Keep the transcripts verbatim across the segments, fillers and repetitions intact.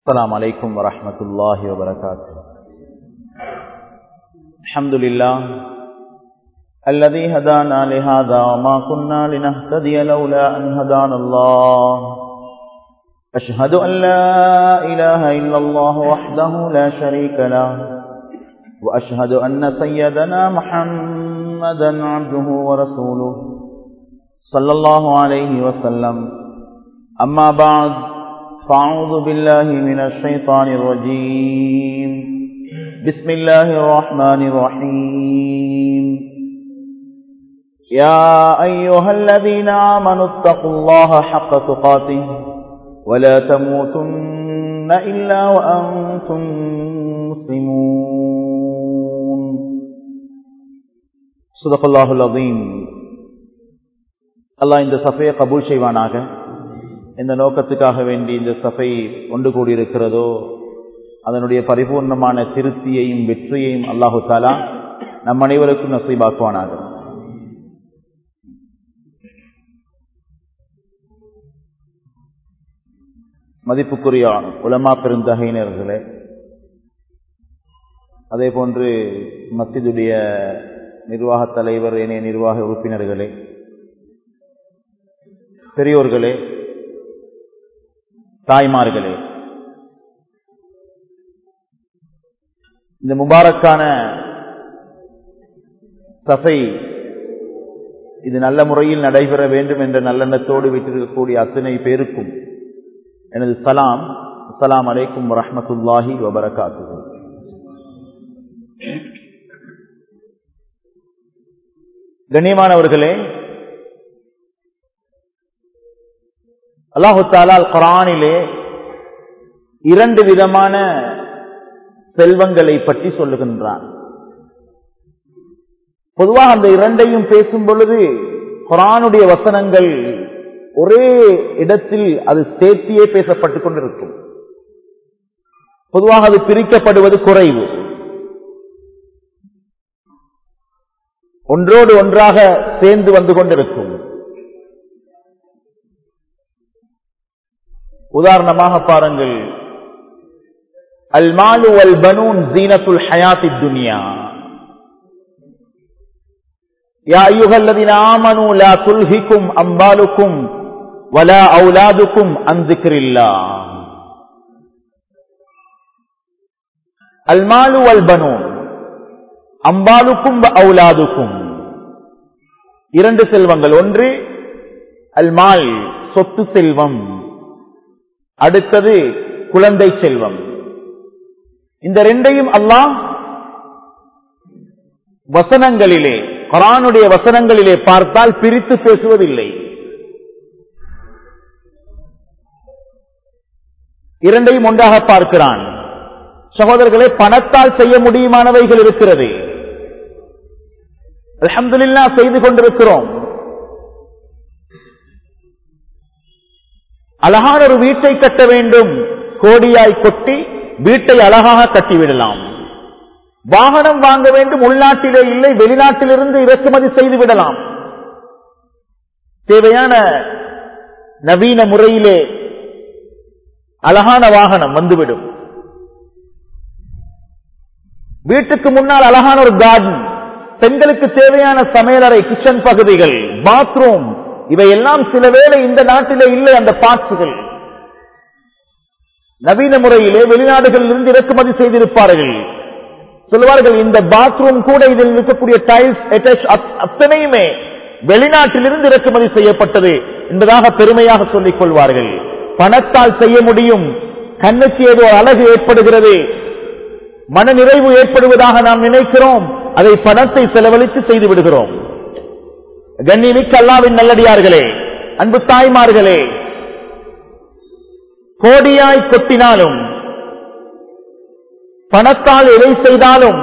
السلام عليكم ورحمة الله وبركاته. الحمد لله الذي هدانا لهذا وما كنا لنهتدي لولا أن هدانا الله. أشهد أن لا إله إلا الله وحده لا شريك له وأشهد أن سيدنا محمدا عبده ورسوله صلى الله عليه وسلم. أما بعد، فأعوذ بالله من الشيطان الرجيم. بسم الله الرحمن الرحيم. يا أيها الذين آمنوا اتقوا الله حق تقاته ولا تموتن إلا وأنتم مسلمون. صدق الله العظيم. அல்லாஹ் இந்த சஃபையை கபூல் செய்வானாக. இந்த நோக்கத்துக்காக வேண்டி இந்த சபை ஒன்று கூடியிருக்கிறதோ அதனுடைய பரிபூர்ணமான திருப்தியையும் வெற்றியையும் அல்லாஹு தஆலா நம் அனைவருக்கும் நசீபாக்குவானாக. மதிப்புக்குரிய உலமா பெருந்தகையினர்களே, அதே போன்று மஸ்ஜிதுடைய நிர்வாக தலைவர், ஏனைய நிர்வாக உறுப்பினர்களே, பெரியோர்களே, தாய்மார்களே, இந்த முபாரக்கான சஃபை இது நல்ல முறையில் நடைபெற வேண்டும் என்ற நல்லெண்ணத்தோடு விட்டிருக்கக்கூடிய அத்தனை பேருக்கும் எனது சலாம். அஸ்ஸலாமு அலைக்கும் வரஹ்மத்துல்லாஹி வபரகாத்துஹு. கண்ணியமானவர்களே, அல்லாஹு தஆலா குர்ஆனிலே இரண்டு விதமான செல்வங்களை பற்றி சொல்லுகின்றான். பொதுவாக அந்த இரண்டையும் பேசும் பொழுது குர்ஆனுடைய வசனங்கள் ஒரே இடத்தில் அது சேர்த்தியே பேசப்பட்டுக் கொண்டிருக்கும். பொதுவாக அது பிரிக்கப்படுவது குறைவு. ஒன்றோடு ஒன்றாக சேர்ந்து வந்து கொண்டிருக்கும். உதாரணமாக பாருங்கள், அல் மாலு வல் பனூன் ஜீனத்துல் ஹயாத்தித் துன்யா. யா அய்யுஹல்லதீன ஆமனூ லா துல்ஹிக்கும் அம்வாலுக்கும் வலா அவுலாதுக்கும் அன் ஸிக்ரில்லாஹ். அல் மாலு வல் பனூன், அம்வாலுக்கும் வ அவுலாதுக்கும், இரண்டு செல்வங்கள். ஒன்று அல் மால், சொத்து செல்வம். அடுத்தது குழந்தை செல்வம். இந்த ரெண்டையும் அல்லாஹ் வசனங்களிலே, குர்ஆனுடைய வசனங்களிலே பார்த்தால் பிரித்து பேசுவதில்லை. இரண்டையும் ஒன்றாக பார்க்கிறான். சகோதரர்களே, பணத்தால் செய்ய முடியுமானவைகள் இருக்கிறது. அல்ஹம்துலில்லாஹ் செய்து கொண்டிருக்கிறோம். அழகான ஒரு வீட்டை கட்ட வேண்டும், கோடியாய் கொட்டி வீட்டை அழகாக கட்டிவிடலாம். வாகனம் வாங்க வேண்டும், உள்நாட்டிலே இல்லை வெளிநாட்டிலிருந்து இறக்குமதி செய்து விடலாம். தேவையான நவீன முறையிலே அழகான வாகனம் வந்துவிடும். வீட்டுக்கு முன்னால் அழகான ஒரு கார்டன், பெண்களுக்கு தேவையான சமையலறை, கிச்சன் பகுதிகள், பாத்ரூம், இவையெல்லாம் சில வேளை இந்த நாட்டிலே இல்லை. அந்த பார்ட்ஸ்கள் நவீன முறையிலே வெளிநாடுகளில் இருந்து இறக்குமதி செய்திருப்பார்கள். சொல்வார்கள், இந்த பாத்ரூம் கூட இதில் இருக்கக்கூடிய டைல்ஸ் அட்டாச் அத்தனையுமே வெளிநாட்டிலிருந்து இறக்குமதி செய்யப்பட்டது என்பதாக பெருமையாக சொல்லிக் கொள்வார்கள். பணத்தால் செய்ய முடியும். கண்ணுக்கு ஏதோ அழகு ஏற்படுகிறது, மன நிறைவு ஏற்படுவதாக நாம் நினைக்கிறோம். அதை பணத்தை செலவழித்து செய்து விடுகிறோம். கண்ணியமிக்க அல்லாஹ்வின் நல்லடியார்களே, அன்பு தாய்மார்களே, கோடியாய் கொட்டினாலும் பணத்தால் எதை செய்தாலும்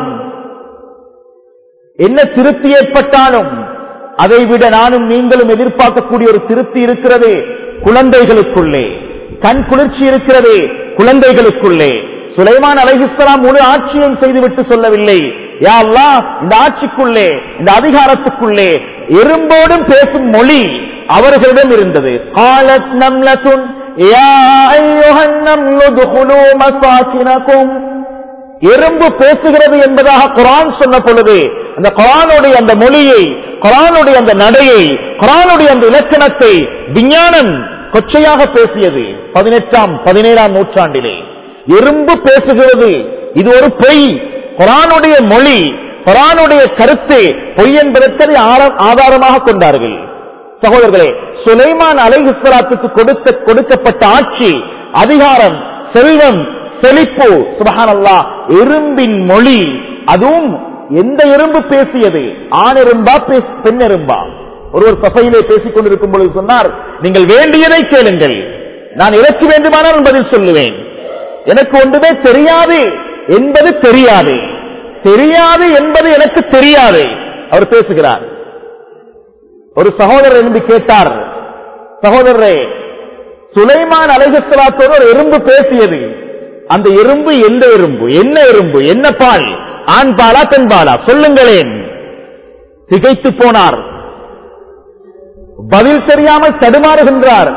என்ன திருப்தி ஏற்பட்டாலும் அதை விட நானும் நீங்களும் எதிர்பார்க்கக்கூடிய ஒரு திருப்தி இருக்கிறது குழந்தைகளுக்குள்ளே. கண் குளிர்ச்சி இருக்கிறது குழந்தைகளுக்குள்ளே. சுலைமான் அலைஹிஸ்ஸலாம் முழு ஆட்சியும் செய்துவிட்டு சொல்லவில்லை, யா அல்லாஹ், இந்த ஆட்சிக்குள்ளே, இந்த அதிகாரத்துக்குள்ளே எறும்போடும் பேசும் மொழி அவர்களிடம் இருந்தது. قالت نملة யா அய்யுஹன் நம்லு துகுலூ மசாகினகும். எறும்பு பேசுகிறது என்பதாக குர்ஆன் சொன்ன பொழுது அந்த குர்ஆனுடைய அந்த மொழியை, குர்ஆனுடைய அந்த நடையை, குர்ஆனுடைய அந்த இலக்கணத்தை விஞ்ஞானம் கொச்சையாக பேசியது பதினெட்டாம் பதினேழாம் நூற்றாண்டிலே. எறும்பு பேசுகிறது, இது ஒரு பொய். குர்ஆனுடைய மொழி, குர்ஆனுடைய கருத்து பொய் என்பதற்கு ஆதாரமாக கொண்டார்கள். சகோதரர்களே, சுலைமான் அலைஹிஸ்ஸலாத்துக்கு கொடுத்த கொடுக்கப்பட்ட ஆட்சி, அதிகாரம், செல்வம், செழிப்பு, சுப்ஹானல்லாஹ், எறும்பின் மொழி, அதுவும் எந்த எறும்பு பேசியது? ஆண் எறும்பா பெண் எறும்பா? ஒருவர் சபையிலே பேசிக் கொண்டிருக்கும் பொழுது சொன்னார், நீங்கள் வேண்டியதை கேளுங்கள், நான் இறக்க வேண்டுமானால் பதில் சொல்லுவேன், எனக்கு ஒன்றுமே தெரியாது என்பது தெரியாது, தெரியாது என்பது எனக்கு தெரியாது. அவர் பேசுகிறார். ஒரு சகோதரர் எழுந்து கேட்டார், சகோதரரே, சுலைமான் அலைஹிஸ்ஸலாத்தோடு ஒரு எறும்பு பேசியது, அந்த எறும்பு எந்த எறும்பு, என்ன எறும்பு, என்ன பால், ஆண் பாலா பெண் பாலா, சொல்லுங்களேன். திகைத்து போனார். பதில் தெரியாமல் தடுமாறுகின்றார்.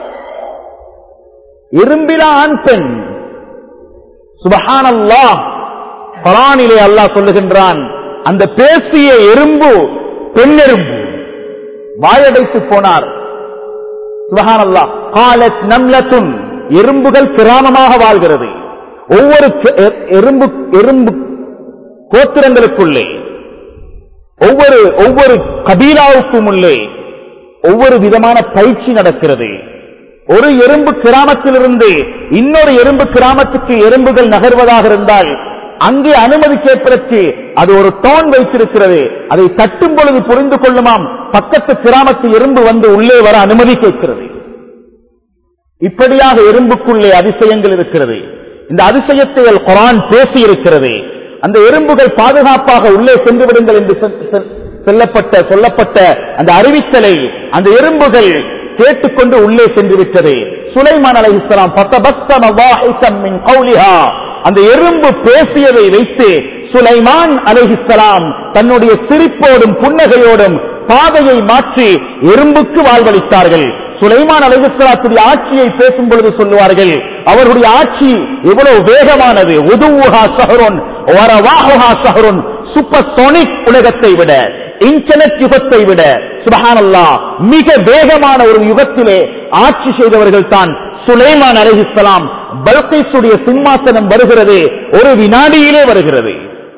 எறும்பிலா ஆண் பெண்? சுப்ஹானல்லாஹ், குர்ஆனிலே அல்லாஹ் சொல்லுகின்றான், அந்த பேசிய எறும்பு பெண் எறும்பு. வாயடைத்து போனார். சுப்ஹானல்லாஹ். காலத் நம்லத்துன், எறும்புகள் கிராமமாக வாழ்கிறது. ஒவ்வொரு எறும்பு எறும்பு கோத்திரங்களுக்குள்ளே, ஒவ்வொரு ஒவ்வொரு கபீலாவுக்கும் உள்ளே ஒவ்வொரு விதமான பயிற்சி நடக்கிறது. ஒரு எறும்பு கிராமத்திலிருந்து இன்னொரு எறும்பு கிராமத்துக்கு எறும்புகள் நகர்வதாக இருந்தால் அங்கே அனுமதி கேட்பதற்கு அது ஒரு டோன் வைத்திருக்கிறது. அதை தட்டும் பொழுது புரிந்து கொள்ளுமாம், பக்கத்து கிராமத்து எறும்பு வந்து உள்ளே வர அனுமதி கேட்கிறது. இப்படியாக எறும்புக்குள்ளே அதிசயங்கள் இருக்கிறது. இந்த அதிசயத்தை குர்ஆன் பேசி இருக்கிறது. அந்த எறும்புகள் பாதுகாப்பாக உள்ளே சென்று விடுங்கள் என்று சொல்லப்பட்ட சொல்லப்பட்ட அந்த அறிவித்தலை அந்த எறும்புகள் கேட்டுக்கொண்டு உள்ளே சென்று விட்டது. சுலைமான் அலைஹிஸ்ஸலாம் ஃபதபஸ்ஸம வாஹிகன் மின் கௌலிஹா, அந்த எறும்பு பேசியதை வைத்து சுலைமான் அலைஹிஸ்ஸலாம் தன்னுடைய சிரிப்போடும் புன்னகையோடும் பாதையை மாற்றி எறும்புக்கு வாழ்வளித்தார்கள். சுலைமான் அலைஹிஸ்ஸலாத்துடைய ஆட்சியை பேசும் பொழுது சொல்லுவார்கள், அவருடைய ஆட்சி எவ்வளவு வேகமானது. உதுவுஹா ஷஹ்ருன் வரவாஹுஹா ஷஹ்ருன், சூப்பர்சோனிக் உலகத்தை விட, இன்டர்நெட் யுகத்தை விட, சுப்ஹானல்லாஹ், மிக வேகமான ஒரு யுகத்திலே ஆட்சி செய்தவர்கள் தான் சுலைமான் அலைஹிஸ்ஸலாம். பல்கீசுடைய சிம்மாசனம் வருகிறது, ஒரு வினாடியிலே வருகிறது.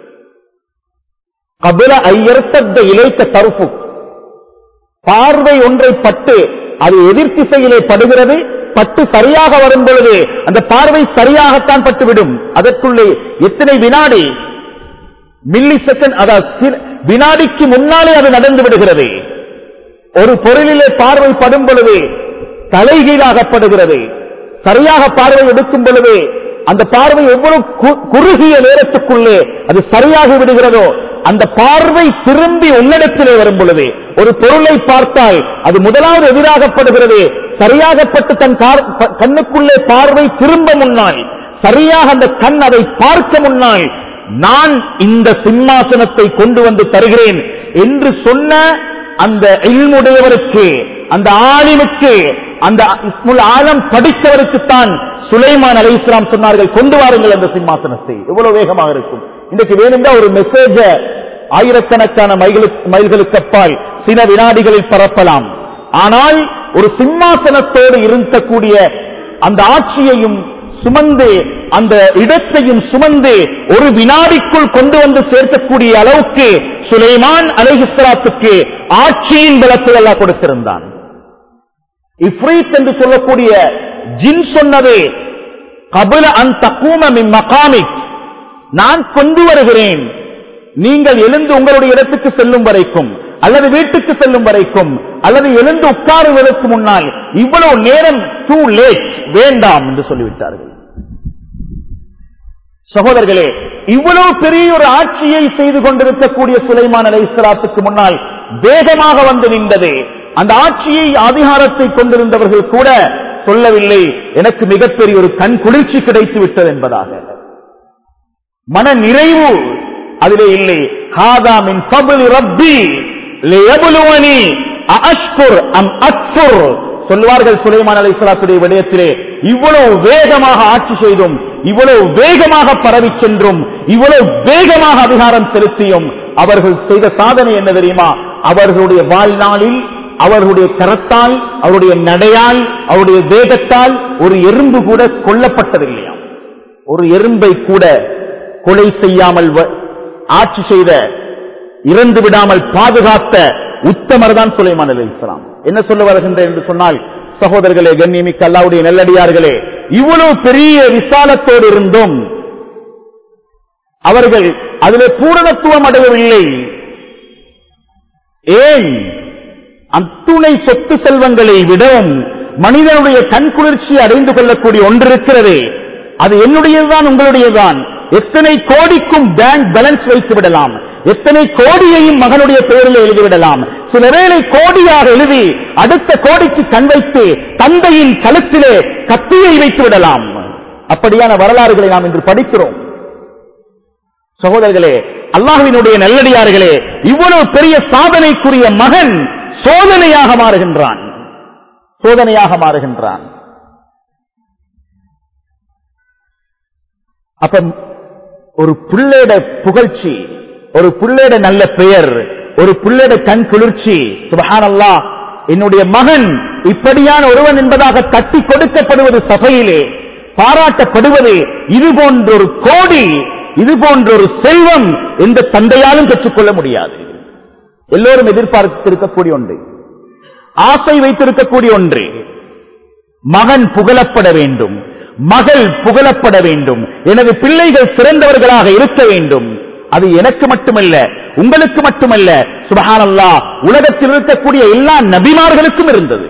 கபில ஐயர்த்தத்த இலைக்க தருப்பு, பார்வை ஒன்றை பட்டு அது எதிர் திசையிலே படுகிறது, பட்டு சரியாக வரும் பொழுது அந்த பார்வை சரியாகத்தான் பட்டுவிடும். அதற்குள்ளே எத்தனை வினாடி, மில்லி செகண்ட், அதாவது வினாடிக்கு முன்னாலே அது நடந்து விடுகிறது. ஒரு பொருளிலே பார்வை படும் பொழுது தலைகீழாகப்படுகிறது. சரியாக பார்வை எடுக்கும் பொழுது அந்த பார்வை எவ்வளவு குறுகிய நேரத்துக்குள்ளே அது சரியாகி விடுகிறதோ, அந்த பார்வை திரும்பி உன்னிடத்திலே வரும் பொழுது ஒரு பொருளை பார்த்தால் அது முதலாவது எதிராகப்படுகிறது. சரியாகப்பட்டு தன் கண்ணுக்குள்ளே பார்வை திரும்ப முன்னால், சரியாக அந்த கண் அதை பார்க்க முன்னால், நான் இந்த சிம்மாசனத்தை கொண்டு வந்து தருகிறேன் என்று சொன்ன அந்த இல்முடையவருக்கு, அந்த ஆலிமுக்கு, அந்த இஸ்முல் ஆலம் படித்தவருக்குத்தான் சுலைமான் அலைஹிஸ்ஸலாம் சொன்னார்கள், கொண்டு வாருங்கள் அந்த சிம்மாசனத்தை. எவ்வளவு வேகமாக இருக்கும். இன்றைக்கு வேணும்னா ஒரு மெசேஜ ஆயிரக்கணக்கான மைல்களுக்கு அப்பால் சில வினாடிகளில் பரப்பலாம். ஆனால் ஒரு சிம்மாசனத்தோடு இருக்கக்கூடிய அந்த ஆட்சியையும் சுமந்து, அந்த இடத்தையும் சுமந்து ஒரு வினாடிக்குள் கொண்டு வந்து சேர்க்கக்கூடிய அளவுக்கு சுலைமான் அலைஹிஸ்ஸலாத்துக்கு ஆட்சியின் பலத்தை எல்லாம் கொடுத்திருந்தான். இஃப்ரீத் என்று சொல்லக்கூடிய ஜின் சொன்னது, கபில அன் தகூம மின் மகாமிக், நான் கொண்டு வருகிறேன், நீங்கள் எழுந்து உங்களுடைய இடத்துக்கு செல்லும் வரைக்கும், அல்லது வீட்டுக்கு செல்லும் வரைக்கும், அல்லது எழுந்து உட்காருவதற்கு முன்னால் இவ்வளவு நேரம் டூ லேட், வேண்டாம் என்று சொல்லிவிட்டார்கள். சகோதரர்களே, இவ்வளவு பெரிய ஒரு ஆட்சியை செய்து கொண்டிருக்கக்கூடிய சுலைமான் அலைஹிஸ்ஸலாத்துக்கு முன்னால் வேகமாக வந்து நின்றது. அந்த ஆட்சியை, அதிகாரத்தை கொண்டிருந்தவர்கள் கூட சொல்லவில்லை, எனக்கு மிகப்பெரிய ஒரு கண் குளிர்ச்சி கிடைத்து விட்டது என்பதாக. மன நிறைவு அதிலே இல்லை. ஹாதா மின் ஃபضل ரப்பி லியப்லுவனி அஷ்குர் அம் அக்ஃபுர். சொல்வார்கள் சுலைமான் அலைஹிஸ்ஸலாத்துடைய விடயத்திலே, இவ்வளவு வேகமாக ஆட்சி செய்தும், இவ்வளவு வேகமாக பரவி சென்றும், இவ்வளவு வேகமாக அதிகாரம் செலுத்தியும் அவர்கள் செய்த சாதனை என்ன தெரியுமா? அவர்களுடைய வாழ்நாளில் அவர்களுடைய கரத்தால், அவருடைய நடையால், அவருடைய வேகத்தால் ஒரு எறும்பு கூட கொல்லப்பட்டதில்லையா? ஒரு எறும்பை கூட கொலை செய்யாமல் ஆட்சி செய்த, இறந்து விடாமல் பாதுகாத்த உத்தமர் தான் சுலைமான் அலைஹிஸ்ஸலாம். என்ன சொல்ல வருகின்றேன் என்று சொன்னால், சகோதரர்களே, கண்ணியமிக்க அல்லாஹ்வுடைய நல்லடியார்களே, இவ்வளவு பெரிய விசாலத்தோடு இருந்தும் அவர்கள் அதிலே பூரணத்துவம் அடையவில்லை. ஏன்? அத்துணை சொத்து செல்வங்களை விடவும் மனிதனுடைய கண் குளிர்ச்சி அடைந்து கொள்ளக்கூடிய ஒன்று இருக்கிறது. அது என்னுடையதுதான், உங்களுடையதுதான். எத்தனை கோடிக்கும் பேங்க் பேலன்ஸ் வைத்து விடலாம், எத்தனை கோடியையும் மகனுடைய பெயரில் எழுதிவிடலாம். சில வேளை கோடியாக எழுதி அடுத்த கோடிக்கு கண் வைத்து தந்தையின் கழுத்திலே கத்தியை வைத்து விடலாம். அப்படியான வரலாறுகளை நாம் இன்று படிக்கிறோம். சகோதரர்களே, அல்லாஹ்வினுடைய நல்லடியார்களே, இவ்வளவு பெரிய சாதனைக்குரிய மகன் சோதனையாக மாறுகின்றான், சோதனையாக மாறுகின்றான். அப்ப ஒரு புள்ளேட புகழ்ச்சி, ஒரு புள்ளேட நல்ல பெயர், ஒரு புள்ளேட கண் குளிர்ச்சி, சுப்ஹானல்லாஹ், என்னுடைய மகன் இப்படியான ஒருவன் என்பதாக தட்டி கொடுக்கப்படுவது, சபையிலே பாராட்டப்படுவது, இது போன்ற ஒரு கோடி, இது போன்ற ஒரு செல்வம் எந்த தந்தையாலும் பெற்றுக்கொள்ள முடியாது. எல்லோரும் எதிர்பார்த்திருக்கக்கூடிய ஒன்று, ஆசை வைத்திருக்கக்கூடிய ஒன்று, மகன் புகழப்பட வேண்டும், மகள் புகழப்பட வேண்டும், எனது பிள்ளைகள் சிறந்தவர்களாக இருக்க வேண்டும். அது எனக்கு மட்டுமல்ல, உங்களுக்கு மட்டுமல்ல, சுப்ஹானல்லாஹ், உலகத்தில் இருக்கக்கூடிய எல்லா நபிமார்களுக்கும் இருந்தது.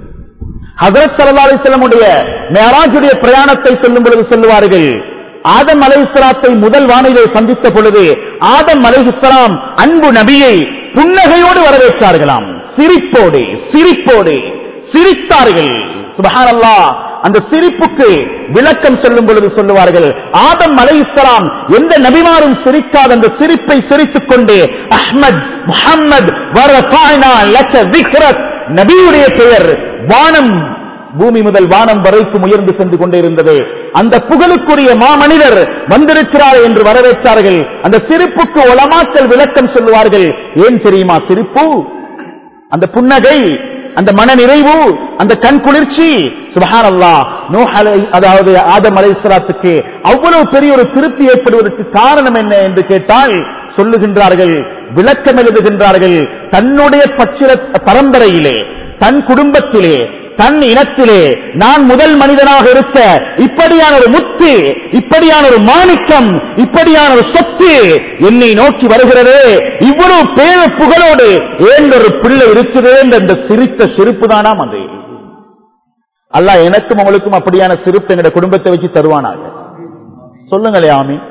ஹஜ்ரத் ஸல்லல்லாஹு அலைஹி வஸல்லம் உடைய மிஅராஜுடைய பிரயாணத்தை சொல்லும் பொழுது சொல்லுவார்கள், ஆதம் அலைஹிஸ்ஸலாத்தை முதல் வானிலை சந்தித்த பொழுது ஆதம் அலைஹிஸ்ஸலாம் அன்பு நபியை புன்னகையோடு வரவேற்றார்களாம், சிரிப்போடு சிரிப்போடு சிரித்தார்கள். சுப்ஹானல்லாஹ், அந்த சிரிப்புக்கு விளக்கம் சொல்லும் பொழுது சொல்லுவார்கள், ஆதம் அலைஹிஸ்ஸலாம் எந்த நபிமாரும் சிரிக்காத அந்த சிரிப்பை சிரித்துக் கொண்டு, அஹ்மத் முஹம்மத் வரஃபஅனா லக ذிக்ரக், நபியுடைய பெயர் வானம் பூமி முதல் வானம் வரைக்கும் உயர்ந்து சென்று கொண்டே இருந்தது. அந்த புகழுக்குரிய மாமனிதர் வந்திருக்கிறார் என்று வரவேற்றார்கள். அந்த சிரிப்புக்கு உலமாக்கள் விளக்கம் சொல்லுவார்கள். ஏன் தெரியுமா? சிரிப்பு, அந்த புன்னகை, அந்த மன நிறைவு, அந்த கண் குளிர்ச்சி, சுப்ஹானல்லாஹ், நூஹ் அலைஹி அதாவது ஆதம் அலைஹிஸ்ஸலாத்துக்கு அவ்வளவு பெரிய ஒரு திருப்தி ஏற்படுவதற்கு காரணம் என்ன என்று கேட்டால் சொல்லுகின்றார்கள், விளக்கம் எழுதுகின்றார்கள். தன்னுடைய பச்சிர பரம்பரையிலே, தன் குடும்பத்திலே, தன் இனத்திலே நான் முதல் மனிதனாக இருக்க இப்படியான ஒரு முத்து, இப்படியான ஒரு மாணிக்கம், இப்படியான ஒரு சொத்து என்னை நோக்கி வருகிறது, இவ்வளவு பேர புகழோடு ஏன் ஒரு பிள்ளை இருக்குது என்ற சிரித்த சிரிப்பு தானாம் அது. அல்லாஹ் எனக்கும் அவளுக்கும் அப்படியான சிரிப்பு எங்களுடைய குடும்பத்தை வச்சு தருவானாக. சொல்லுங்களே ஆமீன்.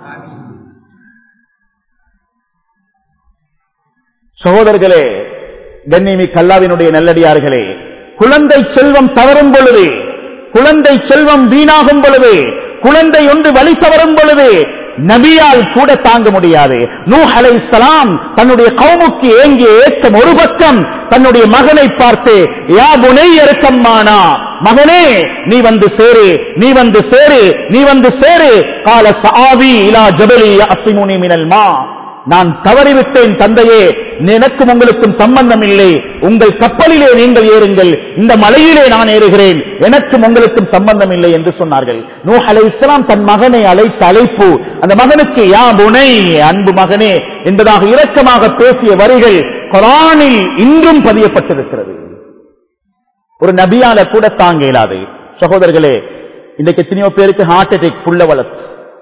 சகோதரர்களே, கண்ணியமிக்க அல்லாஹ்வினுடைய நல்லடியார்களே, குழந்தை செல்வம் தவறும் பொழுது, குழந்தை செல்வம் வீணாகும் பொழுது, குழந்தை ஒன்று வழி தவறும் பொழுது நபியால் கூட தாங்க முடியாது. நூஹ் அலைஹிஸ்ஸலாம் தன்னுடைய கௌமுக்கு ஏங்கிய ஏக்கம் ஒரு பக்கம், தன்னுடைய மகனை பார்த்து, யா புனைய இருக்கம்மானா, மகனே நீ வந்து சேரு, நீ வந்து சேரு, நீ வந்து சேரு. கால சாவி இலா ஜபலி அஸ்முனி மினல் மா, நான் தவறிவிட்டேன் தந்தையே, எனக்கும் உங்களுக்கும் சம்பந்தம் இல்லை, உங்கள் கப்பலிலே நீங்கள் ஏறுங்கள், இந்த மலையிலே நான் ஏறுகிறேன், எனக்கும் உங்களுக்கும் சம்பந்தம் இல்லை என்று சொன்னார்கள். நூஹ் அலைஹிஸ்ஸலாம் தன் மகனை அழைத்த அழைப்பு, அந்த மகனுக்கு யா புனை, அன்பு மகனே என்பதாக இரக்கமாக பேசிய வரிகள் குர்ஆனில் இன்றும் பதியப்பட்டிருக்கிறது. ஒரு நபியால கூட தாங்க இயலாது. சகோதரர்களே, இன்றைக்கு எத்தனையோ பேருக்கு ஹார்ட் அட்டாக், புள்ள வளர்த்து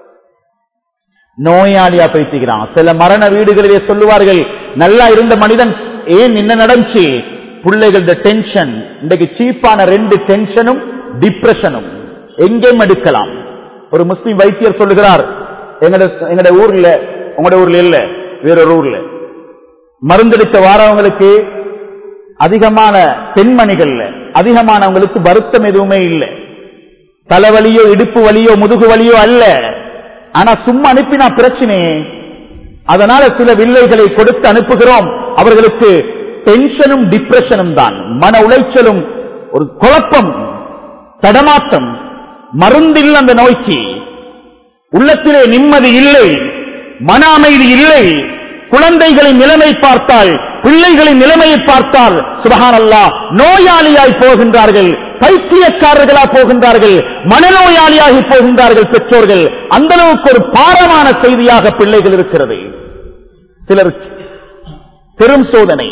நோயாளியா பேசுகிறான். சில மரண வீடுகளிலே சொல்லுவார்கள், நல்லா இருந்த மனிதன் ஏன் என்ன நடந்துச்சு, பிள்ளைகள் டென்ஷன். இன்றைக்கு சீப்பான ரெண்டு டென்ஷனும் டிப்ரெஷனும் எங்கேயும் எடுக்கலாம். ஒரு முஸ்லிம் வைத்தியர் சொல்லுகிறார், எங்கட ஊர்ல, உங்களோட ஊர்ல இல்ல வேறொரு ஊர்ல மருந்தெடுக்க வாரவங்களுக்கு அதிகமான பெண்மணிகள்ல அதிகமானவங்களுக்கு வருத்தம் எதுவுமே இல்லை, தலைவலியோ இடுப்பு வலியோ முதுகு வலியோ அல்ல, ஆனா சும்மா அனுப்பினா பிரச்சனை. அதனால சில வில்லைகளை கொடுத்து அனுப்புகிறோம். அவர்களுக்கு டென்ஷனும் டிப்ரெஷனும் தான், மன உளைச்சலும் ஒரு குழப்பம், தடமாட்டம், மருந்தில் அந்த நோய்க்கு உள்ளத்திலே நிம்மதி இல்லை, மன அமைதி இல்லை. குழந்தைகளின் நிலைமை பார்த்தால், பிள்ளைகளின் நிலைமையை பார்த்தால் சுப்ஹானல்லாஹ் நோயாளியாய் போகின்றார்கள், பைத்தியக்காரர்களா போகின்றார்கள், மனநோயாளியாகி போகின்றார்கள் பெற்றோர்கள். அந்த அளவுக்கு ஒரு பாரமான செய்தியாக பிள்ளைகள் இருக்கிறது. சிலர் பெரும் சோதனை,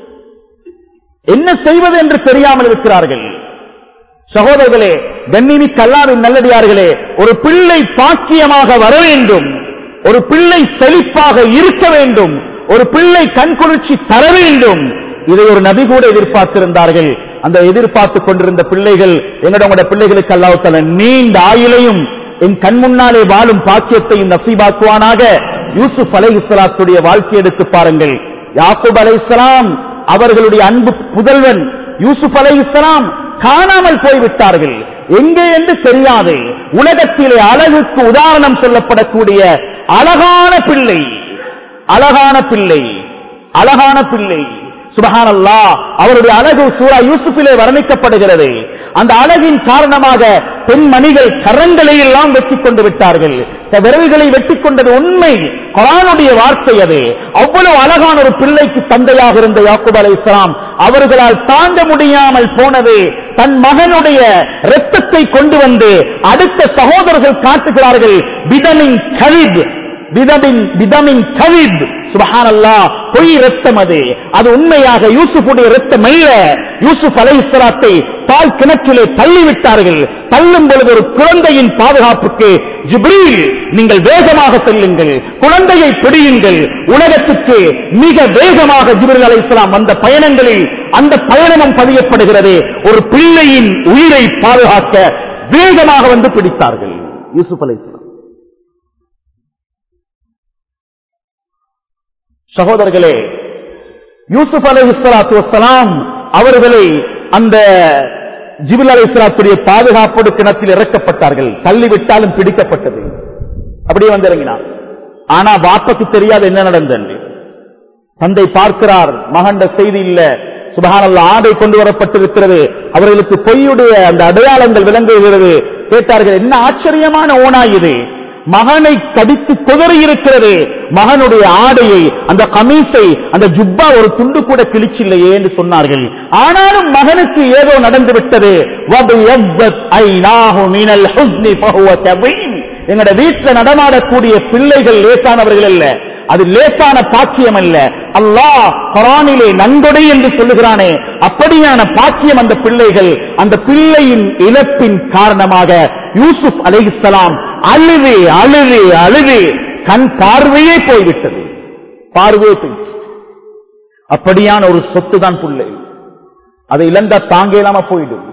என்ன செய்வது என்று தெரியாமல் இருக்கிறார்கள். சகோதரர்களே, கண்ணிமிக்க அல்லாஹ்வின் நல்லடியார்களே, ஒரு பிள்ளை பாக்கியமாக வர வேண்டும், ஒரு பிள்ளை செழிப்பாக இருக்க வேண்டும், ஒரு பிள்ளை கண்குளிர்ச்சி தர வேண்டும். இதை ஒரு நபி கூட எதிர்பார்த்திருந்தார்கள். அந்த எதிர்பார்த்துக் கொண்டிருந்த பிள்ளைகள், எங்களுடைய பிள்ளைகளுக்கு அல்லாஹ் தஆலா நீண்ட ஆயுளையும் என் கண் முன்னாலே வாழும் பாக்கியத்தையும் நசீபாக்குவானாக. யூசுப் அலைஹிஸ்ஸலாத்துடைய வாழ்க்கை எடுத்து பாருங்கள். யாக்கூப் அலைஹிஸ்ஸலாம் அவர்களுடைய அன்பு புதல்வன் யூசுப் அலைஹிஸ்ஸலாம் காணாமல் போய்விட்டார்கள். எங்கே என்று தெரியாது. உலகத்திலே அழகுக்கு உதாரணம் சொல்லப்படக்கூடிய அழகான பிள்ளை, அழகான பிள்ளை, அழகான பிள்ளை. சுப்ஹானல்லாஹ், அவருடைய அழகு சூரா யூசுஃபிலே வர்ணிக்கப்படுகிறது. அந்த அழகின் காரணமாக பெண்மணிகள் கரங்களை எல்லாம் வெட்டி கொண்டு விட்டார்கள், விரல்களை வெட்டி கொண்டது உண்மை, குர்ஆனுடைய வார்த்தை அது. அவ்வளவு அழகான ஒரு பிள்ளைக்கு தந்தையாக இருந்த யாக்கூப் அலைஹிஸ்ஸலாம் அவர்களால் தாங்க முடியாமல் போனது. தன் மகனுடைய இரத்தத்தை கொண்டு வந்து அடுத்த சகோதரர்கள் காட்டுகிறார்கள். விதமின் கலிப், விதமின் விதமின் கலிப். சுப்ஹானல்லாஹ், பொய் இரத்தம் அது. அது உண்மையாக யூசுஃபுடைய இரத்தம் அல்ல. யூசுப் அலைஹிஸ்ஸலாத்தை பால் கிணற்றிலே தள்ளிவிட்டார்கள். தள்ளும் பொழுது ஒரு குழந்தையின் பாதுகாப்புக்கு ஜிப்ரீல், நீங்கள் வேகமாக செல்லுங்கள், குழந்தையை பிடியுங்கள். உலகத்துக்கு மிக வேகமாக ஜிப்ரீல் அலைஹிஸ்ஸலாம் அந்த பயணங்களில் அந்த பயணமும் பதியப்படுகிறது. ஒரு பிள்ளையின் உயிரை பாதுகாக்க வேகமாக வந்து பிடித்தார்கள் யூசுப் அலைஹிஸ்ஸலாம். சகோதரர்களே, யூசுப் அலைஹிஸ்ஸலாத்து வஸ்ஸலாம் அவர்களை அந்த ஜிப்ரீல் அலைஹிஸ்ஸலாத்துடைய பாதுகாப்போடு கிணற்றில் இறக்கப்பட்டார்கள். தள்ளிவிட்டாலும் பிடிக்கப்பட்டது. அப்படியே வந்து இறங்கினார். ஆனா வாப்பக்கு தெரியாது என்ன நடந்தது. தந்தை பார்க்கிறார், மகண்ட செய்தி இல்ல. சுப்ஹானல்லாஹ், ஆடை கொண்டு வரப்பட்டிருக்கிறது. அவர்களுக்கு பொய்யுடைய அந்த அடையாளங்கள் விளங்குகிறது. கேட்டார்கள், என்ன ஆச்சரியமான ஓனாய் இது, மகனை கடித்து குதறி இருக்கிறது. மகனுடைய ஆடையை, அந்த கமீஸை, அந்த ஜுப்பா ஒரு துண்டு கூட கிழிச்சில்லையே என்று சொன்னார்கள். ஆனாலும் மகனுக்கு ஏதோ நடந்து விட்டது. எங்கட வீட்டில் நடமாடக்கூடிய பிள்ளைகள் லேசானவர்கள் அல்ல, அது லேசான பாக்கியம் அல்ல. அல்லாஹ் குர்ஆனிலே நன்கொடை என்று சொல்லுகிறானே, அப்படியான பாக்கியம் அந்த பிள்ளைகள். அந்த பிள்ளையின் இழப்பின் காரணமாக யூசுப் அலைஹிஸ்ஸலாம் அழுது அழுது அழுது கண் பார்வையே போய்விட்டது. பார்வையே போயிடுச்சு. அப்படியான ஒரு சொத்து தான் பிள்ளை. அதை இழந்தா தாங்க இல்லாம போயிடும்.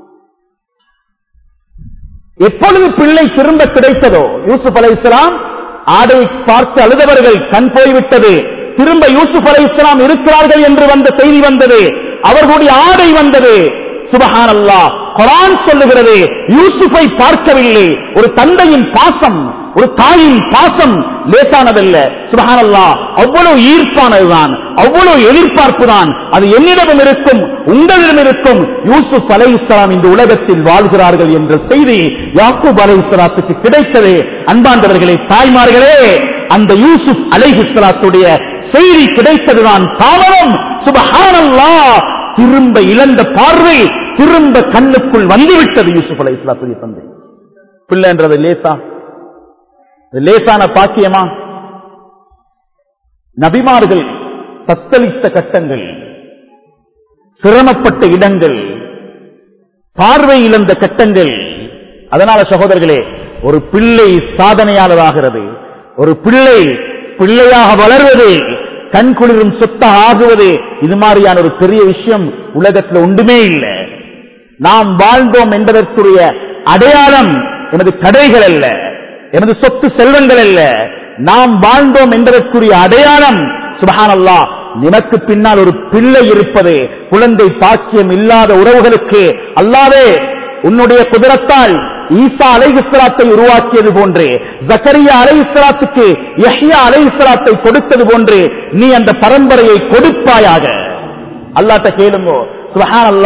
எப்பொழுது பிள்ளை திரும்ப கிடைத்ததோ, யூசுப் அலைஹிஸ்ஸலாம் ஆடை பார்த்து அழுதவர்கள் கண் போய்விட்டது. திரும்ப யூசுப் அலைஹிஸ்ஸலாம் இருக்கிறார்கள் என்று வந்த செய்தி வந்தது. அவர்களுடைய ஆடை வந்தது. சுப்ஹானல்லாஹ், குர்ஆன் சொல்லுகிறது, யூசுஃபை பார்க்கவில்லை. ஒரு தந்தையின் பாசம், ஒரு தாயின் பாசம் லேசானதல்ல. சுப்ஹானல்லாஹ், அவ்வளவு ஈர்ப்பானதுதான், அவ்வளவு எதிர்பார்ப்பு தான். அது என்னிடமும் இருக்கும், உங்களிடம் இருக்கும். யூசுப் அலைஹிஸ்ஸலாம் இந்த உலகத்தில் வாழ்கிறார்கள் என்ற செய்தி யாக்கூப் அலைஹிஸ்ஸலாத்துக்கு கிடைத்தது. அன்பார்ந்தவர்களே, தாய்மார்களே, அந்த யூசுப் அலைஹிஸ்ஸலாத்துடைய செய்தி கிடைத்ததுதான் தாமதம். சுப்ஹானல்லாஹ், திரும்ப இழந்த பார்வை திரும்ப கண்ணுக்குள் வந்துவிட்டது யூசுப் அலைஹிஸ்ஸலாத்துடைய தந்தை. பிள்ளைன்றது லேசா, லேசான பாக்கியமா? நபிமார்கள் தத்தளித்த கட்டங்கள், சிரமப்பட்ட இடங்கள், பார்வை இழந்த கட்டங்கள். அதனால சகோதரர்களே, ஒரு பிள்ளை சாதனையாளராகிறது, ஒரு பிள்ளை பிள்ளையாக வளர்வது, கண் குளிரும் சொத்தாக ஆகுவது, இது மாதிரியான ஒரு பெரிய விஷயம் உலகத்தில் ஒன்றுமே இல்லை. நாம் வாழ்ந்தோம் என்பதற்குரிய அடையாளம் எனது கடைகள் அல்ல, எனது சொத்து செல்வங்கள் அல்ல. நாம் வாழ்ந்தோம் என்பதற்குரிய அடையாளம் சுப்ஹானல்லாஹ், நினக்கு பின்னால் ஒரு பிள்ளை இருப்பது. குழந்தை பாக்கியம் இல்லாத உறவுகளுக்கு அல்லாஹ்வே உன்னுடைய குதிரத்தால் ஈசா அலைஹிஸ்ஸலாத்தை உருவாக்கியது போன்று, ஜக்கரியா அலைஹிஸ்ஸலாத்துக்கு யஹ்யா அலைஹிஸ்ஸலாத்தை கொடுத்தது போன்று நீ அந்த பரம்பரையை கொடுப்பாயாக. அல்லாஹ்ட்ட கேளுங்க. சுப்ஹானல்லாஹ்,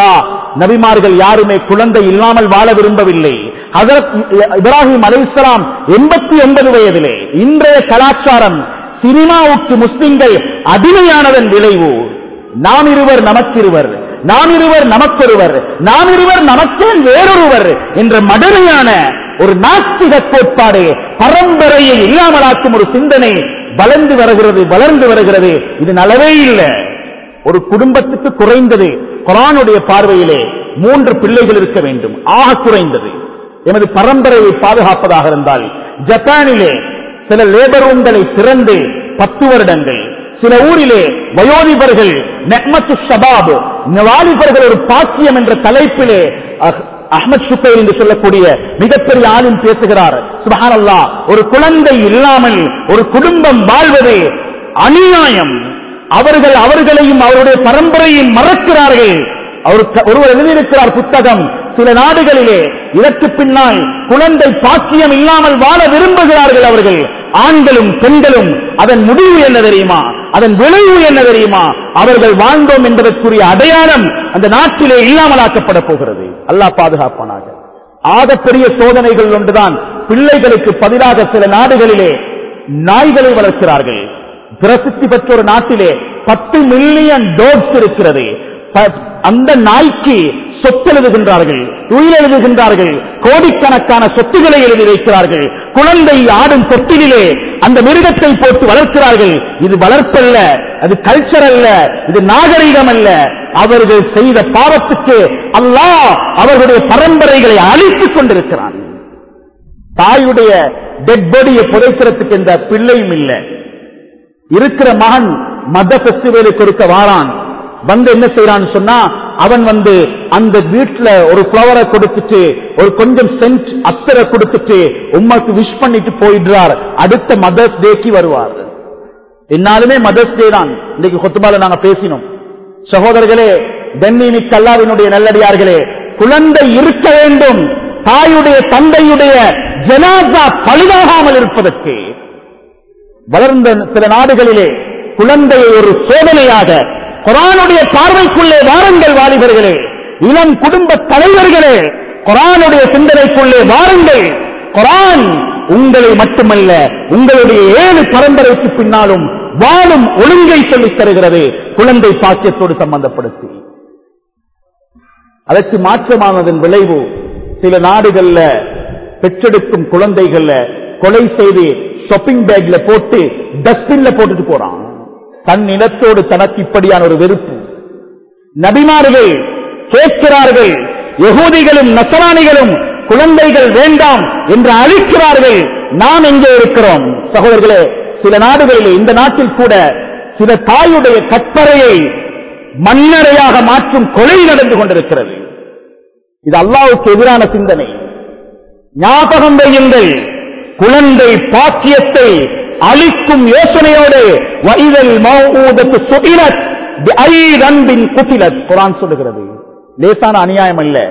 நபிமார்கள் யாருமே குழந்தை இல்லாமல் வாழ விரும்பவில்லை. ஹஜ்ரத் இப்ராஹிம் அலைஹிஸ்ஸலாம் எண்பத்தி ஒன்பது வயதிலே. இன்றைய கலாச்சாரம் சினிமாவுக்கு முஸ்லிம்கள் அடிமையானதன் விளைவு. நாம் இருவர் நமக்கிருவர், நாம் இருவர் நமக்கொருவர், நாம் இருவர் நமக்கே வேறொருவர் என்ற மடமையான ஒரு நாஸ்திக கோட்பாடு, பரம்பரையை இல்லாமலாக்கும் ஒரு சிந்தனை வளர்ந்து வருகிறது வளர்ந்து வருகிறது. இது நலவே இல்லை. ஒரு குடும்பத்துக்கு குறைந்தது குர்ஆனுடைய பார்வையிலே மூன்று பிள்ளைகள் இருக்க வேண்டும், ஆக குறைந்தது. எமது பரம்பரையை பாதுகாப்பதாக இருந்தால் ஜப்பானிலே சில லேபர் ரூம்களை திறந்து பத்து வருடங்கள், சில ஊரிலே வயோதிபர்கள் நெஹ்மத்து ஷபாப் வாலிபர்கள் ஒரு பாக்கியம் என்ற தலைப்பிலே அஹ்மத் ஷுக்கைர் என்று சொல்லக்கூடிய மிகப்பெரிய ஆளும் பேசுகிறார். சுப்ஹானல்லாஹ், ஒரு குழந்தை இல்லாமல் ஒரு குடும்பம் வாழ்வது அநியாயம். அவர்கள் அவர்களையும் அவருடைய பரம்பரையும் மறக்கிறார்கள். ஒருவர் எழுதியிருக்கிறார் புத்தகம், சில நாடுகளிலே இதற்கு பின்னால் குழந்தை பாக்கியம் இல்லாமல் வாழ விரும்புகிறார்கள் அவர்கள், ஆண்களும் பெண்களும். அதன் முடிவு என்ன தெரியுமா? அதன் விளைவு என்ன தெரியுமா? அவர்கள் வாழ்ந்தோம் என்பதற்குரிய அடையாளம் அந்த நாட்டிலே இல்லாமலாக்கப்பட போகிறது. அல்லாஹ் பாதுகாப்பானாக. ஆகப்பெரிய சோதனைகள் ஒன்றுதான், பிள்ளைகளுக்கு பதிலாக சில நாடுகளிலே நாய்களை வளர்க்கிறார்கள். பிரசித்தி பெற்ற ஒரு நாட்டிலே பத்து மில்லியன் டாக்ஸ் இருக்கிறது. அந்த நாய்க்கு சொத்து எழுதுகின்றார்கள், உயிர் எழுதுகின்றார்கள், கோடிக்கணக்கான சொத்துக்களை எழுதி வைக்கிறார்கள். குழந்தை ஆடும் தொட்டிலே அந்த மிருகத்தை போட்டு வளர்க்கிறார்கள். இது வளர்ப்பல்ல, அது கல்ச்சர் அல்ல, இது நாகரிகம் அல்ல. அவர்கள் செய்த பாவத்துக்கு அல்லாஹ் அவர்களுடைய பரம்பரைகளை அழித்துக் கொண்டிருக்கிறான். தாயுடைய டெட் பாடியை புதைக்கிறதுக்கு இந்த பிள்ளையும் இல்லை. இருக்கிற மகன் மத பெஸ்டிவலுக்கு கொடுக்க வாரான், வந்து என்ன செய்யறான்னு சொன்னா, அவன் வந்து அந்த வீட்டுல ஒரு பிளவரை கொடுத்துட்டு ஒரு கொஞ்சம் சென்ட் அத்தரை கொடுத்துட்டு உம்மாக்கு விஷ் பண்ணிட்டு போயிடுறார். அடுத்த மதர்ஸ் டேக்கு வருவார். என்னாலுமே மதர்ஸ் டே தான் இன்னைக்கு கொத்துபால நாங்க பேசினோம். சகோதரர்களே, பென்னிமிக் அல்லாஹ்வினுடைய நல்லடியார்களே, குழந்தை இருக்க வேண்டும். தாயுடைய தந்தையுடைய ஜனாஸா பழுதாகாமல் இருப்பதற்கு வளர்ந்த சில நாடுகளிலே குழந்தையை ஒரு சோதனையாக குர்ஆனுடைய பார்வைக்குள்ளே வாருங்கள். வாலிபர்களே, இளம் குடும்ப தலைவர்களே, குர்ஆனுடைய சிந்தனைக்குள்ளே வாருங்கள். குர்ஆன் உங்களை மட்டுமல்ல, உங்களுடைய ஏழு பரம்பரைக்கு பின்னாலும் வாழும் ஒழுங்கை சொல்லித் தருகிறது, குழந்தை பாக்கியத்தோடு சம்பந்தப்படுத்தி. அதற்கு மாற்றமானதன் விளைவு சில நாடுகள்ல பெற்றெடுக்கும் குழந்தைகள்ல கொலை செய்து ஷாப்பிங் பேக்ல போட்டு டஸ்ட்பின்ல போட்டுட்டு போறான். தன் நிலத்தோடு தனக்கு இப்படியான ஒரு வெறுப்பு. நபிமார்கள் கேட்கிறார்கள், யகூதிகளும் நசராணிகளும் குழந்தைகள் வேண்டாம் என்று அழிக்கிறார்கள். நாம் எங்கே இருக்கிறோம்? சகோதரர்களே, சில நாடுகளிலே, இந்த நாட்டில் கூட சில தாயுடைய கற்பறையை மண்ணறையாக மாற்றும் கொலை நடந்து கொண்டிருக்கிறது. இது அல்லாஹ்வுக்கு எதிரான சிந்தனை. ஞாபகம் வையுங்கள், குழந்தை பாக்கியத்தை அழிக்கும் யோசனையோடு வைதல் மௌஊதத்து சுஇலத் பிஐ ரன்பின் குதிலத் குர்ஆன் சொல்லுகிறது. லேசான அநியாயம் அல்ல,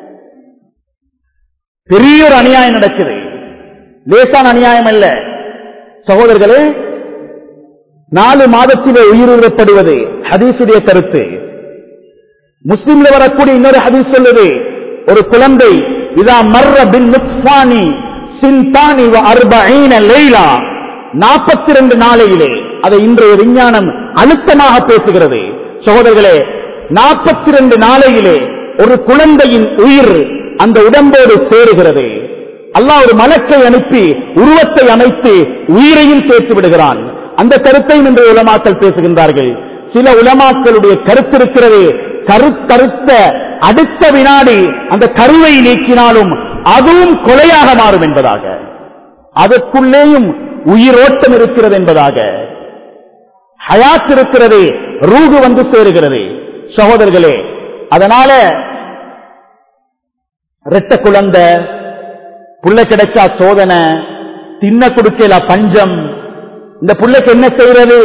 பெரிய ஒரு அநியாயம் நடக்குது. லேசான அநியாயம் அல்ல சகோதரர்களே. நாலு மாதத்திலே உயிரிழப்படுவது ஹதீஸுடைய கருத்து. முஸ்லிம்ல வரக்கூடிய இன்னொரு ஹதீஸ் சொல்லுது, ஒரு குழந்தை இதா மர்ர பின் நுத்ஃபானி சின்தானி வ அர்பஈன லைலா, நாற்பத்தி இரண்டு நாளையிலே. அதை இன்றைய விஞ்ஞானம் அழுத்தமாக பேசுகிறது. சகோதரர்களே, நாற்பத்தி இரண்டு நாளையிலே ஒரு குழந்தையின் உயிர் அந்த உடம்போடு சேருகிறது. அல்லாஹ் ஒரு மலக்கை அனுப்பி உருவத்தை அமைத்து உயிரையும் சேர்த்து விடுகிறான். அந்த கருத்தையும் இன்று உலமாக்கள் பேசுகின்றார்கள். சில உலமாக்களுடைய கருத்து இருக்கிறது, கருத்தறுத்த அடுத்த வினாடி அந்த கருவை நீக்கினாலும் அதுவும் கொலையாக மாறும் என்பதாக, அதற்குள்ளேயும் உயிரோட்டம் இருக்கிறது என்பதாக, ஹயாத் இருக்கிறது, ரூஹு வந்து சேருகிறது. சகோதரர்களே, அதனால ரெட்ட குழந்தை புள்ள கிடைச்சா சோதனை, தின்ன கொடுக்கல பஞ்சம், இந்த புள்ளைக்கு என்ன செய்யறது,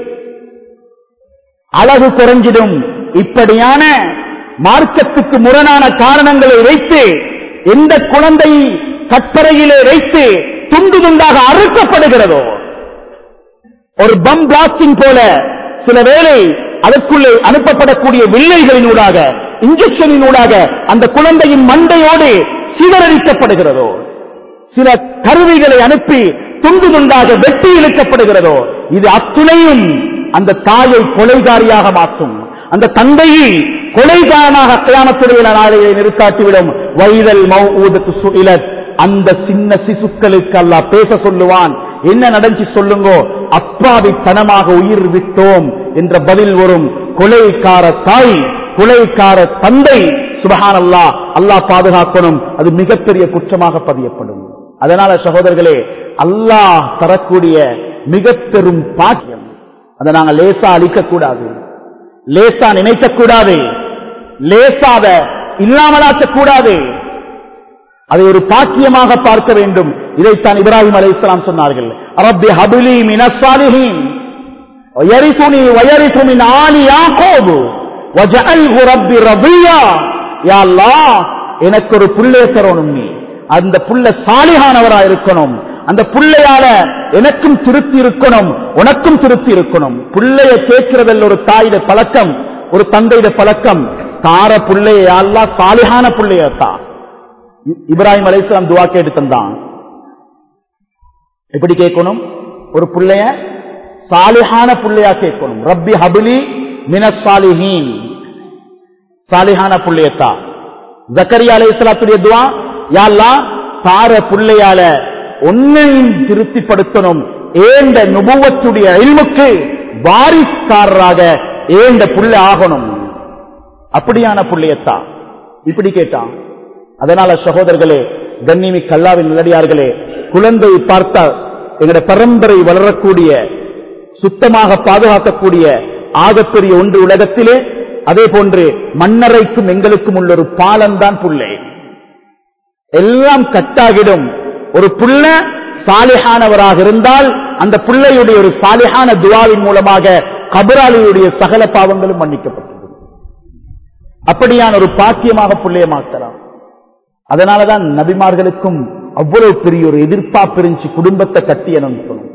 அழகு குறைஞ்சிடும். இப்படியான மார்க்கத்துக்கு முரணான காரணங்களை வைத்து எந்த குழந்தை கற்பறையிலே வைத்து துண்டு துண்டாக அறுக்கப்படுகிறதோ, ஒரு பம் பிளாஸ்டிங் போல சில வேளை அதற்குள்ளே அனுப்பப்படக்கூடிய வில்லைகளினூடாக இன்ஜெக்ஷனினூடாக அந்த குழந்தையின் மண்டையோடு சிதறடிக்கப்படுகிறதோ, சில கருவிகளை அனுப்பி துண்டு துண்டாக வெட்டி இழுக்கப்படுகிறதோ, இது அத்துணையும் அந்த தாயை கொலைகாரியாக மாற்றும், அந்த தந்தையை கொலைகாரனாக கியாமத்துடைய நாளையை நிறுத்தாட்டிவிடும். வைதல் மௌஊதத்து சுஇலத், அந்த சின்ன சிசுக்களுக்கு அல்லாஹ் பேச சொல்லுவான், என்ன நடந்துச்சு சொல்லுங்கோ, அப்பாவித்தனமாக உயிர் விட்டோம் என்ற பதில் வரும். கொலைக்கார தாய், கொலைக்கார தந்தை, சுப்ஹானல்லாஹ், அல்லாஹ் பாதுகாக்கணும், அது மிகப்பெரிய குற்றமாக பதியப்படும். அதனால சகோதரர்களே, அல்லாஹ் தரக்கூடிய மிக பெரும் பாக்கியம், அதை நாங்கள் லேசா அளிக்கக்கூடாது, லேசா நினைக்கக்கூடாது, லேசாத இல்லாமலாக்கக்கூடாது, அதை ஒரு பாக்கியமாக பார்க்க வேண்டும். இதைத்தான் இப்ராஹிம் அலைஹிஸ்ஸலாம் சொன்னார்கள், ரப்பி ஹப்லி மினஸ் சாலிஹீன் வயரிசுனி வயரிசு மின் ஆலி யாக்கூப் வஜஅல்ஹு ரப்பி ரதியா. யா அல்லாஹ், எனக்கு ஒரு புள்ளைய தரணும், நீ அந்த புள்ள சாலிஹானவரா இருக்கணும், அந்த புள்ளையால எனக்கும் திருப்தி இருக்கணும், உனக்கும் திருப்தி இருக்கணும். புள்ளைய கேட்கிறதில் ஒரு தாயிட பழக்கம், ஒரு தந்தையிட பழக்கம், தார புள்ளைய யா அல்லாஹ் சாலிஹான புள்ளையத்தா. இப்ராஹிம் அலைஹிஸ்ஸலாம் துஆ கேட்டு தந்தான். எப்படி கேட்கணும்? ஒரு புள்ளைய சாலிஹான புள்ளையா கேட்கணும். ரப்பி ஹப்லி மினஸ் சாலிஹீன், சாலிஹான புள்ளையத்தா. ஜக்கரியா அலைஹிஸ்ஸலாத்துடைய துஆ, யா அல்லாஹ் தார புள்ளையால உன்னையும் திருப்திப்படுத்தணும், ஏண்ட நுபுவத்துடைய இல்முக்கு வாரிசுக்காரராக ஏண்ட புள்ள ஆகணும், அப்படியான புள்ளையத்தா. இப்படி கேட்டான். அதனால சகோதரர்களே, கண்ணிமிக்க அல்லாஹ்வின் நல்லடியார்களே, குழந்தை பார்த்தா எங்களுடைய பரம்பரை வளரக்கூடிய, சுத்தமாக பாதுகாக்கக்கூடிய ஆகப்பெரிய ஒன்று உலகத்திலே. அதே போன்று மன்னரைக்கும் எங்களுக்கும் உள்ள ஒரு பாலம்தான் புள்ளை. எல்லாம் கட்டாகிடும். ஒரு புள்ள சாலிஹானவராக இருந்தால் அந்த புள்ளையுடைய ஒரு சாலிஹான துஆவின் மூலமாக கபராளியுடைய சகல பாவங்களும் மன்னிக்கப்பட்டது. அப்படியான ஒரு பாக்கியமாக புள்ளைய மாற்றலாம். அதனாலதான் நபிமார்களுக்கும் அவ்வளவு பெரிய ஒரு எதிர்பார்ப்பு இருந்துச்சு, குடும்பத்தை கட்டி அனுப்பணும்.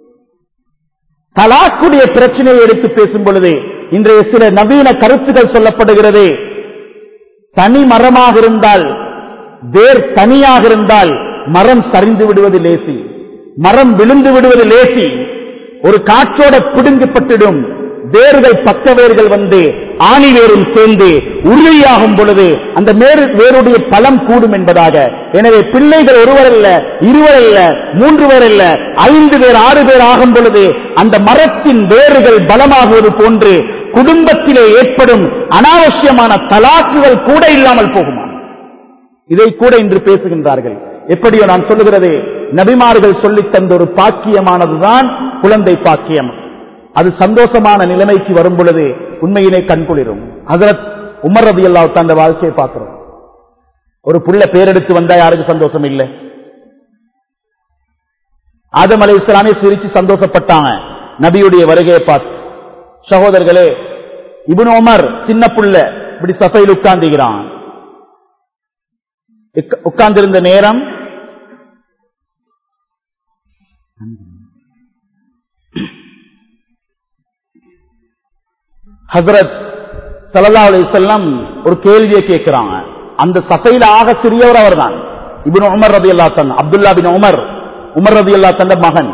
தலாக்குடைய பிரச்சனையை எடுத்து பேசும் பொழுது இன்றைய சில நவீன கருத்துக்கள் சொல்லப்படுகிறது. தனி மரமாக இருந்தால், வேர் தனியாக இருந்தால் மரம் சரிந்து விடுவது லேசி, மரம் விழுந்து விடுவது லேசி. ஒரு காற்றோட பிடுங்கப்பட்டிடும், வேர்கள் பக்க வேர்கள் வந்து ஆணி வேரும் சேர்ந்து உறுதியாகும் பொழுது அந்த வேருடைய பலம் கூடும் என்பதாக. எனவே பிள்ளைகள் ஒருவர் அல்ல, இருவர் அல்ல, மூன்று பேர் அல்ல, ஐந்து பேர், ஆறு பேர் ஆகும் பொழுது அந்த மரத்தின் வேர்கள் பலமாகுவது போன்று குடும்பத்திலே ஏற்படும் அனாவசியமான தலாக்குகள் கூட இல்லாமல் போகுமா? இதை கூட இன்று பேசுகின்றார்கள். எப்படியோ நான் சொல்லுகிறது, நபிமார்கள் சொல்லித் தந்த ஒரு பாக்கியமானதுதான் குழந்தை பாக்கியம். அது சந்தோஷமான நிலைமைக்கு வரும் பொழுது உண்மையிலே கண்குளிரும். ஹஜ்ரத் உமர் ரலியல்லாஹு தஆலா அந்த வாழ்க்கையை பார்க்கிறோம். ஒரு புள்ள பேரெடுத்து வந்தா யாருக்கு சந்தோஷம் இல்லை? ஆதம் அலைஹிஸ்ஸலாமே சிரிச்சு சந்தோஷப்பட்டாங்க நபியுடைய வருகையை பார்த்து. சகோதரர்களே, இப்னு உமர் சின்ன புள்ள இப்படி சஃபையில் உட்கார்ந்துகிறான். உட்கார்ந்திருந்த நேரம் ஹஜ்ரத் ஸல்லல்லாஹு அலைஹி வஸல்லம் ஒரு கேள்வியை கேட்கிறாங்க. அந்த சஃபையில ஆக சிறியவர் அவர்தான் இப்னு உமர் ரலியல்லாஹு தஆலா, அப்துல்லா பின் உமர், உமர் ரலியல்லாஹு தஆலா மகன்.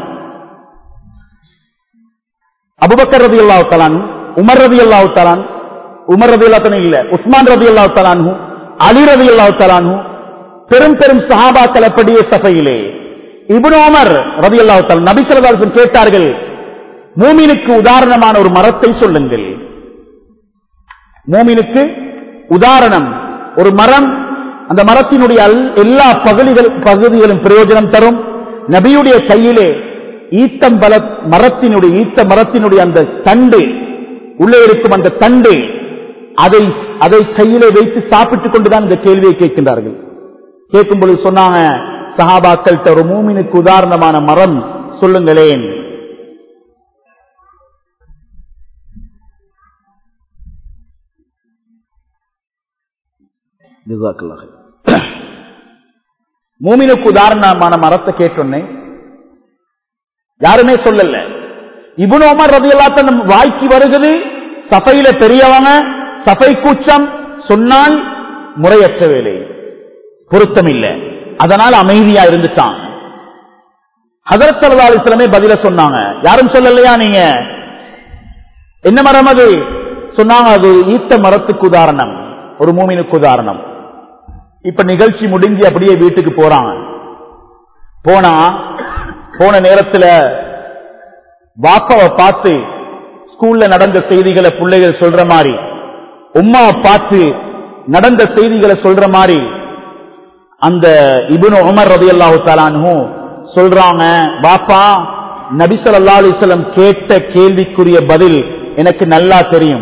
அபூபக்கர் ரலியல்லாஹு தஆலா, உமர் ரலியல்லாஹு தஆலா, உமர் ரலியல்லாஹு தஆலா இல்ல, உஸ்மான் ரலியல்லாஹு தஆலா, அலி ரலியல்லாஹு தஆலா, பெரும் பெரும் சஹாபாக்கள் அப்படியே சஃபையிலே. இப்னு உமர் ரலியல்லாஹு தஆலா நபி ஸல்லல்லாஹு அலைஹி வஸல்லம் கேட்டார்கள், மூமினுக்கு உதாரணமான ஒரு மரத்தை சொல்லுங்கள். மூமினுக்கு உதாரணம் ஒரு மரம், அந்த மரத்தினுடைய எல்லா பகுதிகள் பகுதிகளும் பிரயோஜனம் தரும். நபியுடைய கையிலே ஈத்தம்பல மரத்தினுடைய ஈத்த மரத்தினுடைய அந்த தண்டு, உள்ளே இருக்கும் அந்த தண்டு, அதை அதை கையிலே வைத்து சாப்பிட்டுக் கொண்டுதான் இந்த கேள்வியை கேட்கின்றார்கள். கேட்கும் பொழுது சொன்னாங்க சஹாபாக்கள்கிட்ட, ஒரு மூமினுக்கு உதாரணமான மரம் சொல்லுங்களேன். மூமினுக்கு உதாரணமான மரத்தை கேட்டோன்னே யாருமே சொல்லல. இப்னு உமர் ரலியல்லாஹு அன்ஹு வாய்க்கு வருகிறது, சஃபையில பெரியவங்க, சஃபை கூச்சம், சொன்னால் முறையற்ற வேலை, பொருத்தம் இல்லை, அதனால் அமைதியா இருந்துட்டான். ஹஜ்ரத் ஸல்லல்லாஹு அலைஹி வஸல்லம் பதில சொன்னாங்க. யாரும் சொல்லலையா நீங்க என்ன மரம் அது? சொன்னாங்க அது ஈத்த மரத்துக்கு உதாரணம், ஒரு மூமினுக்கு உதாரணம். இப்ப நிகழ்ச்சி முடிஞ்சு அப்படியே வீட்டுக்கு போறாங்க. போனா போன நேரத்துல வாப்பாவை பார்த்து ஸ்கூல்ல நடந்த செய்திகளை பிள்ளைகள் சொல்ற மாதிரி, உம்மாவை பார்த்து நடந்த செய்திகளை சொல்ற மாதிரி அந்த இப்னு உமர் ரலியல்லாஹு தஆலா அன்ஹு சொல்றாங்க, வாப்பா நபி ஸல்லல்லாஹு அலைஹி வஸல்லம் கேட்ட கேள்விக்குரிய பதில் எனக்கு நல்லா தெரியும்,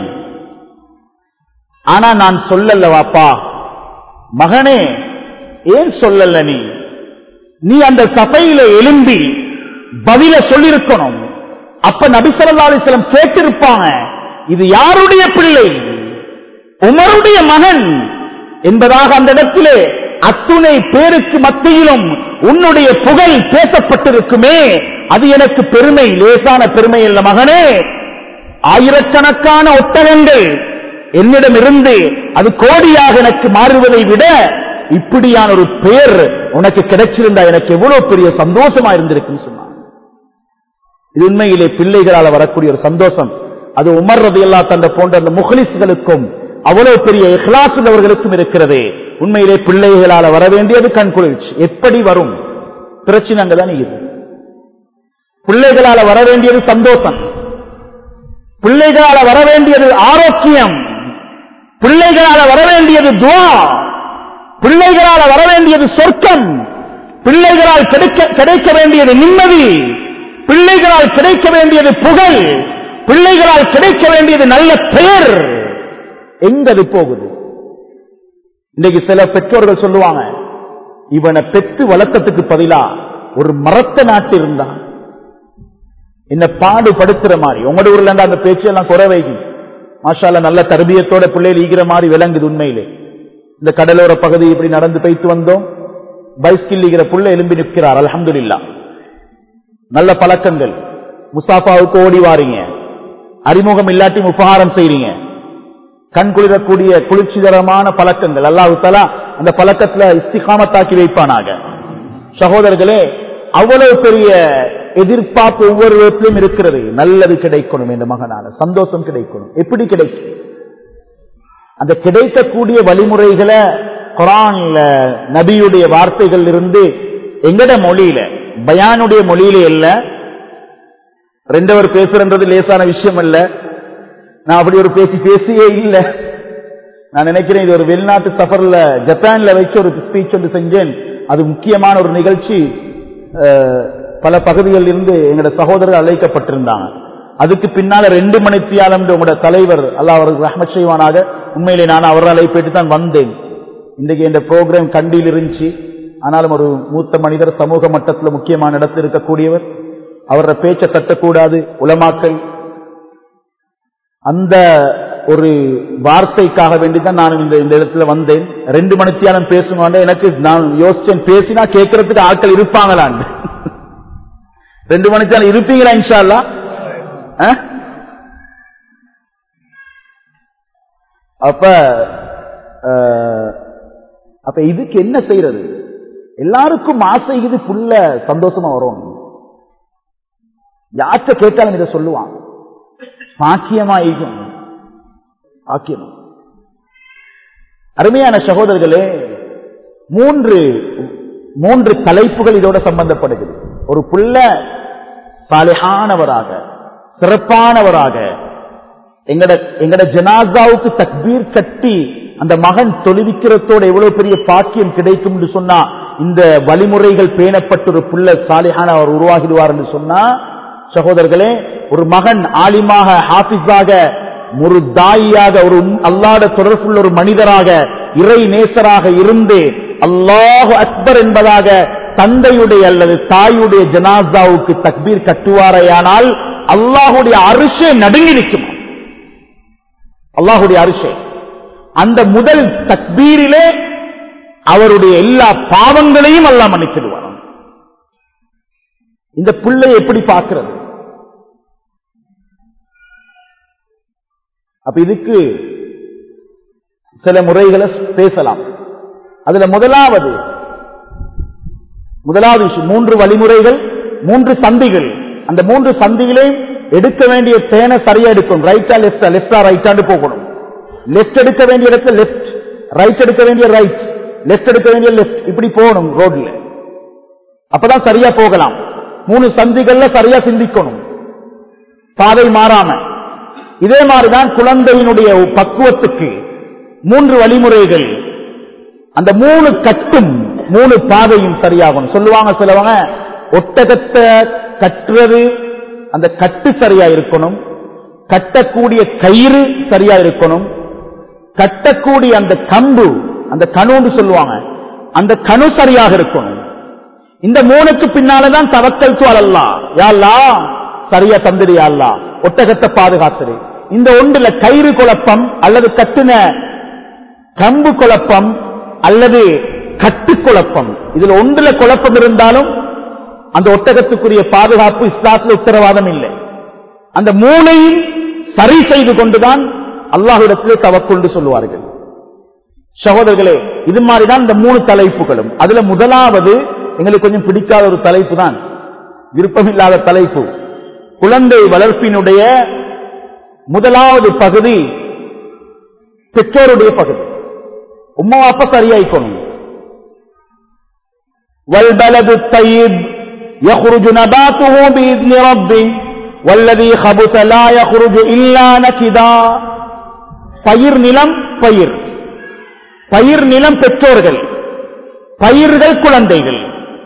ஆனா நான் சொல்லல வாப்பா. மகனே ஏன் சொல்லல? நீ நீ அந்த சபையில எழும்பி பதில சொல்லிருக்கணும். அப்ப நபி ஸல்லல்லாஹு அலைஹி வஸல்லம் கேட்டிருப்பாங்க, இது யாருடைய பிள்ளை? உமருடைய மகன் என்பதாக அந்த இடத்திலே அத்துணை பேருக்கு மத்தியிலும் உன்னுடைய புகழ் பேசப்பட்டிருக்குமே, அது எனக்கு பெருமை, லேசான பெருமை அல்ல மகனே. ஆயிரக்கணக்கான ஒட்டகங்கள் என்னிடம் இருந்து அது கோடியாக எனக்கு மாறுவதை விட இப்படியான ஒரு பெயர் உனக்கு கிடைச்சிருந்தா எனக்கு எவ்வளவு பெரிய சந்தோஷமா இருந்திருக்குன்னு சொன்னாங்க. இது உண்மையிலே பிள்ளைகளால் வரக்கூடிய ஒரு சந்தோஷம். அது உமர் ரலியல்லாஹு தஆலா போன்ற அந்த முஹ்லிஸ்களுக்கும் அவ்வளவு பெரிய இஹ்லாஸ் உள்ளவர்களுக்கும் இருக்கிறது. உண்மையிலே பிள்ளைகளால் வர வேண்டியது கண்குளிர்ச்சி. எப்படி வரும்? பிரச்சனை அங்கதான் இது. பிள்ளைகளால் வர வேண்டியது சந்தோஷம், பிள்ளைகளால் வர வேண்டியது ஆரோக்கியம், பிள்ளைகளால் வர வேண்டியது துஆ, பிள்ளைகளால் வர வேண்டியது சொர்க்கம், பிள்ளைகளால் கிடைக்க கிடைக்க வேண்டியது நிம்மதி, பிள்ளைகளால் கிடைக்க வேண்டியது புகழ், பிள்ளைகளால் கிடைக்க வேண்டியது நல்ல பெயர். எங்க அது போகுது? இன்னைக்கு சில பெற்றோர்கள் சொல்லுவாங்க, இவனை பெற்று வளர்த்ததுக்கு பதிலா ஒரு மரத்தை நாட்டு இருந்தா என்ன பாடுபடுத்துற மாதிரி. உங்களோட ஊர்ல இருந்து அந்த பேச்செல்லாம் குறை வைக்கும். மாஷா அல்லாஹ் நல்ல தர்பியத்தோட பிள்ளைகள் ஈகிற மாதிரி விளங்குது. உண்மையிலே இந்த கடலோர பகுதி இப்படி நடந்து போய்த்து வந்தோம், பைஸ்கில் ஈகிற புள்ள எலும்பி நிற்கிறார். அல்ஹம்துலில்லாஹ். நல்ல பழக்கங்கள். முசாஃபாவுக்கு ஓடி வாரீங்க, அறிமுகம் இல்லாட்டி முபஹாரம் செய்றீங்க, கண் குளிரக்கூடிய குளிர்ச்சிகரமான பழக்கங்கள். அல்லாஹ் தஆலா அந்த பழக்கத்துல இஸ்திகாமத்தாக்கி வைப்பானாக. சகோதரர்களே, அவ்வளவு பெரிய எதிர்பார்ப்பு ஒவ்வொரு விதத்திலும் இருக்கிறது. நல்லது கிடைக்கணும் என்ற மகனால, சந்தோஷம் கிடைக்கணும். எப்படி கிடைக்கும்? அந்த கிடைக்கக்கூடிய வழிமுறைகளை குர்ஆன்ல நபியுடைய வார்த்தைகள் இருந்து எங்கட மொழியில, பயானுடைய மொழியில இல்ல. ரெண்டவர் பேசுறது லேசான விஷயம் அல்ல. நான் அப்படி ஒரு பேசி பேசியே இல்லை. நான் நினைக்கிறேன் இது ஒரு வெளிநாட்டு சஃபர்ல ஜப்பான்ல வச்சு ஒரு ஸ்பீச் ஒன்று செஞ்சேன். அது முக்கியமான ஒரு நிகழ்ச்சி. பல பகுதிகளில் இருந்து எங்களோட சகோதரர்கள் அழைக்கப்பட்டிருந்தாங்க. அதுக்கு பின்னால ரெண்டு மணி தியாலம் உங்களோட தலைவர் அல்லாஹ் அவருக்கு ரஹ்மத் செய்வானாக, உண்மையிலே நான் அவரை அழைப்பிட்டு தான் வந்தேன். இன்றைக்கு இந்த ப்ரோக்ராம் கண்டியில் இருந்துச்சு. ஆனாலும் ஒரு மூத்த மனிதர், சமூக மட்டத்தில் முக்கியமான இடத்தில் இருக்கக்கூடியவர், அவரோட பேச்சை தட்டக்கூடாது உலமாக்கள், அந்த ஒரு வார்த்தைக்காக வேண்டிதான் நான் இந்த இந்த இடத்துல வந்தேன். ரெண்டு மணித்தியாலம் பேசுவாங்க. எனக்கு நான் யோசிச்சேன், பேசினா கேட்கறதுக்கு ஆட்கள் இருப்பாங்களான்னு. ரெண்டு மணித்தியாலம் இருப்பீங்களா இன்ஷா அல்லாஹ்? அப்ப அப்ப இதுக்கு என்ன செய்யறது? எல்லாருக்கும் ஆசை, இது புள்ள சந்தோஷமா வரும். யார்கிட்ட கேட்டாலும் இதை சொல்லுவான், பாக்கியமா ஈகும் பாக்கியம். அருமையான சகோதரர்களே, மூன்று மூன்று தலைப்புகள் இதோட சம்பந்தப்படுகிறது. ஒரு புள்ள சாலிஹானவராக, சிறப்பானவராக, எங்கட எங்கட ஜனாசாவுக்கு தக்பீர் கட்டி அந்த மகன் தொழுவிக்கிறதோட எவ்வளவு பெரிய பாக்கியம் கிடைக்கும் என்று சொன்னா, இந்த வழிமுறைகள் பேணப்பட்ட ஒரு புள்ள சாலிஹான அவர் உருவாகிடுவார் என்று சொன்னா, சகோதரர்களே, ஒரு மகன் ஆலிமாக, ஹாஃபிஸாக, ஒரு தாயியாக, ஒரு அல்லாஹ்வுட தொடர்புள்ள ஒரு மனிதராக, இறை நேசராக இருந்து அல்லாஹு அக்பர் என்பதாக தந்தையுடைய அல்லது தாயுடைய ஜனாசாவுக்கு தக்பீர் கட்டுவாரையானால் அல்லாஹுடைய அரிசே நடுங்கி நிற்கும். அல்லாஹுடைய அரிசே அந்த முதல் தக்பீரிலே அவருடைய எல்லா பாவங்களையும் அல்லாஹ் மன்னிச்சிடுவார். இந்த பிள்ளை எப்படி பார்க்கிறது? அப்ப இதுக்கு சில முறைகளை பேசலாம். அதுல முதலாவது முதலாவது விஷயம் மூன்று வழிமுறைகள், மூன்று சந்திகள். அந்த மூன்று சந்திகளையும் எடுக்க வேண்டிய தேனை சரியா எடுக்கணும். ரைட்டா லெப்டா, லெப்டா ரைட்டாண்டு போகணும். லெப்ட் எடுக்க வேண்டிய இடத்துல லெப்ட், ரைட் எடுக்க வேண்டிய ரைட், லெப்ட் எடுக்க வேண்டிய லெப்ட், இப்படி போகணும் ரோட்ல. அப்பதான் சரியா போகலாம். மூணு சந்திகள்ல சரியா சிந்திக்கணும், பாதை மாறாம. இதே மாதிரிதான் குழந்தையினுடைய பக்குவத்துக்கு மூன்று வழிமுறைகள். அந்த மூணு கட்டும் மூணு பாதையும் சரியாகணும். சொல்லுவாங்க சிலவங்க, ஒட்டகத்தை கட்டுறது அந்த கட்டு சரியா இருக்கணும், கட்டக்கூடிய கயிறு சரியா இருக்கணும், கட்டக்கூடிய அந்த கம்பு, அந்த கணுன்னு சொல்லுவாங்க, அந்த கணு சரியாக இருக்கணும். இந்த மூணுக்கு பின்னாலதான் தவக்கல் து அலல்லாஹ், யா அல்லாஹ் சரியா தந்துடு, யா அல்லாஹ் ஒட்டகத்தை பாதுகாத்துடு. இந்த ஒன்றுல கயிறு குழப்பம் அல்லது கட்டுன கம்பு குழப்பம் அல்லது கட்டு குழப்பம், இதுல ஒன்றுல குழப்பம் இருந்தாலும் அந்த ஒட்டகத்துக்குரிய பாதுகாப்பு இஸ்லாத்தில் உத்தரவாதம் இல்லை. அந்த மூளையும் சரி செய்து கொண்டுதான் அல்லாஹ்விடத்திலே தவக்குல் சொல்லுவார்கள். சகோதரர்களே, இது மாதிரிதான் இந்த மூணு தலைப்புகளும். அதுல முதலாவது எங்களுக்கு கொஞ்சம் பிடிக்காத ஒரு தலைப்பு தான், விருப்பமில்லாத தலைப்பு. குழந்தை வளர்ப்பினுடைய முதலாவது பகுதி பெற்றோருடைய பகுதி. உம்மா அப்பா சரியாயிக்கணும். வல்பலது தய்யிப் யக்ருஜு நபாத்துஹு பிஇذن ரப்பி வல்லதி خبث லா யக்ருஜு இல்லா நகிதா. பயிர் நிலம், பயிர் பயிர் நிலம் பெற்றோர்கள், பயிர்கள் குழந்தைகள்.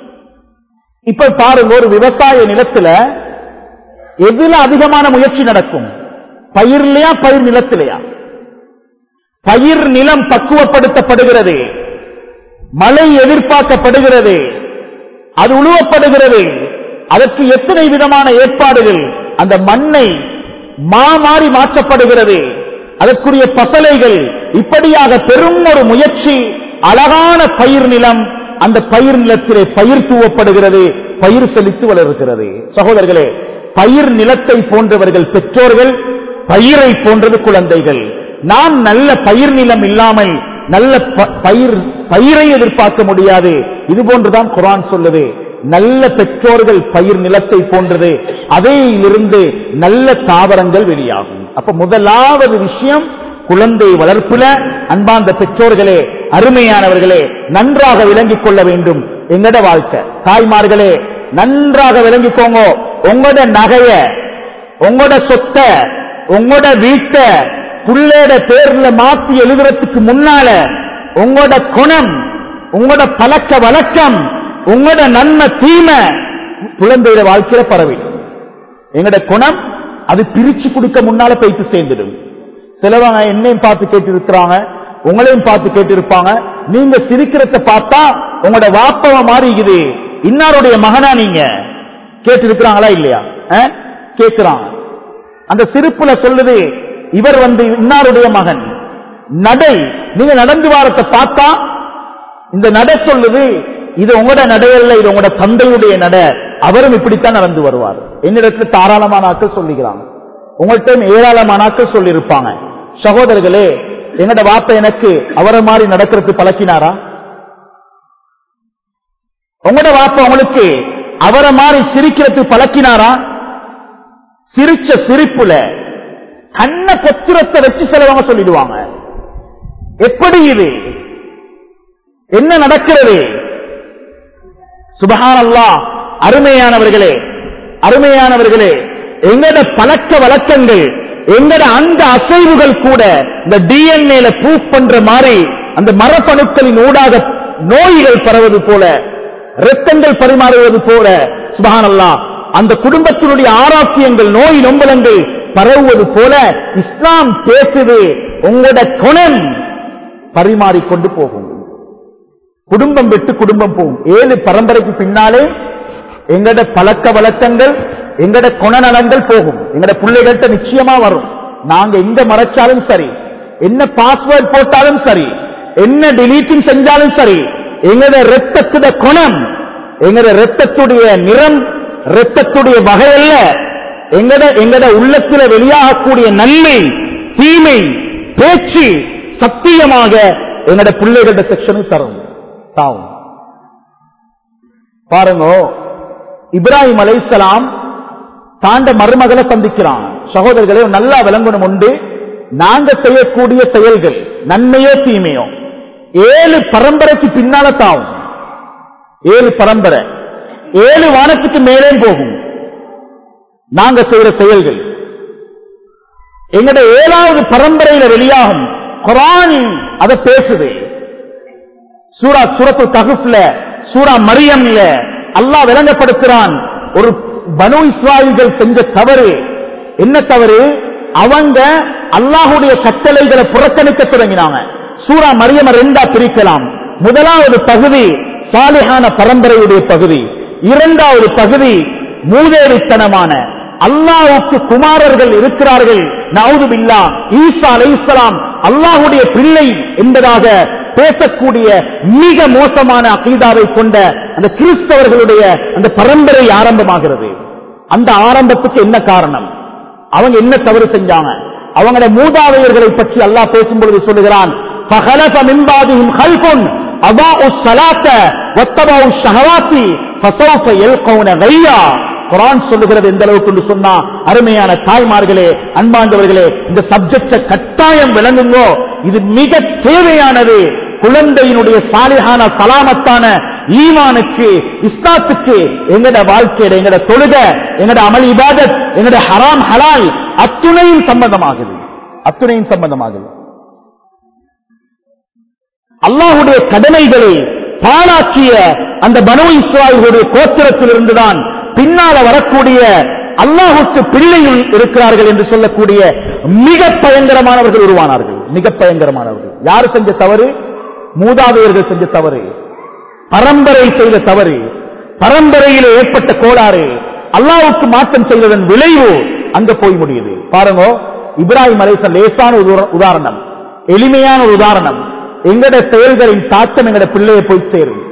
இப்ப பாருங்க, ஒரு விவசாய நிலத்துல எதுல அதிகமான முயற்சி நடக்கும்? பயிர்லையா பயிர் நிலத்திலையா? பயிர் நிலம் பக்குவப்படுத்தப்படுகிறது, மழை எதிர்பார்க்கப்படுகிறது, அது உழுவப்படுகிறது, அதற்கு எத்தனை விதமான ஏற்பாடுகள், அந்த மண்ணை மாறி மாற்றப்படுகிறது, அதற்குரிய பசலைகள், இப்படியாக பெரும் ஒரு முயற்சி. அழகான பயிர் நிலம், அந்த பயிர் நிலத்திலே பயிர் தூவப்படுகிறது, பயிர் செழித்து வளர்கிறது. சகோதரர்களே, பயிர் நிலத்தை போன்றவர்கள் பெற்றோர்கள், பயிரை போன்றது குழந்தைகள். நாம் நல்ல பயிர் நிலம் இல்லாமல் நல்ல பயிர் பயிரை எதிர்பார்க்க முடியாது. இது போன்றுதான் குர்ஆன் சொல்லுது, நல்ல பெற்றோர்கள் பயிர் நிலத்தை போன்றது, அதையிலிருந்து நல்ல தாவரங்கள் வெளியாகும். அப்ப முதலாவது விஷயம் குழந்தை வளர்ப்புல அன்பார்ந்த பெற்றோர்களே, அருமையானவர்களே, நன்றாக விளங்கிக் கொள்ள வேண்டும். எங்கட வாழ்க்கை தாய்மார்களே நன்றாக விளங்கிக்கோங்க. உங்களோட நகைய, உங்களோட சொத்தை, உங்களோட வீட்டை புள்ளேட பேர்ல மாத்தி எழுதுறதுக்கு முன்னால உங்களோட குணம், உங்களோட பழக்க வழக்கம், உங்களோட நன்மை தீமை குழந்தையோட வாழ்க்கையில பரவி. எங்களோட குணம் அது பிரிச்சு கொடுக்க முன்னால போயிட்டு சேர்ந்துடும். சிலவங்க என்னையும் பார்த்து கேட்டு இருக்கிறாங்க, உங்களையும் பார்த்து கேட்டு இருப்பாங்க. நீங்க சிரிக்கிறத பார்த்தா உங்களோட வாப்பவ மாறிக்குது, இன்னாருடைய மகனா நீங்க கேட்டு இருக்கிறாங்களா இல்லையா? கேட்கிறாங்க. அந்த சிரிப்புல சொல்லுது, இவர் வந்து இன்னாருடைய மகன். நடை, நீங்க நடந்து வாரத்தை பார்த்தா இந்த நடை சொல்லுது, இது உங்களோட நடையல்ல, இது உங்களோட தந்தையுடைய நடை, அவரும் இப்படித்தான் நடந்து வருவார். என்னிடத்துல தாராளமான ஆட்கள் சொல்லிக்கிறாங்க, உங்கள்கிட்ட ஏராளமான ஆட்கள் சொல்லி இருப்பாங்க. சகோதரர்களே, என்னோட வாப்ப எனக்கு அவரை மாதிரி நடக்கிறது பழக்கினாரா? உங்களோட வாப்ப உங்களுக்கு அவரை மாதிரி சிரிக்கிறது பழக்கினாரா? சிரிச்ச சிரிப்புல கண்ண கொத்திரத்தை வச்சு சிலவங்க சொல்லிடுவாங்க. எப்படி இது என்ன நடக்கிறது? சுப்ஹானல்லாஹ். அருமையானவர்களே, அருமையானவர்களே, எங்கட பழக்க வழக்கங்கள், எங்கட அந்த அசைவுகள் கூட இந்த டிஎன்ஏல ப்ரூஃப் பண்ற மாதிரி அந்த மரபணுக்களின் ஊடாக நோய்கள் பரவது போல, இரத்தங்கள் பரிமாறுவது போல, சுப்ஹானல்லாஹ், அந்த குடும்பத்தினுடைய ஆரோக்கியங்கள், நோய் நொம்பலங்கள் பரவுவது போல இஸ்லாம் பேசுது. உங்களோட குணம் பரிமாறிக்கொண்டு போகும், குடும்பம் விட்டு குடும்பம் போகும். ஏழு பரம்பரைக்கு பின்னாலே எங்கட பழக்க வழக்கங்கள், எங்கட குணநலங்கள் போகும். எங்கட பிள்ளைகள்கிட்ட நிச்சயமா வரும். நாங்க எங்க மறைச்சாலும் சரி, என்ன பாஸ்வேர்ட் போட்டாலும் சரி, என்ன டிலீட்டிங் செஞ்சாலும் சரி, எங்கட ரத்தத்துட குணம், எங்கட ரத்தத்துடைய நிறம், ரத்தத்துடைய வகையல்ல, எங்கட எங்கட உள்ளத்துல வெளியாகக்கூடிய நன்மை, தீமை, பேச்சு, சத்தியமாக எங்கட பிள்ளைகளோட செக்ஷனு தரும் தாவும். பாருங்க, இப்ராஹிம் அலைஹிஸ்ஸலாம் தாண்ட மருமகளை சந்திக்கிறான். சகோதரர்களே, நல்லா விளங்கணும் உண்டு, நாங்க செய்யக்கூடிய செயல்கள் நன்மையோ தீமையோ ஏழு பரம்பரைக்கு பின்னால தாவும். ஏழு பரம்பரை, ஏழு வானத்துக்கு மேலே போகும். நாங்க செய்யற செயல்கள் எங்கட ஏழாவது பரம்பரையில வெளியாகும். குர்ஆன் அதை பேசுது. சூரா சூரத்துல் கஹ்ஃப்ல, சூரா மரியம்ல அல்லாஹ் விளங்கப்படுத்துறான். ஒரு பனு இஸ்ராயீல்கள் செஞ்ச தவறு என்ன தவறு? அவங்க அல்லாஹ்வுடைய கட்டளைகளை புறக்கணிக்க தொடங்கினாங்க. சூரா மரியம ரெண்டா பிரிக்கலாம். முதலாவது பகுதி சாலிஹான பரம்பரையுடைய பகுதி, இரண்டாவது பகுதி மூதேவித்தனமான அல்லாஹ்வுக்கு குமாரர்கள் இருக்கிறார்கள், நஊது பில்லாஹ், ஈசா அலைஹிஸ்ஸலாம் அல்லாஹ்வுடைய பிள்ளை என்பதாக பேசக்கூடிய மிக மோசமான அகீதாவை கொண்ட அந்த கிறிஸ்தவர்களுடைய அந்த பரம்பரை ஆரம்பமாகிறது. அந்த ஆரம்பத்துக்கு என்ன காரணம்? அவங்க என்ன தவறு செஞ்சாங்க? அவங்களோட மூதாதையர்களை பற்றி அல்லாஹ் பேசும்பொழுது சொல்லுகிறான், فَخَلَفَ مِنْ بَعْدِهِمْ خَلْفٌ أَضَاعُوا الصَّلَاةَ وَاتَّبَعُوا الشَّهَوَاتِ فَسَوْفَ يَلْقَوْنَ غَيًّا. குர்ஆன் சொல்லுகிறது எந்த அளவுக்கு சொன்னா, அருமையான தாய்மார்களே, அன்பார்ந்தவர்களே, இந்த சப்ஜெக்ட கட்டாயம் விளங்குங்கோ. இது மிக தேவையானது. குழந்தையினுடைய சாலிஹான சலாமத்தான ஈமானுக்கு, இஸ்லாத்துக்கு, எங்கட வாழ்க்கையில எங்கட தொழுக, எங்கட அமல் இபாதத், எங்கட ஹராம் ஹலால் அத்துணையும் சம்பந்தமாகுது. அத்துணையும் சம்பந்தமாகுது. அல்லாஹ்வுடைய கடமைகளை பாழாக்கிய அந்த பனு இஸ்ராயீலுடைய கோத்திரத்தில் இருந்துதான் பின்னால வரக்கூடிய அல்லாஹ்வுக்கு பிள்ளைகள் இருக்கிறார்கள் என்று சொல்லக்கூடிய மிக பயங்கரமானவர்கள் உருவானார்கள். மிக பயங்கரமானவர்கள். யாரு செஞ்ச தவறு? மூதாதையர்கள் செஞ்ச தவறு, பரம்பரை செய்த தவறு, பரம்பரையில் ஏற்பட்ட கோளாறு, அல்லாஹ்வுக்கு மாற்றம் செய்ததன் விளைவு அங்க போய் முடியுது. பாருங்க, இப்ராஹிம் அலைஹிஸ்ஸலாம் லேசான ஒரு உதாரணம், எளிமையான ஒரு உதாரணம். எங்கட செயல்களின் தாக்கம் எங்கட பிள்ளையை போய் சேரும்.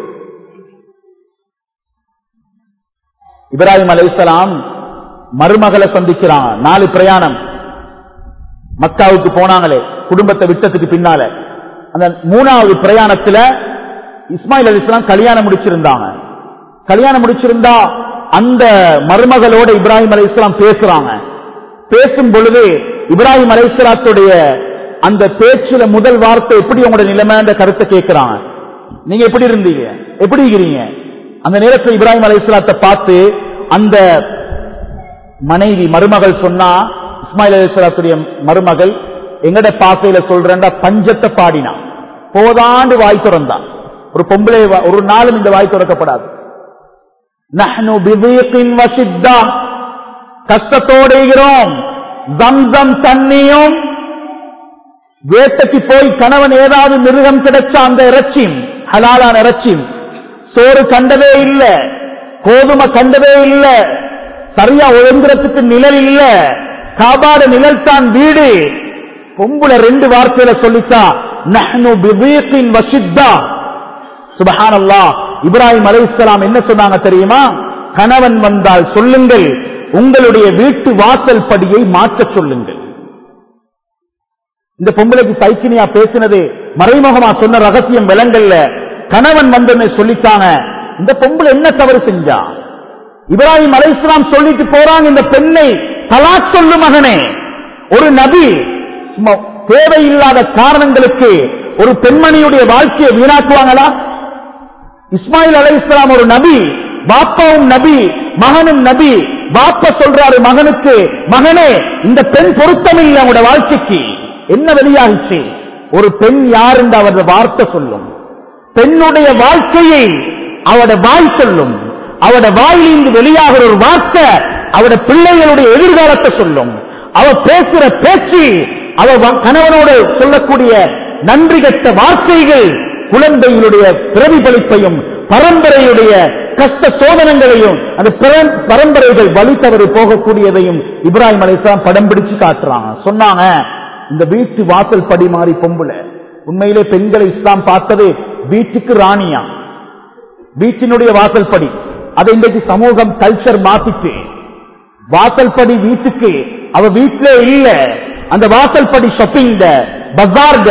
இப்ராஹிம் அலைஹிஸ்ஸலாம் மருமகளை சந்திக்கிறான். நாலு பிரயாணம் மக்காவுக்கு போனாங்களே குடும்பத்தை விட்டதுக்கு பின்னால, அந்த மூணாவது பிரயாணத்துல இஸ்மாயில் அலைஹிஸ்ஸலாம் கல்யாணம் முடிச்சிருந்தாங்க. கல்யாணம் முடிச்சிருந்தா அந்த மருமகளோட இப்ராஹிம் அலைஹிஸ்ஸலாம் பேசுறாங்க. பேசும் பொழுது இப்ராஹிம் அலைஹிஸ்ஸலாத்துடைய அந்த பேச்சுல முதல் வார்த்தை, எப்படி உங்களோட நிலைமைன்ற கருத்தை கேட்கிறாங்க. நீங்க எப்படி இருந்தீங்க, எப்படி இருக்கிறீங்க? அந்த நேரத்தில் இப்ராஹிம் அலைஹிஸ்ஸலாத்தை பார்த்து அந்த மனைவி மருமகள் சொன்னா, இஸ்மாயில் அலைஹிஸ்ஸலாத்துடைய மருமகள், எங்கட பாசையில சொல்றா பஞ்சத்தை பாடினா, போதாண்டு வாய் திறந்தான். ஒரு பொம்பளை ஒரு நாளும் இந்த வாய் திறக்கப்படாது. நஹ்னு பிதீகின் வஷித்தா, கஷ்டத்தோடு இருக்கிறோம். ஜம்சம் தண்ணியும், வேட்டைக்கு போய் கணவன் ஏதாவது மிருகம் கிடைச்சா அந்த இறைச்சியும், ஹலாலான இறைச்சியும், சோறு கண்டதே இல்ல, கோதுமை கண்டதே இல்ல, சரியா ஒழுங்குறதுக்கு நிழல் இல்ல, காபாட நிழல் தான் வீடு. பொம்புல ரெண்டு வார்த்தையில சொல்லிட்டா, நஹ்னு பிதீகின் வஷித்தா. சுப்ஹானல்லாஹ். இப்ராஹிம் அலைஹிஸ்ஸலாம் என்ன சொன்னாங்க தெரியுமா? கணவன் வந்தால் சொல்லுங்கள், உங்களுடைய வீட்டு வாசல் படியை மாற்ற சொல்லுங்கள். இந்த பொம்பளைக்கு சைக்கினியா பேசினது, மறைமுகமா சொன்ன ரகசியம் விலங்கல்ல. கணவன் வந்தன்னு சொல்லிட்டாங்க. இந்த பொம்பளை என்ன தவறு செஞ்சா? இப்ராஹிம் அலைஹிஸ்ஸலாம் சொல்லிட்டு போறாங்க, இந்த பெண்ணை தலாக் சொல்லு மகனே. ஒரு நபி தேவையில்லாத காரணங்களுக்கு ஒரு பெண்மணியுடைய வாழ்க்கையை வீணாக்குவாங்களா? இஸ்மாயில் அலைஹிஸ்ஸலாம் ஒரு நபி, பாப்பாவும் நபி, மகனும் நபி. பாப்பா சொல்றாரு மகனுக்கு, மகனே இந்த பெண் பொருத்தமில்லை உங்களோட வாழ்க்கைக்கு. என்ன வெளியாகிச்சு? ஒரு பெண் யார் என்று அவரது வார்த்தை சொல்லும். பெண்ணுடைய வாழ்க்கையை அவட வாய் சொல்லும். அவட வாயிலிருந்து வெளியாகிற ஒரு வார்த்தை அவட பிள்ளைகளுடைய எதிர்காலத்தை சொல்லும். அவ பேசுற பேச்சு, அவ கணவனோடு சொல்லக்கூடிய நன்றி கட்ட வார்த்தைகள் குழந்தைகளுடைய பிரதிபலிப்பையும் பரம்பரையுடைய கஷ்ட சோதனைகளையும் அந்த பரம்பரைகள் வழி தவறி போகக்கூடியதையும் இப்ராஹிம் அலைஹிஸ்ஸலாம் படம் பிடிச்சு காட்டுறாங்க. சொன்னாங்க, இந்த வீட்டு வாசல் படி மாறி பொம்புல. உண்மையிலே பெண்களை இஸ்லாம் பார்த்தது வீட்டுக்கு ராணியா, வீட்டினுடைய வாசல் படி. அதை இன்றைக்கு சமூகம் கல்ச்சர் மாத்திட்டு வாசல் படி வீட்டுக்கு, அவ வீட்டிலே இல்ல, அந்த வாசல் படி ஷாப்பிங், பஜார்,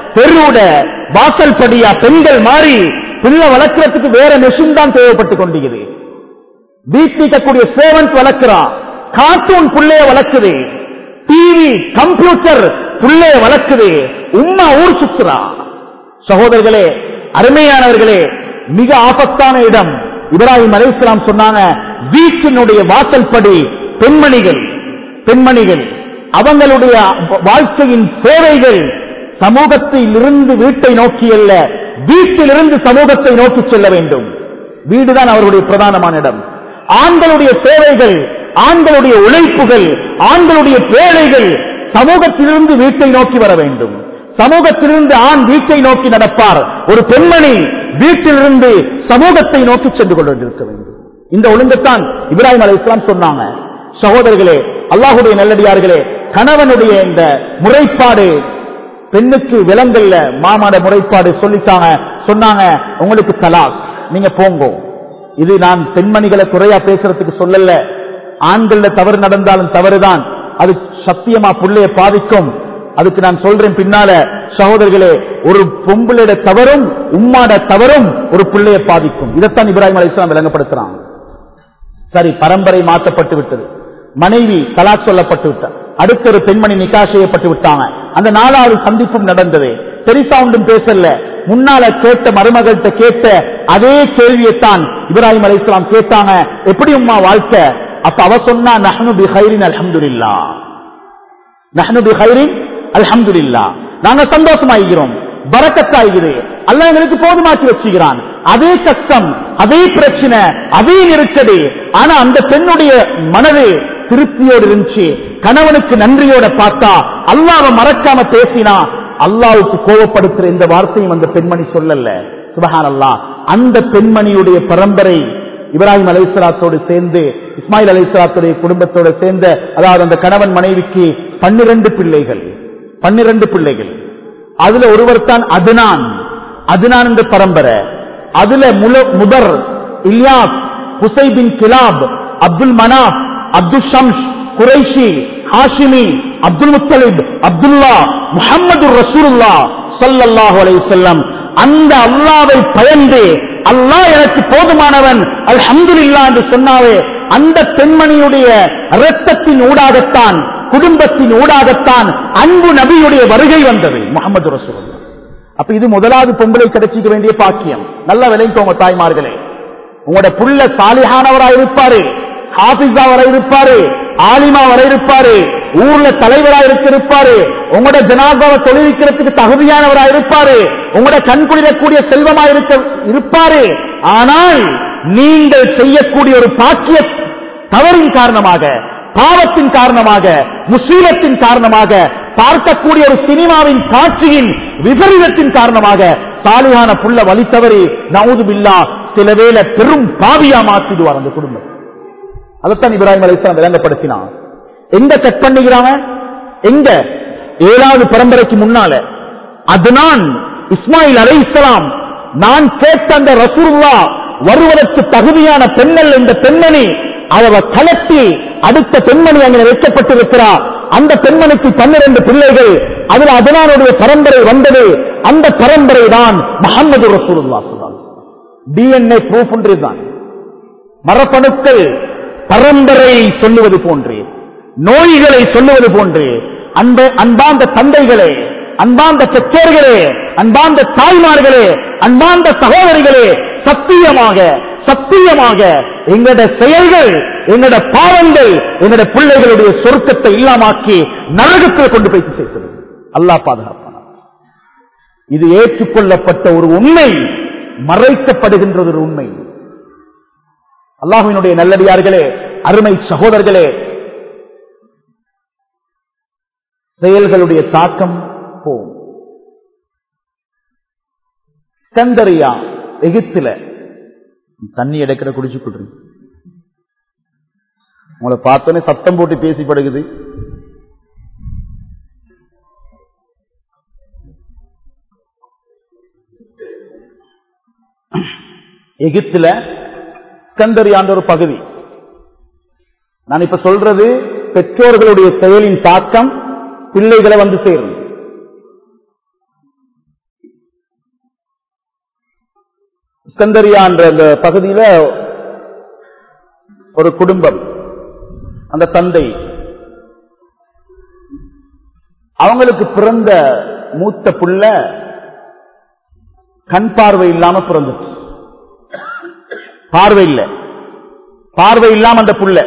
தெருவுட வாசல் படியா பெண்கள் மாறி பிள்ளை வளர்க்கிறதுக்கு வேற மெஷின் தான் தேவைப்பட்டுக் கொண்டிருக்கிறது. வீட்டிக்கக்கூடிய சேவன்ட் வளர்க்கிறான், கார்ட்டூன் புள்ளைய வளர்க்குது, டிவி கம்ப்யூட்டர் புள்ளைய வளர்க்குது, உம்மா ஊர் சுத்துறா. சகோதரர்களே, அருமையானவர்களே, மிக ஆபத்தான இடம். இப்ராஹிம் அலைஹிஸ்ஸலாம் சொன்னாங்க, வீட்டினுடைய வாசல் படி பெண்மணிகள் பெண்மணிகள் அவங்களுடைய வாழ்க்கையின் சேவைகள் சமூகத்தில் இருந்து வீட்டை நோக்கி அல்ல, வீட்டிலிருந்து சமூகத்தை நோக்கி செல்ல வேண்டும். வீடுதான் அவருடைய பிரதானமான இடம். ஆண்களுடைய சேவைகள், ஆண்களுடைய உழைப்புகள், ஆண்களுடைய வேலைகள் சமூகத்திலிருந்து வீட்டை நோக்கி வர வேண்டும். சமூகத்திலிருந்து ஆண் வீட்டை நோக்கி நடப்பார், ஒரு பெண்மணி வீட்டிலிருந்து சமூகத்தை நோக்கி சென்று கொண்டிருக்க வேண்டும். இந்த ஒழுங்கத்தான் இப்ராஹிம் அலைஹிஸ்ஸலாம் சொன்னாங்க. சகோதரர்களே, அல்லாஹ்வுடைய நல்லடியார்களே, கணவனுடைய இந்த முறைப்பாடு பெண்ணுக்கு விலங்கல்ல, மாமாட முறைப்பாடு சொல்லிட்டாங்க. சொன்னாங்க, உங்களுக்கு தலாக், நீங்க போங்கோ. இது நான் பெண்மணிகளை குறையா பேசுறதுக்கு சொல்லல. ஆண்கள் தவறு நடந்தாலும் தவறுதான், அது சத்தியமா புள்ளைய பாதிக்கும். அதுக்கு நான் சொல்றேன் பின்னால. சகோதரர்களே, ஒரு பொம்பளையோட தவறும் உம்மாட தவறும் ஒரு பிள்ளைய பாதிக்கும். இதைத்தான் இப்ராஹிம் அலைஹிஸ்ஸலாம் விளங்கப்படுத்துறாங்க. சரி, பரம்பரை மாற்றப்பட்டு விட்டது, மனைவி தலாக் சொல்லப்பட்டு விட்டார், அடுத்த ஒரு பெண்மணி நிக்கா செய்யப்பட்டு விட்டாங்க. அந்த நாலாவது சந்திப்பும் நடந்தது. பெரிசா ஒன்றும் பேசல. முன்னால கேட்ட மருமகள்கிட்ட கேட்ட அதே கேள்வியைத்தான் இப்ராஹிம் அலைஹிஸ்ஸலாம் கேட்டாங்க, எப்படி உம்மா வாழ்க்கை? அப்ப அவ சொன்னா, நஹ்னு பிஹைரின் அல்ஹம்துலில்லாஹ், நஹ்னு பிஹைரின் அல்ஹம்துலில்லாஹ், நாங்க சந்தோஷமாகிறோம், பரக்கத்தாகிறது, அல்லாஹ் எங்களுக்கு போதுமாக்கி வச்சுக்கிறான். அதே கஷ்டம், அதே பிரச்சனை, அதே நெருக்கடி, ஆனா அந்த பெண்ணுடைய மனது திருப்தியோடு இருந்துச்சு. கணவனுக்கு நன்றியோட பார்த்தா, அல்லாஹ்வை மறக்காம பேசினா, அல்லாஹ்வுக்கு கோபப்படுத்துற இந்த வார்த்தையும் அந்த பெண்மணி சொல்லல. சுப்ஹானல்லாஹ். அந்த பெண்மணியுடைய பரம்பரை இப்ராஹிம் அலைஹிஸ்ஸலாத்தோடு சேர்ந்து இஸ்மாயில் அலைஹிஸ்ஸலாத்துடைய குடும்பத்தோடு சேர்ந்த, அதாவது அந்த கணவன் மனைவிக்கு பன்னிரண்டு பிள்ளைகள், பன்னிரண்டு பிள்ளைகள். அதுல ஒருவர் தான் அதுனான். அதுனான் என்ற பரம்பரை. அதுல முதர் இல்யாஸ், குசை பின் கிலாப், அப்துல் மனாப், அப்துல் ஷம்ஸ், குரைஷி, ஹாஷிமி, அப்துல் முத்தலிப், அப்துல்லா, முஹம்மது ரசூலுல்லாஹ் ஸல்லல்லாஹு அலைஹி வஸல்லம். அந்த அல்லாஹ்வை பயந்து, அல்லாஹ் எனக்கு போதுமானவன் அல்ஹம்துலில்லாஹ் என்று சொன்னாவே, அந்த பெண்மணியுடைய இரத்தத்தின் ஊடாகத்தான், குடும்பத்தின் ஊடாகத்தான் அன்பு நபியுடைய வருகை வந்தது, முஹம்மது ரசூலுல்லாஹ். அப்ப இது முதலாவது பொம்பளை கிடைச்சிக்க வேண்டிய பாக்கியம். நல்ல விளைந்தோங்க தாய்மார்களே. உங்களோட புள்ள சாலிஹானவராக இருப்பாரு, ஹாபிஸா வர இருப்பாரு, ஆலிமா வர இருப்பாரு, ஊர்ல தலைவராக இருப்பாரு, உங்களோட ஜனாதாவை தொழுவிக்கிறதுக்கு தகுதியானவராக இருப்பாரு, உங்களோட கண்குளிரக்கூடிய செல்வமா இருக்க இருப்பாரு. ஆனால் நீங்கள் செய்யக்கூடிய ஒரு பாக்கிய தவறின் காரணமாக, பாவத்தின் காரணமாக, முசீபத்தின் காரணமாக, பார்க்கக்கூடிய ஒரு சினிமாவின் காட்சியின் விபரீதத்தின் காரணமாக சாலிஹான புள்ள வழி தவறி நவுது பில்லாஹ் சில வேளை பெரும் பாவியா மாற்றிடுவார் அந்த குடும்பம். அதைத்தான் இப்ராஹிம் அலைஹிஸ்ஸலாம் விளங்கப்படுத்தினார். எங்க செக் பண்ணுகிறாங்க? எங்க ஏழாவது பரம்பரைக்கு முன்னால அதுனான் இஸ்மாயில் அலைஹிஸ்ஸலாம், நான் கேட்ட அந்த ரசூலுல்லாஹ் வருவதற்கு தகுதியான பெண்ணல் இந்த பெண்மணி, அவரை கலட்டி அடுத்த பெண்மணி அங்கே வைக்கப்பட்டிருக்கிறார். அந்த பெண்மணிக்கு பன்னிரண்டு பிள்ளைகள், அதில் அதுனானுடைய பரம்பரை வந்தது. அந்த பரம்பரை தான் முஹம்மது ரசூலுல்லாஹ் ஸல்லல்லாஹு அலைஹி வஸல்லம். டிஎன்ஏ ப்ரூஃப் ஒன்றுதான், மரபணுக்கள் பரம்பரை சொல்லுவது போன்று, நோய்களை சொல்லுவது போன்று. அன்ப அன்பார்ந்த தந்தைகளே, அன்பார்ந்த பெற்றோர்களே, அன்பார்ந்த தாய்மார்களே, அன்பார்ந்த சகோதரிகளே, சத்தியமாக சத்தியமாக எங்களுடைய செயல்கள், எங்களுடைய பாவங்கள் எங்களுடைய பிள்ளைகளுடைய சொர்க்கத்தை இல்லாமாக்கி நரகத்தில் கொண்டு போய் சேர்க்கிறது. அல்லாஹ் பாதுகாப்பானார். இது ஏற்றுக்கொள்ளப்பட்ட ஒரு உண்மை, மறைக்கப்படுகின்றது ஒரு உண்மை. அல்லாஹ்வினுடைய நல்லடியார்களே, அருமை சகோதரர்களே, செயல்களுடைய தாக்கம் போகும். ஸ்கந்தரியா எகிப்தில தண்ணி எடுக்கிற குடிச்சு கொள்றீங்க, உங்களை பார்த்தோன்னே சத்தம் போட்டு பேசி படுகுது. எகிப்தில ஸ்கந்தரியான்ற ஒரு பகுதி. நான் இப்ப சொல்றது பெற்றோர்களுடைய செயலின் தாக்கம் பிள்ளைகளை வந்து சேரும். இஸ்கந்தரியா என்ற அந்த பகுதியில ஒரு குடும்பம், அந்த தந்தை அவங்களுக்கு பிறந்த மூத்த புள்ள கண் பார்வை இல்லாம பிறந்துச்சு. பார்வை இல்லை, பார்வை இல்லாம அந்த புள்ள.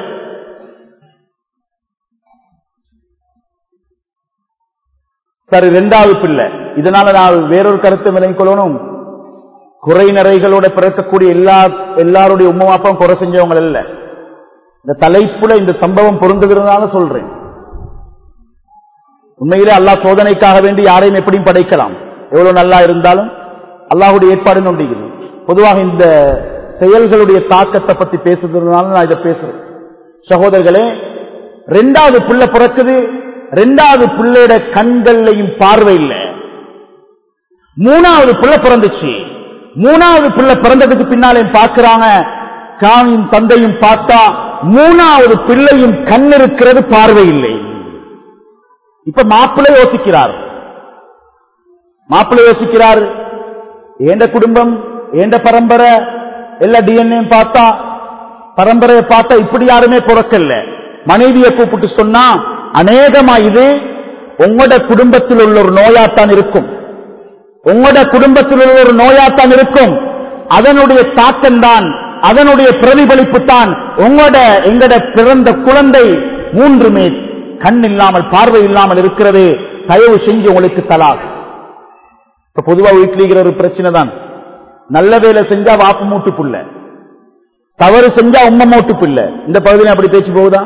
சரி, இரண்டாவது பிள்ளை. இதனால நான் வேறொரு கருத்தை விளங்கிக் கொள்ளணும். குறை நிறைகளோட பிறக்கக்கூடிய எல்லா எல்லாருடைய உம்மாப்பாவும் குறை செஞ்சவங்க இல்ல. இந்த தலைப்புல இந்த சம்பவம் பொருந்துகிறதுனால சொல்றேன். உண்மையிலே அல்லாஹ் சோதனைக்காக வேண்டி யாரையும் எப்படியும் படைக்கலாம். எவ்வளவு நல்லா இருந்தாலும் அல்லாஹுடைய ஏற்பாடு நொண்டிகிறது. பொதுவாக இந்த செயல்களுடைய தாக்கத்தை பத்தி பேசுறதுனால நான் இதை பேசுறேன். சகோதரர்களே, ரெண்டாவது புள்ள பிறக்குது. ரெண்டாவது பிள்ளையோட கண்கள்லையும் பார்வை இல்லை. மூணாவது புள்ள பிறந்துச்சு. மூணாவது பிள்ளை பிறந்ததுக்கு பின்னாலே பார்க்கிறாங்க, காணும் தந்தையும் பார்த்தா மூணாவது பிள்ளையும் கண் இருக்கிறது, பார்வை இல்லை. இப்ப மாப்பிள்ளை யோசிக்கிறார். மாப்பிள்ளை யோசிக்கிறார், ஏண்ட குடும்பம், ஏண்ட பரம்பரை, எல்லா டிஎன்ஏ பார்த்தா, பரம்பரையை பார்த்தா இப்படி யாருமே பிறக்கல. மனைவியை கூப்பிட்டு சொன்னா, அநேகமா இது உங்களோட குடும்பத்தில் உள்ள ஒரு நோயாத்தான் இருக்கும், உங்களோட குடும்பத்தில் உள்ள ஒரு நோயாத்தான் இருக்கும். அதனுடைய தாக்கம்தான், அதனுடைய பிரதிபலிப்பு தான் உங்களோட எங்கட பிறந்த குழந்தை மூன்றுமே கண் இல்லாமல் பார்வை இல்லாமல் இருக்கிறது. தயவு செஞ்சு உங்களுக்கு தலாக். இப்ப பொதுவா வீட்டில் ஒரு பிரச்சனை தான். நல்ல வேலை செஞ்சா வாப்பு மூட்டு புள்ள, தவறு செஞ்சா உம்ம மூட்டு புள்ள. இந்த பகுதியில் அப்படி பேச்சு போகுதா?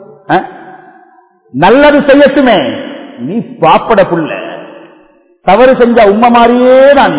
நல்லது செய்யட்டுமே, நீ பாப்பட புள்ள. தவறு செஞ்சா உம்ம மாதிரியே நான்.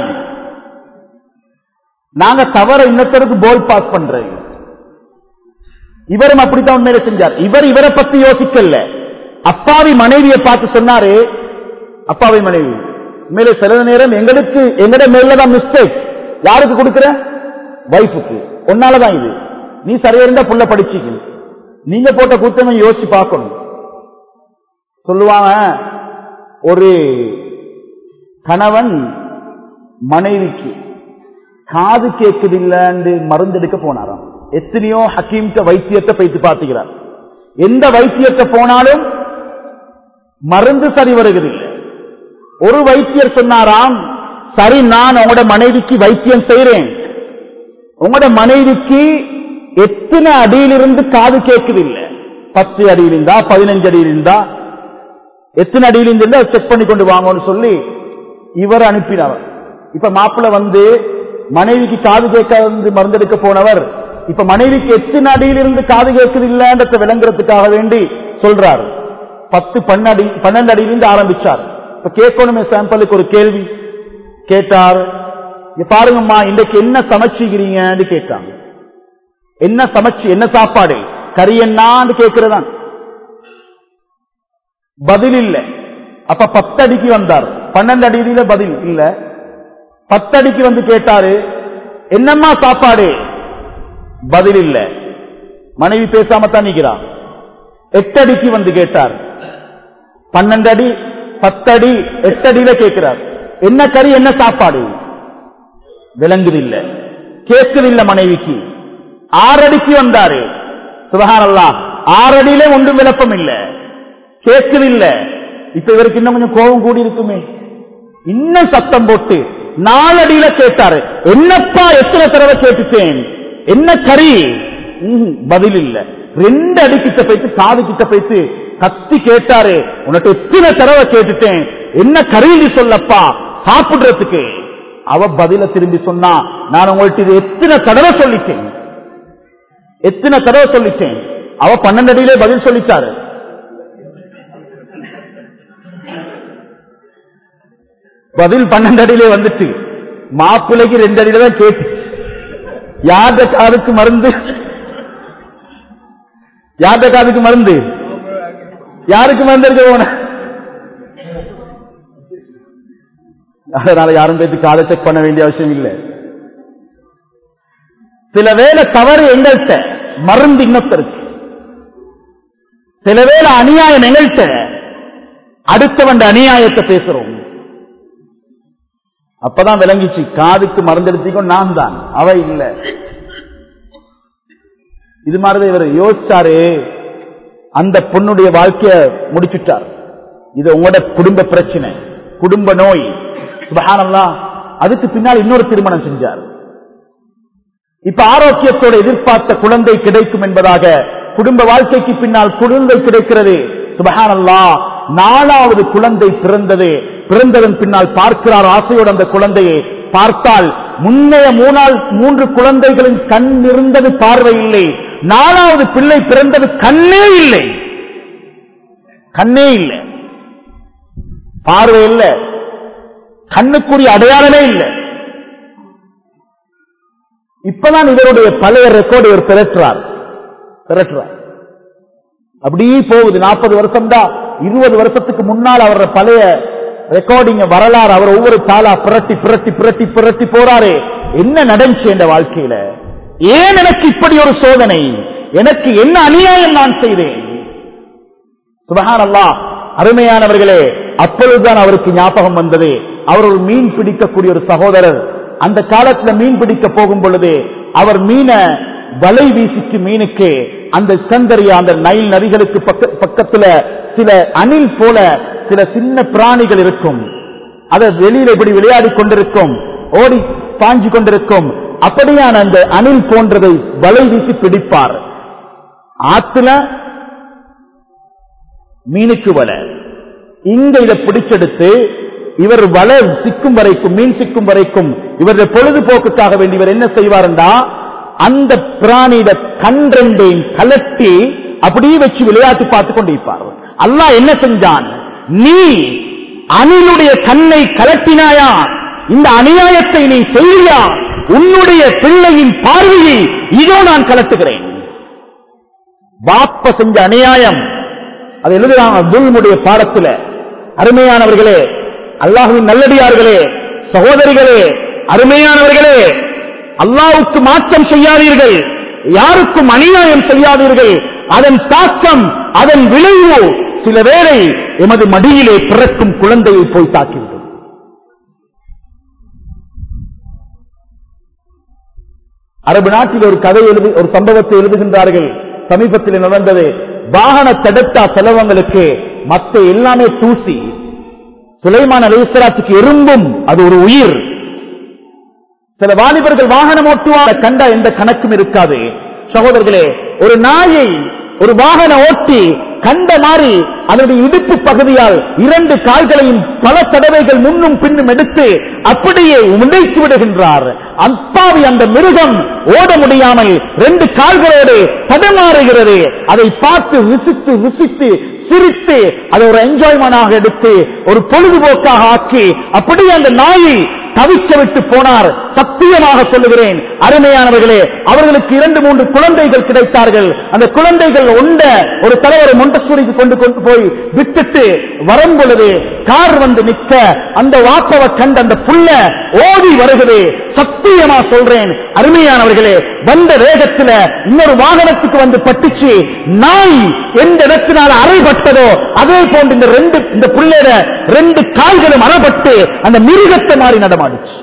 நாங்க தவற இன்னத்தருக்கு போல் பாஸ் பண்றேன். இவரும் அப்படித்தான் உண்மையில செஞ்சார். இவர் இவரை பத்தி யோசிக்கல. அப்பாவி மனைவியை பார்த்து சொன்னாரு, அப்பாவி மனைவி மேலே சில நேரம் எங்களுக்கு எங்கட மேலதான் மிஸ்டேக். யாருக்கு கொடுக்கிற? வைஃபுக்கு. ஒன்னாலதான் இது. நீ சரியா இருந்தா புள்ள படிச்சுக்க. நீங்க போட்ட கூட்டமை யோசிச்சு பார்க்கணும். சொல்லுவாங்க, ஒரு கணவன் மனைவிக்கு காது கேட்குதில்லை மருந்தெடுக்க போனாராம். எத்தனையோ ஹக்கீம்க வைத்தியத்தை பயிற்சி பார்த்துக்கிறார். எந்த வைத்தியத்தை போனாலும் மருந்து சரி வருகிறதில்லை. ஒரு வைத்தியர் சொன்னாராம், சரி நான் உங்களோட மனைவிக்கு வைத்தியம் செய்யறேன், உங்களோட மனைவிக்கு எத்தனை அடியிலிருந்து காது கேட்குதில்லை, பத்து அடியில் இருந்தா பதினஞ்சு அடியில் இருந்தா எத்தனை அடியில் இருந்தா செக் பண்ணி கொண்டு வாங்கன்னு சொல்லி இவர் அனுப்பினார். இப்ப மாப்பிள்ள வந்து மனைவிக்கு காது கேட்க வந்து மருந்தெடுக்க போனவர் இப்ப மனைவிக்கு எத்தனை அடியிலிருந்து காது கேட்குது இல்லன்றத விளங்குறதுக்காக வேண்டி சொல்றாரு. பத்து பன்னடி பன்னெண்டு அடியிலிருந்து ஆரம்பிச்சார். இப்ப கேட்கணுமே சாம்பிளுக்கு ஒரு கேள்வி கேட்டார். பாருங்கம்மா, இன்றைக்கு என்ன சமைச்சுக்கிறீங்கன்னு கேட்டாங்க. என்ன சமைச்சு, என்ன சாப்பாடு, கறி என்னான்னு கேட்கிறதான். பதில் இல்ல. அப்ப பத்து அடிக்கு வந்தார். பன்னெண்டு அடியில பதில் இல்ல. பத்து அடிக்கு வந்து கேட்டாரு, என்னம்மா சாப்பாடு, பதில் இல்ல. மனைவி பேசாம தான் நிற்கிறார். எட்டு அடிக்கு வந்து கேட்டார். பன்னெண்டு அடி, பத்து அடி, எட்டு அடியில கேட்கிறார், என்ன கறி, என்ன சாப்பாடு, விளங்குதில்ல, கேட்குதில்லை மனைவிக்கு. ஆறு அடிக்கு வந்தாரு. சுபஹானல்லாஹ், ஆறு அடியிலே ஒன்றும் விளப்பம் இல்லை, கேட்குதில்லை. இப்ப இவருக்கு இன்னும் கொஞ்சம் கோபம் கூடி இருக்குமே, இன்னும் சத்தம் போட்டு நாலு அடியில கேட்டாரு, என்னப்பா எத்தனை தடவை கேட்டுட்டேன், என்ன கறி, பதில் இல்ல. ரெண்டு அடி கிட்ட போயிட்டு காது கிட்ட போயிட்டு கத்தி கேட்டாரு, உனக்கு எத்தனை தடவை கேட்டுட்டேன், என்ன கறின்னு சொல்லப்பா சாப்பிடுறதுக்கு. அவ பதில திரும்பி சொன்னா, நான் உங்கள்ட்ட இது எத்தனை தடவை சொல்லிட்டேன், எத்தனை தடவை சொல்லிட்டேன். அவ பன்னெண்டு அடியிலே பதில் சொல்லிட்டாரு. பதில் பன்னெண்டு அடியிலே வந்துட்டு மாப்பிள்ளைக்கு ரெண்டு அடியில தான் கேட்டு. யார்ட காதுக்கு மருந்து, யார்ட காதுக்கு மருந்து, யாருக்கு மருந்து இருக்க போன. அதனால யாரும் பேசி காதை செக் பண்ண வேண்டிய அவசியம் இல்லை. சில வேளை தவறு எங்கள்கிட்ட, மருந்து இன்னொருத்தருக்கு. சில வேளை அநியாயம் எங்கள்கிட்ட, அடுத்தவன் அநியாயத்தை பேசுறோம். அப்பதான் விளங்கிச்சு, காதுக்கு மருந்தெடுத்திக்கும் நான் தான், அவ இல்ல. இது மாதிரிதான் இவர் யோசிச்சாரு. அந்த பொண்ணுடைய வாழ்க்கைய முடிச்சுட்டார். இது உங்களோட குடும்ப பிரச்சனை, குடும்ப நோய். சுப்ஹானல்லாஹ். அதுக்கு பின்னால் இன்னொரு திருமணம் செஞ்சார். இப்ப ஆரோக்கியத்தோட எதிர்பார்த்த குழந்தை கிடைக்கும் என்பதாக குடும்ப வாழ்க்கைக்கு பின்னால் குழந்தை கிடைக்கிறது. சுப்ஹானல்லாஹ். நாலாவது குழந்தை பிறந்தது. பிறந்ததன் பின்னால் பார்க்கிறார் ஆசையோடு அந்த குழந்தையை. பார்த்தால் முன்னைய மூணால் மூன்று குழந்தைகளின் கண் இருந்தது, பார்வை இல்லை. நாலாவது பிள்ளை பிறந்தது, கண்ணே இல்லை, கண்ணே இல்லை, பார்வை இல்லை, கண்ணுக்குரிய அடையாளமே இல்லை. இப்பதான் இவருடைய பழைய ரெக்கார்டு இவர் திரட்டுறார் திரட்டுறார் அப்படியே போகுது. நாற்பது வருஷம் தான், இருபது வருஷத்துக்கு முன்னால் அவரோட பழைய ரெக்கார்டிங் வரலாறு அவர் ஒவ்வொரு தாளா புரட்டி புரட்டி புரட்டி புரட்டி போறாரு. என்ன நடந்துச்சு என்ற வாழ்க்கையில? ஏன் எனக்கு இப்படி ஒரு சோதனை? எனக்கு என்ன அநியாயம் நான் செய்தேன்? சுப்ஹானல்லாஹ். அருமையானவர்களே, அப்பொழுதுதான் அவருக்கு ஞாபகம் வந்தது. அவர் ஒரு மீன் பிடிக்கக்கூடிய ஒரு சகோதரர். அந்த காலத்துல மீன் பிடிக்க போகும் பொழுது அவர் மீனை வலை வீசிட்டு மீனுக்கு அந்த ஸ்கந்தரியா அந்த நைல் நதிகளுக்கு பக்கத்துல சில அணில் போல சில சின்ன பிராணிகள் இருக்கும். அதை வெளியில இப்படி விளையாடி கொண்டிருக்கும், ஓடி பாஞ்சு கொண்டிருக்கும். அப்படியான அந்த அணில் போன்றதை வலை வீசி பிடிப்பார். ஆத்துல மீனுக்கு வலை, இங்க இதை பிடிச்செடுத்து இவர் வலை சிக்கும் வரைக்கும், மீன் சிக்கும் வரைக்கும் இவருடைய பொழுதுபோக்குக்காக வேண்டி இவர் என்ன செய்வார்டா, அந்த பிராணியிட கன்றெண்டையும் கலட்டி அப்படியே வச்சு விளையாட்டு பார்த்து கொண்டிருப்பார். அல்லாஹ் என்ன செஞ்சான்? நீ அணிலுடைய கண்ணை கலட்டினாயா? இந்த அநியாயத்தை நீ செய்யா? உன்னுடைய பிள்ளையின் பார்வையை இதோ நான் கலட்டுகிறேன். பாப்ப செஞ்ச அநியாயம் அது எழுதுறாங்க துல்முடைய பாடத்துல. அருமையானவர்களே, அல்லாஹ்வின் நல்லடியார்களே, சகோதரிகளே, அருமையானவர்களே, அல்லாஹ்வுக்கு மாற்றம் செய்யாதீர்கள், யாருக்கும் அநியாயம் செய்யாதீர்கள். அதன் தாக்கம், அதன் விளைவு சில வேளை எமது மடியிலே பிறக்கும் குழந்தையை போய் தாக்கிவிடும். அரபு நாட்டில் ஒரு கதை எழுதி ஒரு சம்பவத்தை எழுதுகின்றார்கள். சமீபத்தில் நடந்தது. வாகன தடுத்தா செலவங்களுக்கு மற்ற எல்லாமே தூசி. சுலைமான் அலைஹிஸ்ஸலாத்துக்கு எறும்பும் அது ஒரு உயிர். சில வாலிபர்கள் வாகனம் ஓட்டுவார், கண்டா எந்த கணக்கும் இருக்காது. சகோதரர்களே, ஒரு நாயை ஒரு வாகன ஓட்டி கண்ட மாறி அதனுடைய இடுப்பு பகுதியால் இரண்டு கால்களையும் பல தடவைகள் முன்னும் பின்னும் எடுத்து அப்படியே உடைத்து விடுகின்றார். அப்பாவி அந்த மிருகம் ஓட முடியாமல் ரெண்டு கால்களோடு தடமாறுகிறது. அதை பார்த்து ருசித்து ருசித்து சிரித்து அதை ஒரு என்ஜாய்மெண்டாக எடுத்து ஒரு பொழுதுபோக்காக ஆக்கி அப்படியே அந்த நாயை தவிக்க விட்டு போனார். சத்தியமாக சொல்லுகிறேன் அருமையானவர்களே, அவர்களுக்கு இரண்டு மூன்று குழந்தைகள் கிடைத்தார்கள். அந்த குழந்தைகள் உண்ட ஒரு தலைவர் மொண்டசூரிக்கு கொண்டு கொண்டு போய் விட்டுட்டு வரும் பொழுது கார் வந்து நிற்க அந்த வாப்பவ கண்ட அந்த புள்ள ஓடி வருகிறது. சத்தியமா சொல்றேன் அருமையானவர்களே, வந்த வேகத்துல இன்னொரு வாகனத்துக்கு வந்து பட்டுச்சு. நாய் எந்த இடத்தினால் அறைபட்டதோ அதே போன்று இந்த ரெண்டு இந்த புள்ளையோட ரெண்டு கால்களும் அறப்பட்டு அந்த மிருகத்தை மாறி நடமாடுச்சு.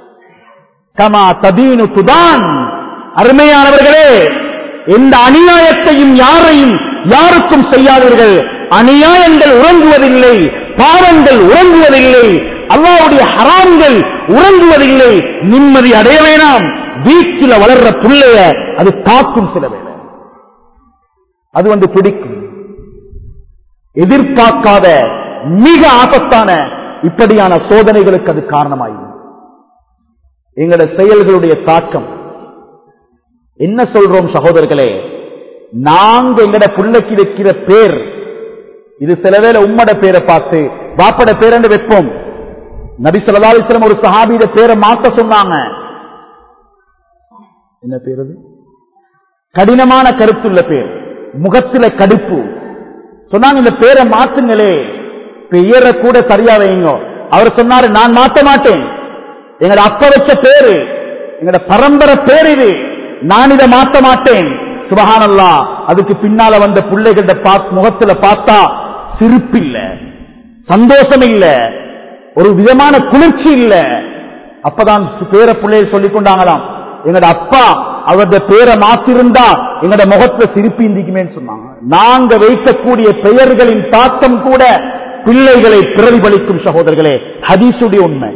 கமா ததீனு துதான். அருமையானவர்களே, எந்த அநியாயத்தையும் யாரையும் யாருக்கும் செய்யாதீர்கள். அநியாயங்கள் உறங்குவதில்லை, பாவங்கள் உறங்குவதில்லை, அல்லாஹ்வுடைய ஹராம்கள் உறங்குவதில்லை. நிம்மதி அடைய வேணாம். வீட்டில் வளர்ற புள்ளைய அது தாக்கும். சில வேளை அது வந்து பிடிக்கும். எதிர்பார்க்காத மிக ஆபத்தான இப்படியான சோதனைகளுக்கு அது காரணமாகும். எங்களுடைய செயல்களுடைய தாக்கம் என்ன சொல்றோம் சகோதரர்களே? நாங்க எங்கட புள்ளைக்கு வைக்கிற பேர் இது சில வேளை உம்மட பேரை பார்த்து வாப்பட பேரண்டு வைப்போம். நபி ஸல்லல்லாஹு அலைஹி வஸல்லம் ஒரு சஹாபியோட பேரை மாத்த சொன்னாங்க. என்ன பேர் அது? கடினமான கருத்துள்ள பேர், முகத்தில கடுப்பு. சொன்னாங்க இந்த பேரை மாத்துங்களே, பெயரை கூட சரியா வைங்க. அவர் சொன்னாரு நான் மாத்த மாட்டேன், எங்கட அப்ப வச்ச பேரு, எங்கட பரம்பரை பேர் இது, நான் இதை மாத்த மாட்டேன். சுபஹானல்லாஹ். அதுக்கு பின்னால வந்த பிள்ளைகள முகத்துல பார்த்தா சிரிப்பு இல்ல, சந்தோஷம் இல்ல, ஒரு விதமான குளிர்ச்சி இல்ல. அப்பதான் பேர பிள்ளையை சொல்லிக் கொண்டாங்களாம், எங்கட அப்பா அவருடைய பேரை மாத்திருந்தா எங்கட முகத்துல சிரிப்பு இந்திக்குமேன்னு சொன்னாங்க. நாங்க வைக்கக்கூடிய பெயர்களின் தாக்கம் கூட பிள்ளைகளை பிரதிபலிக்கும் சகோதரர்களே, ஹதீஸுடைய உண்மை.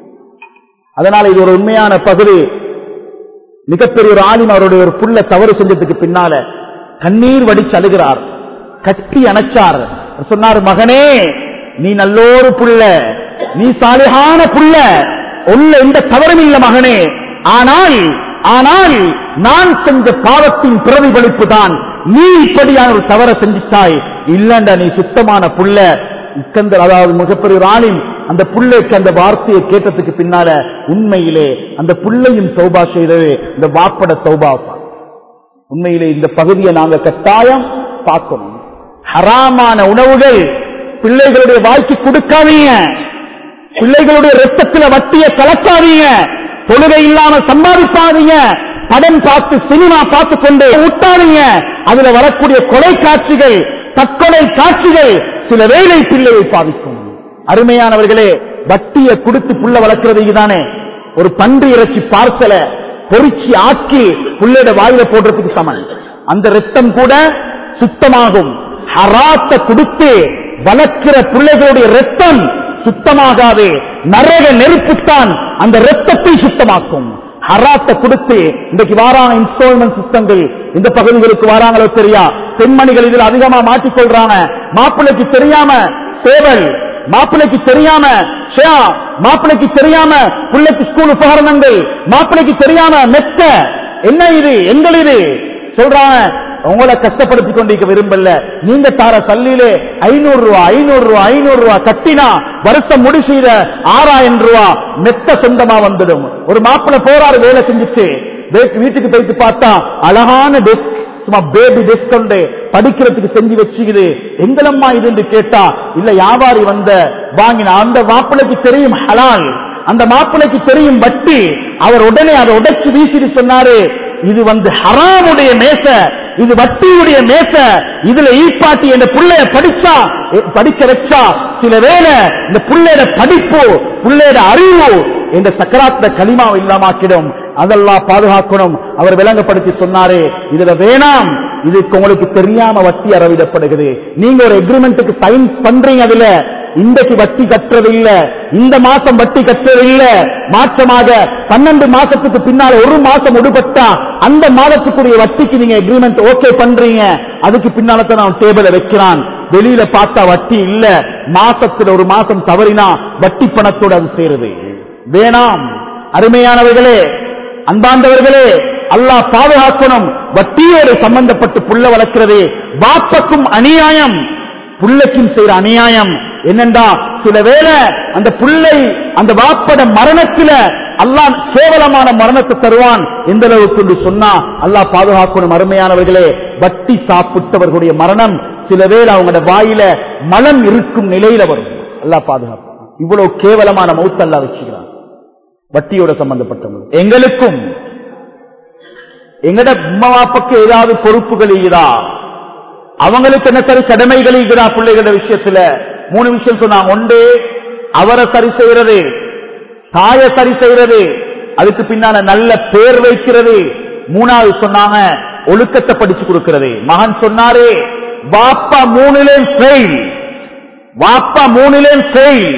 அதனால இது ஒரு உண்மையான பகுதி. மிகப்பெரிய ஒரு ஆலிம் அவருடைய ஒரு புள்ள தவறு செஞ்சதுக்கு பின்னால கண்ணீர் வடிச்சு அழுகிறார், கட்டி அணைச்சார். சொன்னார், மகனே நீ நல்லோரு புள்ள, நீ சாலிஹான புள்ள, உள்ள எந்த தவறும் இல்ல மகனே, ஆனால் ஆனால் நான் செஞ்ச பாவத்தின் பிரதிபலிப்பு தான் நீ இப்படியான ஒரு தவற செஞ்சிட்டாய். இல்லண்டா நீ சுத்தமான புள்ள. இஸ்கந்தர் அதாவது மிகப்பெரிய ஒரு ஆலிம் அந்த புள்ளைக்கு அந்த வார்த்தையை கேட்டதுக்கு பின்னால உண்மையிலே அந்த புள்ளையும் தௌபா செய்தது, இந்த வாப்பட தௌபா. உண்மையிலே இந்த பகுதியை நாங்க கட்டாயம் பார்க்கணும். ஹராமான உணவுகள் பிள்ளைகளுடைய வாய்க்கு கொடுக்காதீங்க, பிள்ளைகளுடைய ரத்தத்துல வட்டிய கலக்காதீங்க, தொழுகை இல்லாம சம்பாதிப்பாதீங்க, படம் பார்த்து சினிமா பார்த்து கொண்டு விட்டாதீங்க. அதுல வரக்கூடிய கொலை காட்சிகள், தற்கொலை காட்சிகள் சில வேளை பிள்ளையை பாதிக்கும். அருமையானவர்களே, வட்டியை கொடுத்து புள்ள வளர்க்கிறது தானே ஒரு பன்றி இறைச்சி பார்சல பொறிச்சி ஆக்கி புள்ளையோட வாயில போடுறதுக்கு சமன். அந்த ரத்தம் கூட சுத்தமாகும். ஹராத்தை கொடுத்து வளர்க்கிற பிள்ளைகளுடைய ரத்தம் சுத்தமாகாது, நரக நெருப்புத்தான் அந்த ரத்தத்தை சுத்தமாக்கும். ஹராத்தை கொடுத்து இன்றைக்கு வாரான இன்ஸ்டால்மெண்ட் சிஸ்டங்கள் இந்த பகுதிகளுக்கு வாராங்களோ தெரியா, பெண்மணிகள் இதில் அதிகமா மாட்டிக்கொள்றாங்க. மாப்பிள்ளைக்கு தெரியாம சேவல், மாப்பிள்ளைக்கு தெரியாம ஷியா, மாப்பிள்ளைக்கு தெரியாம பிள்ளைக்கு ஸ்கூல் உபகரணங்கள், மாப்பிள்ளைக்கு தெரியாம மெத்த, என்ன இது எங்கள் இது சொல்றாங்க. உங்களை கஷ்டப்படுத்திக் கொண்டிருக்க விரும்பல, நீங்க தார சல்லிலே ஐநூறு ரூபா ஐநூறு ரூபா ஐநூறு ரூபா கட்டினா வருஷம் முடிச்சீர ஆறாயிரம் ரூபா மெத்த சொந்தமா வந்துடும். ஒரு மாப்பிள்ளை போறாரு வேலை செஞ்சுட்டு வீட்டுக்கு போயிட்டு பார்த்தா அழகான டெஸ்க், சும்மா பேபி டெஸ்க் கொண்டு படிக்கிறதுக்கு செஞ்சு வச்சுக்குது. எங்களம்மா இது என்று கேட்டா இல்ல வியாபாரி வந்த வாங்கின. அந்த மாப்பிள்ளைக்கு தெரியும் ஹலால், அந்த மாப்பிள்ளைக்கு தெரியும் வட்டி. அவர் உடனே அதை உடைச்சு வீசிட்டு சொன்னாரு, இது வந்து ஹராமுடைய மேச, இது வட்டியுடைய மேச, இதுல ஈப்பாட்டி என்ற புள்ளைய படிச்சா படிக்க வச்சா சில வேளை இந்த புள்ளையோட படிப்பு புள்ளையோட அறிவு என்ற சக்கராத்த களிமாவை இல்லாமாக்கிடும். அதெல்லாம் பாதுகாக்கணும். அவர் விளங்கப்படுத்தி சொன்னாரு, இதுல வேணாம், இதுக்கு உங்களுக்கு தெரியாம வட்டி அறவிடப்படுகிறது. நீங்க ஒரு எக்ரிமெண்ட்டுக்கு சைன் பண்றீங்க, அதுல இன்றைக்கு வட்டி கட்டுறது இல்ல, இந்த மாசம் வட்டி கட்டுறது இல்ல, மாற்றமாக பன்னெண்டு மாசத்துக்கு பின்னால ஒரு மாசம் விடுபட்டா அந்த மாதத்துக்குரிய வட்டிக்கு நீங்க எக்ரிமெண்ட் ஓகே பண்றீங்க. அதுக்கு பின்னால்தான் நான் டேபிள வைக்கிறான், வெளியில பார்த்தா வட்டி இல்ல, மாசத்துல ஒரு மாசம் தவறினா வட்டி பணத்தோடு அது சேருது. வேணாம். அருமையானவர்களே, அன்பாண்டவர்களே, அல்லாஹ் பாதுகாக்கணும். வட்டியோடு சம்பந்தப்பட்டு புள்ள வளர்க்கிறது வாப்பக்கும் அநியாயம், புள்ளைக்கும் செய்யற அநியாயம். என்னண்டா சில வேளை அந்த புள்ளை அந்த வாப்பட மரணத்துல அல்லாஹ் கேவலமான மரணத்தை தருவான். எந்த அளவுக்கு சொன்னா அல்லாஹ் பாதுகாக்கணும். அருமையானவர்களே, வட்டி சாப்பிட்டவர்களுடைய மரணம் சில வேளை அவங்களோட வாயில மலம் இருக்கும் நிலையில வரும். அல்லாஹ் பாதுகாப்பான். இவ்வளவு கேவலமான மௌத் அல்லாஹ் வச்சுக்கிறான் வட்டியோட சம்பந்தப்பட்டவங்க. எங்களுக்கும் எங்கட உம்மா வாப்புக்கு ஏதாவது பொறுப்புகள் இருக்குதா, அவங்களுக்கு என்ன சரி கடமைகள் இருக்குதா பிள்ளைகள விஷயத்துல? மூணு விஷயம் சொன்னாங்க. ஒன்று அவரை சரி செய்யறது, தாய சரி செய்யறது, அதுக்கு பின்னால நல்ல பேர் வைக்கிறது. மூணாவது சொன்னாங்க ஒழுக்கத்தை படிச்சு கொடுக்கிறது. மகன் சொன்னாரு, வாப்பா மூணுலே ஃபெயில், வாப்பா மூணுலே ஃபெயில்.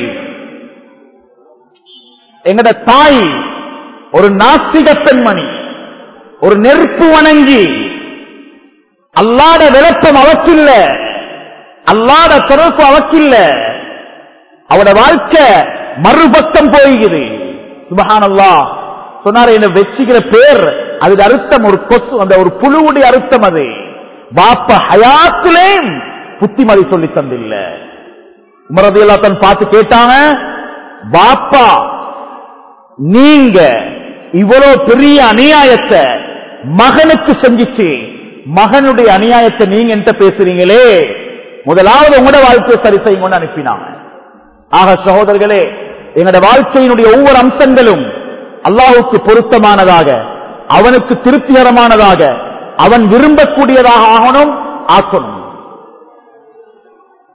எங்கட தாய் ஒரு நாஸ்திக பெண்மணி, ஒரு நெருப்பு வணங்கி, அல்லாத விளப்பம் அவக்கில்ல, அல்லாத தொடர்பு அவக்கில்ல, அவட வாழ்க்கை மறுபக்கம் போய்கிறது. சுப்ஹானல்லாஹ் சொன்னாரு, என்ன வச்சுக்கிற பேர் அதுக்கு அர்த்தம் ஒரு கொசு, அந்த ஒரு புழுவுடைய அர்த்தம். அது பாப்பா ஹயாத்திலே புத்திமதி சொல்லி தந்தில்ல. உமர் ரலியல்லாஹு அன்ஹு பார்த்து கேட்டாங்க, பாப்பா நீங்க இவ்வளவு பெரிய அநியாயத்தை மகனுக்கு செஞ்சிச்சு, மகனுடைய அநியாயத்தை நீங்க என்கிட்ட பேசுறீங்களே, முதலாவது உங்களோட வாழ்க்கையை சரி செய்யுங்கன்னு அனுப்பினாங்க. ஆக சகோதரர்களே, எங்களோட வாழ்க்கையினுடைய ஒவ்வொரு அம்சங்களும் அல்லாஹ்வுக்கு பொருத்தமானதாக, அவனுக்கு திருப்திகரமானதாக, அவன் விரும்பக்கூடியதாக ஆகணும், ஆக்கணும்.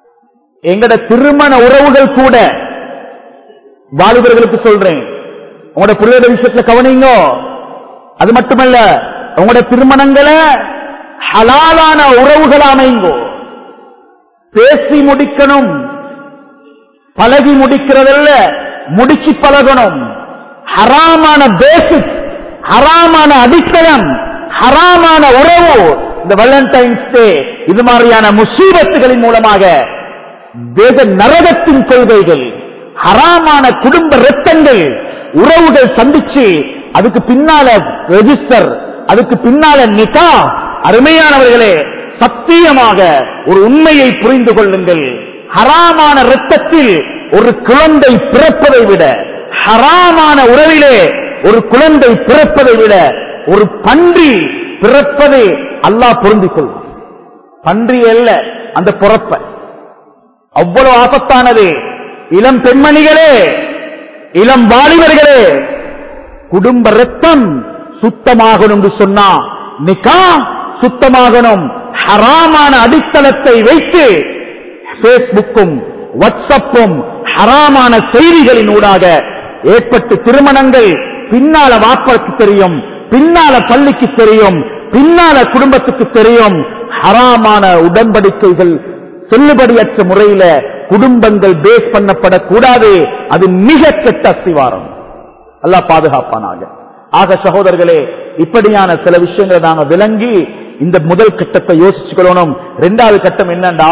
எங்கட திருமண உறவுகள் கூட, வாலிபர்களுக்கு சொல்றேன், உங்களோட பிள்ளையோட விஷயத்துல கவனிங்க. அது மட்டுமல்ல, உங்களோட திருமணங்களை ஹலாலான உறவுகள் அமைங்கோ. பேசி முடிக்கணும், பழகி முடிக்கிறதல்ல, முடிச்சு பழகணும். ஹராமான பேசிக், ஹராமான அடித்தளம், ஹராமான உறவு இந்த வேலண்டைன்ஸ் டே இது மாதிரியான முசீபத்துகளின் மூலமாக தேச நரகத்தின் கொள்கைகள், ஹராமான குடும்ப ரத்தங்கள், உறவுகள் சந்திச்சு அதுக்கு பின்னால ரெஜிஸ்டர், அதுக்கு பின்னால நிகா. அருமையானவர்களே, சத்தியமாக ஒரு உண்மையை புரிந்து கொள்ளுங்கள். ஹராமான ரத்தத்தில் ஒரு குழந்தை பிறப்பதை விட, ஹராமான உறவிலே ஒரு குழந்தை பிறப்பதை விட ஒரு பன்றி பிறப்பதை அல்லாஹ் பொருந்திக் கொள்வான். பன்றி அல்ல, அந்த பிறப்ப அவ்வளவு ஆபத்தானது. இளம் பெண்மணிகளே, இளம் வாலிபர்களே, குடும்ப ரத்தம் சுத்தமாகணும் என்று சொன்னா நிகா சுத்தமாகணும். ஹராமான அடித்தளத்தை வைத்து பேஸ்புக்கும் வாட்ஸ்அப்பும் ஹராமான செய்திகளின் ஊடாக ஏற்பட்டு திருமணங்கள் பின்னால வாப்பருக்கு தெரியும், பின்னால பள்ளிக்கு தெரியும், பின்னால குடும்பத்துக்கு தெரியும். ஹராமான உடன்படிக்கைகள் செல்லுபடியற்ற முறையில குடும்பங்கள் பேஸ் பண்ணப்படக்கூடாது. அது மிக கெட்ட அஸ்திவாரம். அல்லாஹ் பாதுகாப்பானாக. ஆக சகோதரர்களே, இப்படியான சில விஷயங்களை நாங்க விளங்கி இந்த முதல் கட்டத்தை யோசிச்சுக்கணும். இரண்டாவது கட்டம் என்னன்னா,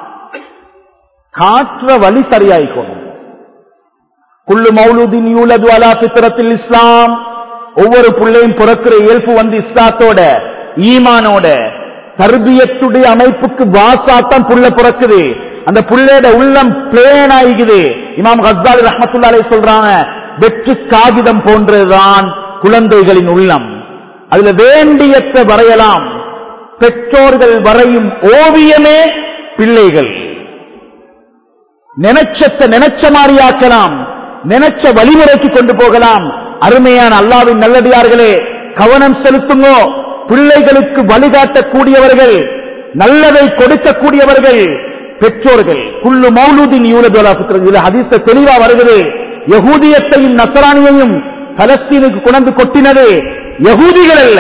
காற்ற வழி சரியாயிக்கணும். குல்லு மௌலூதின் யூலது அலா ஃபித்ரத்தில் இஸ்லாம். ஒவ்வொரு பிள்ளையும் பிறக்கிற இயல்பு வந்து இஸ்லாத்தோட ஈமானோட தர்பியத்துடைய அமைப்புக்கு வாசாத்தான் புள்ள பிறக்குது. அந்த புள்ளையோட உள்ளம் பிளேன் ஆகிக்குது. இமாம் கஸ்ஸாலி ரஹ்மத்துல்லாஹி அலைஹி சொல்றாங்க, வெற்று காகிதம் போன்றதுதான் குழந்தைகளின் உள்ளம். அதுல வேண்டியற்ற வரையலாம். பெற்றோர்கள் வரையும் ஓவியமே பிள்ளைகள். நினைச்சத்தை நினைச்ச மாதிரியாக்கலாம், நினைச்ச வழிமுறைக்கு கொண்டு போகலாம். அருமையான அல்லாஹ்வின் நல்லடியார்களே, கவனம் செலுத்துங்க. பிள்ளைகளுக்கு வழிகாட்டக்கூடியவர்கள், நல்லதை கொடுக்கக்கூடியவர்கள் பெற்றோர்கள். குல்லு மௌலூதின் யூலது அலா ஃபித்ரத்தில் ஹதீஸ் தெளிவா வருகிறது. யகூதியத்தையும் நஸ்ரானியையும் பலஸ்தீனுக்கு கொண்டு கொட்டினது யகூதிகள் அல்ல.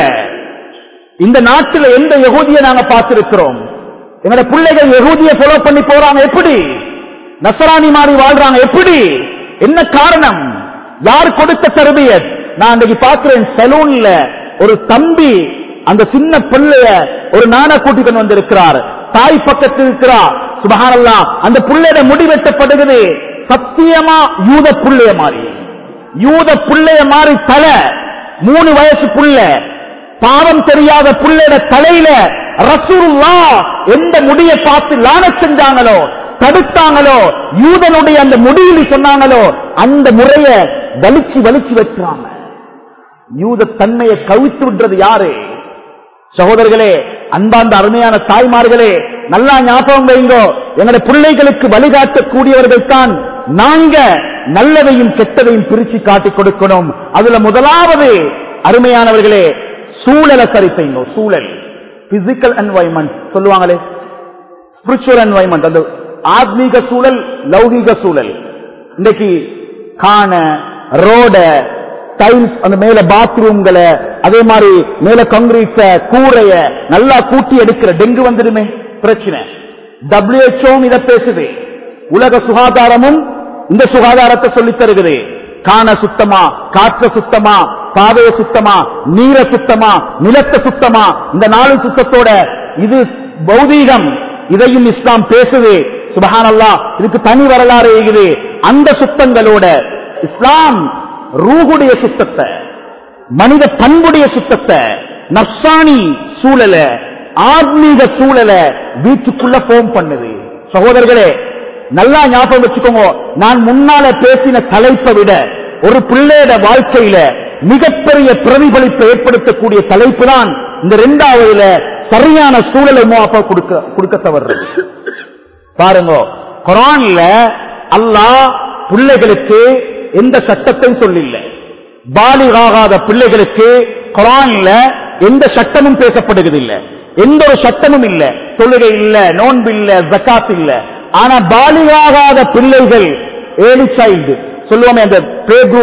இந்த நாட்டில் எந்த யகூதியை நாங்க பார்த்திருக்கிறோம்? எங்களோட பிள்ளைகள் யகூதியை ஃபாலோ பண்ணி போறாங்க. எப்படி? நஸ்ரானி மாதிரி வாழ்றாங்க. எப்படி? என்ன காரணம்? யார் கொடுத்த தர்பியத்? நான் அன்றைக்கு பார்க்கிறேன், சலூன்ல ஒரு தம்பி அந்த சின்ன பிள்ளைய ஒரு நானா கூட்டிட்டு வந்திருக்கிறார். தாய் பக்கத்தில் இருக்கிறார். சுப்ஹானல்லாஹ், அந்த பிள்ளையோட முடி வெட்டப்படுகிறது. சத்தியமா யூத புள்ளைய மாறி, யூத புள்ளைய மாறி தலை, மூணு வயசு புள்ள, பாவம் தெரியாத புள்ளையோட தலையில ரசூலுல்லாஹ் எந்த முடியை பார்த்து லானத் செஞ்சாங்களோ, தடுத்தாங்களோ, யூதனுடைய அந்த முடியில் சொன்னாங்களோ, அந்த முறைய வலிச்சு வலிச்சு வைக்கிறாங்க. யூத தன்மையை கவித்து விடுறது யாரு? சகோதரர்களே, அன்பார்ந்த அருமையான தாய்மார்களே, நல்லா ஞாபகம் வைங்கோ. எங்களுடைய பிள்ளைகளுக்கு வழிகாட்டக்கூடியவர்கள் தான் நாங்க. நல்லதையும் கெட்டதையும் பிரிச்சு காட்டிக் கொடுக்கணும். அதுல முதலாவது அருமையானவர்களே, சூழலை சரி செய்யணும். சூழல், பிசிக்கல் என்வாயன்மெண்ட் சொல்லுவாங்களே, ஸ்பிரிச்சுவல் என்வாயன்மெண்ட், அந்த ஆத்மீக சூழல், லௌகீக சூழல். இன்னைக்கு காண ரோட டைல்ஸ், அந்த மேல பாத்ரூம்களை, அதே மாதிரி மேல கான்கிரீட் கூரைய நல்லா கூட்டி எடுக்கிற டெங்கு வந்துடுமே பிரச்சனை. டபிள்யூஹெச்ஓ இதை பேசுது. உலக சுகாதாரமும் இந்த சுகாதாரத்தை சொல்லித் தருகிறது. காண சுத்தமா, காற்ற சுத்தமா, பாதைய சுத்தமா, நீரை சுத்தமா, நிலத்தை சுத்தமா, இந்த நாலு சுத்தத்தோட இது பௌதீகம். இதையும் இஸ்லாம் பேசுது. சுப்ஹானல்லாஹ், இதுக்கு தனி வரலாறு இருக்குது. அந்த சுத்தங்களோட இஸ்லாம் ரூஹுடைய சுத்தத்தை, மனித பண்புடைய சுத்தத்தை, நஃப்சானி சூழல, ஆத்மீக சூழல வீட்டுக்குள்ள ஃபோம் பண்ணுது. சகோதரர்களே, நல்லா ஞாபகம் வச்சுக்கோங்க. நான் முன்னால பேசின தலைப்பை விட ஒரு பிள்ளையோட வாழ்க்கையில மிகப்பெரிய பிரதிபலிப்பை ஏற்படுத்தக்கூடிய தலைப்பு தான் இந்த இரண்டாவதுல சரியான சூழலை கொடுக்க கொடுக்க தவறுறது. பாருங்க, குர்ஆன்ல அல்லாஹ் பிள்ளைகளுக்கு எந்த சட்டத்தையும் சொல்லில்ல. பாலிகாகாத பிள்ளைகளுக்கு குர்ஆன்ல எந்த சட்டமும் பேசப்படுகிறது இல்ல, எந்த ஒரு சட்டமும் இல்ல. தொழுகை இல்ல, நோன்பு இல்ல, ஜகாத் இல்ல. ஆனா பாலிகாகாத பிள்ளைகள், ஏர்லி சைல்டு சொல்லுவோமே, அந்த பிளே குரூப்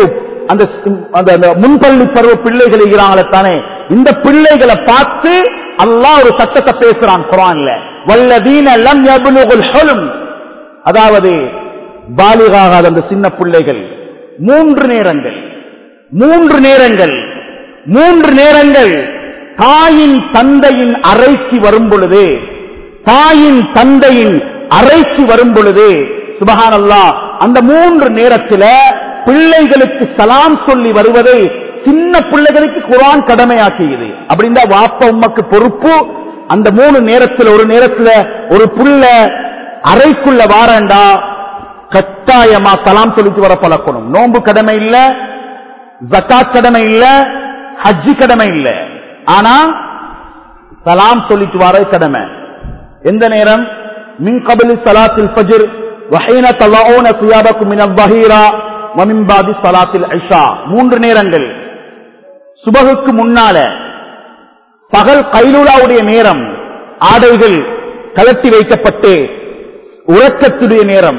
அந்த அந்த முன்பள்ளி பருவ பிள்ளைகள் இருக்கிறாங்களே தானே, இந்த பிள்ளைகளை பார்த்து அல்லாஹ் ஒரு சட்டத்தை பேசுறான் குர்ஆன்ல. வல்லதீன லம் யப்லுகுல் ஹுல்ம், அதாவது பாலிகாகாத அந்த சின்ன பிள்ளைகள் மூன்று நேரங்கள் மூன்று நேரங்கள் மூன்று நேரங்கள் தாயின் தந்தையின் அறைக்கு வரும் பொழுது தாயின் தந்தையின் அறைக்கு வரும் பொழுது சுப்ஹானல்லாஹ், அந்த மூன்று நேரத்தில் பிள்ளைகளுக்கு சலாம் சொல்லி வருவதை சின்ன பிள்ளைகளுக்கு குர்ஆன் கடமையாக்கியது. அப்படின்னா வாப்ப உம்மக்கு பொறுப்பு. அந்த மூணு நேரத்தில் ஒரு நேரத்தில் ஒரு புள்ள அறைக்குள்ள வாரண்டா கட்டாயமா சலாம் சொல்லிட்டு வர பழக்கணும். நோன்பு கடமை இல்ல, ஜகாத் கடமை இல்ல, ஹஜ்ஜி கடமை இல்ல, ஆனா சலாம் சொல்லிட்டு வர கடமை. எந்த நேரம்? மின் கபிலி ஸலாத்தில் ஃபஜ்ர் வஹீன தலஊன சியாபக்கும் மினல் பஹீரா வமின் பாதி ஸலாத்தில் இஷா. மூன்று நேரங்கள். சுபஹுக்கு முன்னால, பகல் கைலூலாவுடைய நேரம், ஆடைகள் கலட்டி வைக்கப்பட்டு உறக்கத்துடைய நேரம்,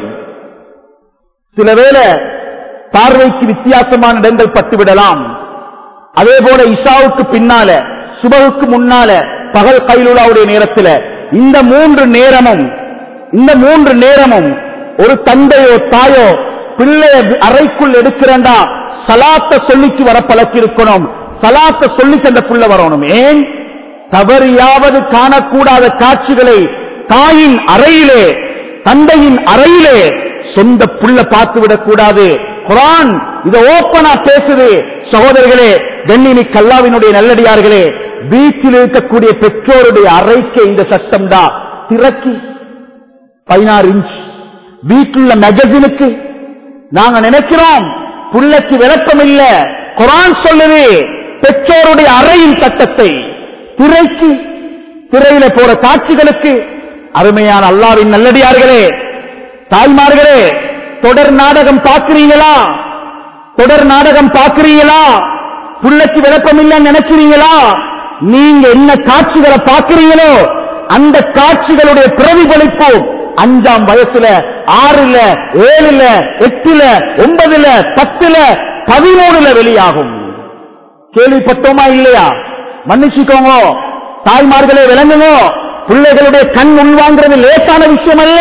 சில வேளை பார்வைக்கு வித்தியாசமான இடங்கள் பட்டுவிடலாம். அதே போல இஷாவுக்கு பின்னால, சுபஹுக்கு முன்னால, பகல் கைலூலாவுடைய நேரத்தில், இந்த மூன்று நேரமும் இந்த மூன்று நேரமும் ஒரு தந்தையோ தாயோ பிள்ளைய அறைக்குள் எடுக்கிறண்டா சலாத்தை சொல்லிக்கு வர பழக்கி இருக்கணும். சலாத்தை சொல்லி அந்த புள்ள வரணும். ஏன்? தவறியாவது காணக்கூடாத காட்சிகளை தாயின் அறையிலே தந்தையின் அறையிலே சொந்த புள்ள பார்த்து விடக் கூடாது. குர்ஆன் இதை ஓப்பனா பேசுது. சகோதரர்களே, கண்ணியமிக்க அல்லாஹ்வினுடைய நல்லடியார்களே, வீட்டில் இருக்கக்கூடிய பெற்றோருடைய அறைக்கு இந்த சட்டம் தான். திறக்கி பதினாறு இன்ச் வீட்டுள்ள மேகசினுக்கு நாங்க நினைக்கிறோம் புள்ளைக்கு விளக்கம் இல்ல. குர்ஆன் சொல்லுது பெற்றோருடைய அறையின் சட்டத்தை. திரைக்கு திரையில போற காட்சிகளுக்கு அருமையான அல்லாஹ்வின் நல்லடியார்களே, தாய்மார்களே, தொடர் நாடகம் பார்க்கிறீங்களா? தொடர் நாடகம் பார்க்கிறீங்களா? புள்ளைக்கு விளக்கம் இல்லைன்னு நினைக்கிறீங்களா? நீங்க என்ன காட்சிகளை பார்க்கிறீங்களோ அந்த காட்சிகளுடைய பிரதிபலிப்பு அஞ்சாம் வயசுல, ஆறுல, ஏழுல, எட்டுல, ஒன்பதுல, பத்துல, பதிமூணுல வெளியாகும். கேள்விப்பட்டோமா இல்லையா? மன்னிச்சுக்கோங்க தாய்மார்களே, விளங்குங்க. பிள்ளைகளுடைய கண் உள்வாங்கிறது லேசான விஷயம் அல்ல,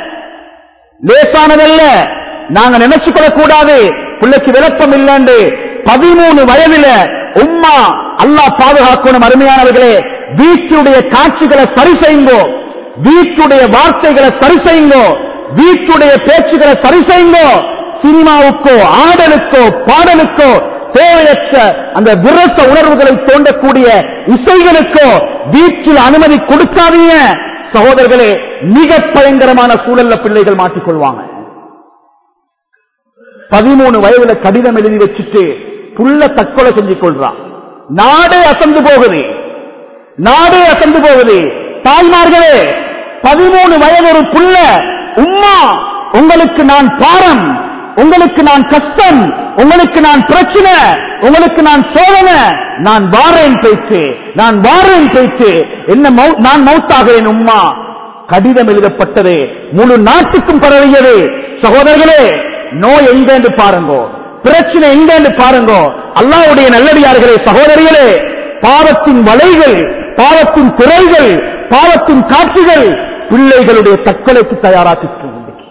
லேசானதல்ல. நாங்க நினைச்சுக்கொள்ள கூடாது பிள்ளைக்கு விளக்கம் இல்லைன்னு. பதிமூணு வயதுல உம்மா அல்லாஹ் பாதுகாக்கணும். அருமையானவர்களே, வீட்டுடைய காட்சிகளை சரி செய்யுங்கோ, வீட்டுடைய வார்த்தைகளை சரி செய்யுங்கோ, வீட்டுடைய பேச்சுகளை சரி செய்யுங்கோ. சினிமாவுக்கோ ஆடலுக்கோ பாடலுக்கோ தேவையற்ற அந்த விரச உணர்வுகளை தோண்டக்கூடிய இசைகளுக்கோ வீட்டில் அனுமதி கொடுக்காதீங்க. சகோதரர்களே, மிக பயங்கரமான சூழல்ல பிள்ளைகள் மாட்டிக்கொள்வாங்க. பதிமூணு வயதுல கடிதம் எழுதி வச்சுட்டு புள்ள தற்கொலை செஞ்சு கொள்றான். நாடே அசந்து போகுது, நாடே அசந்து போகுது. தாய்மார்களே, பதிமூணு வயது ஒரு புள்ள, உம்மா உங்களுக்கு நான் பாரம், உங்களுக்கு நான் கஷ்டம், உங்களுக்கு நான் பிரச்சனை, உங்களுக்கு நான் சோதனை, நான் வாரேன் பேச்சு, நான் வாரேன் பேச்சு, என்ன நான் மௌத்தாகிறேன் உம்மா. கடிதம் எழுதப்பட்டது, முழு நாட்டுக்கும் பரவியது. சகோதரர்களே, நோய் எங்க என்று பாருங்கோ, பிரச்சனை எங்க என்று பாருங்கோ. அல்லாஹ்வுடைய நல்லடியார்களே, சகோதரிகளே, பாவத்தின் வலைகள், பாவத்தின் குறைகள், பாவத்தின் காட்சிகள் பிள்ளைகளுடைய தற்கொலைக்கு தயாராக்கிட்டு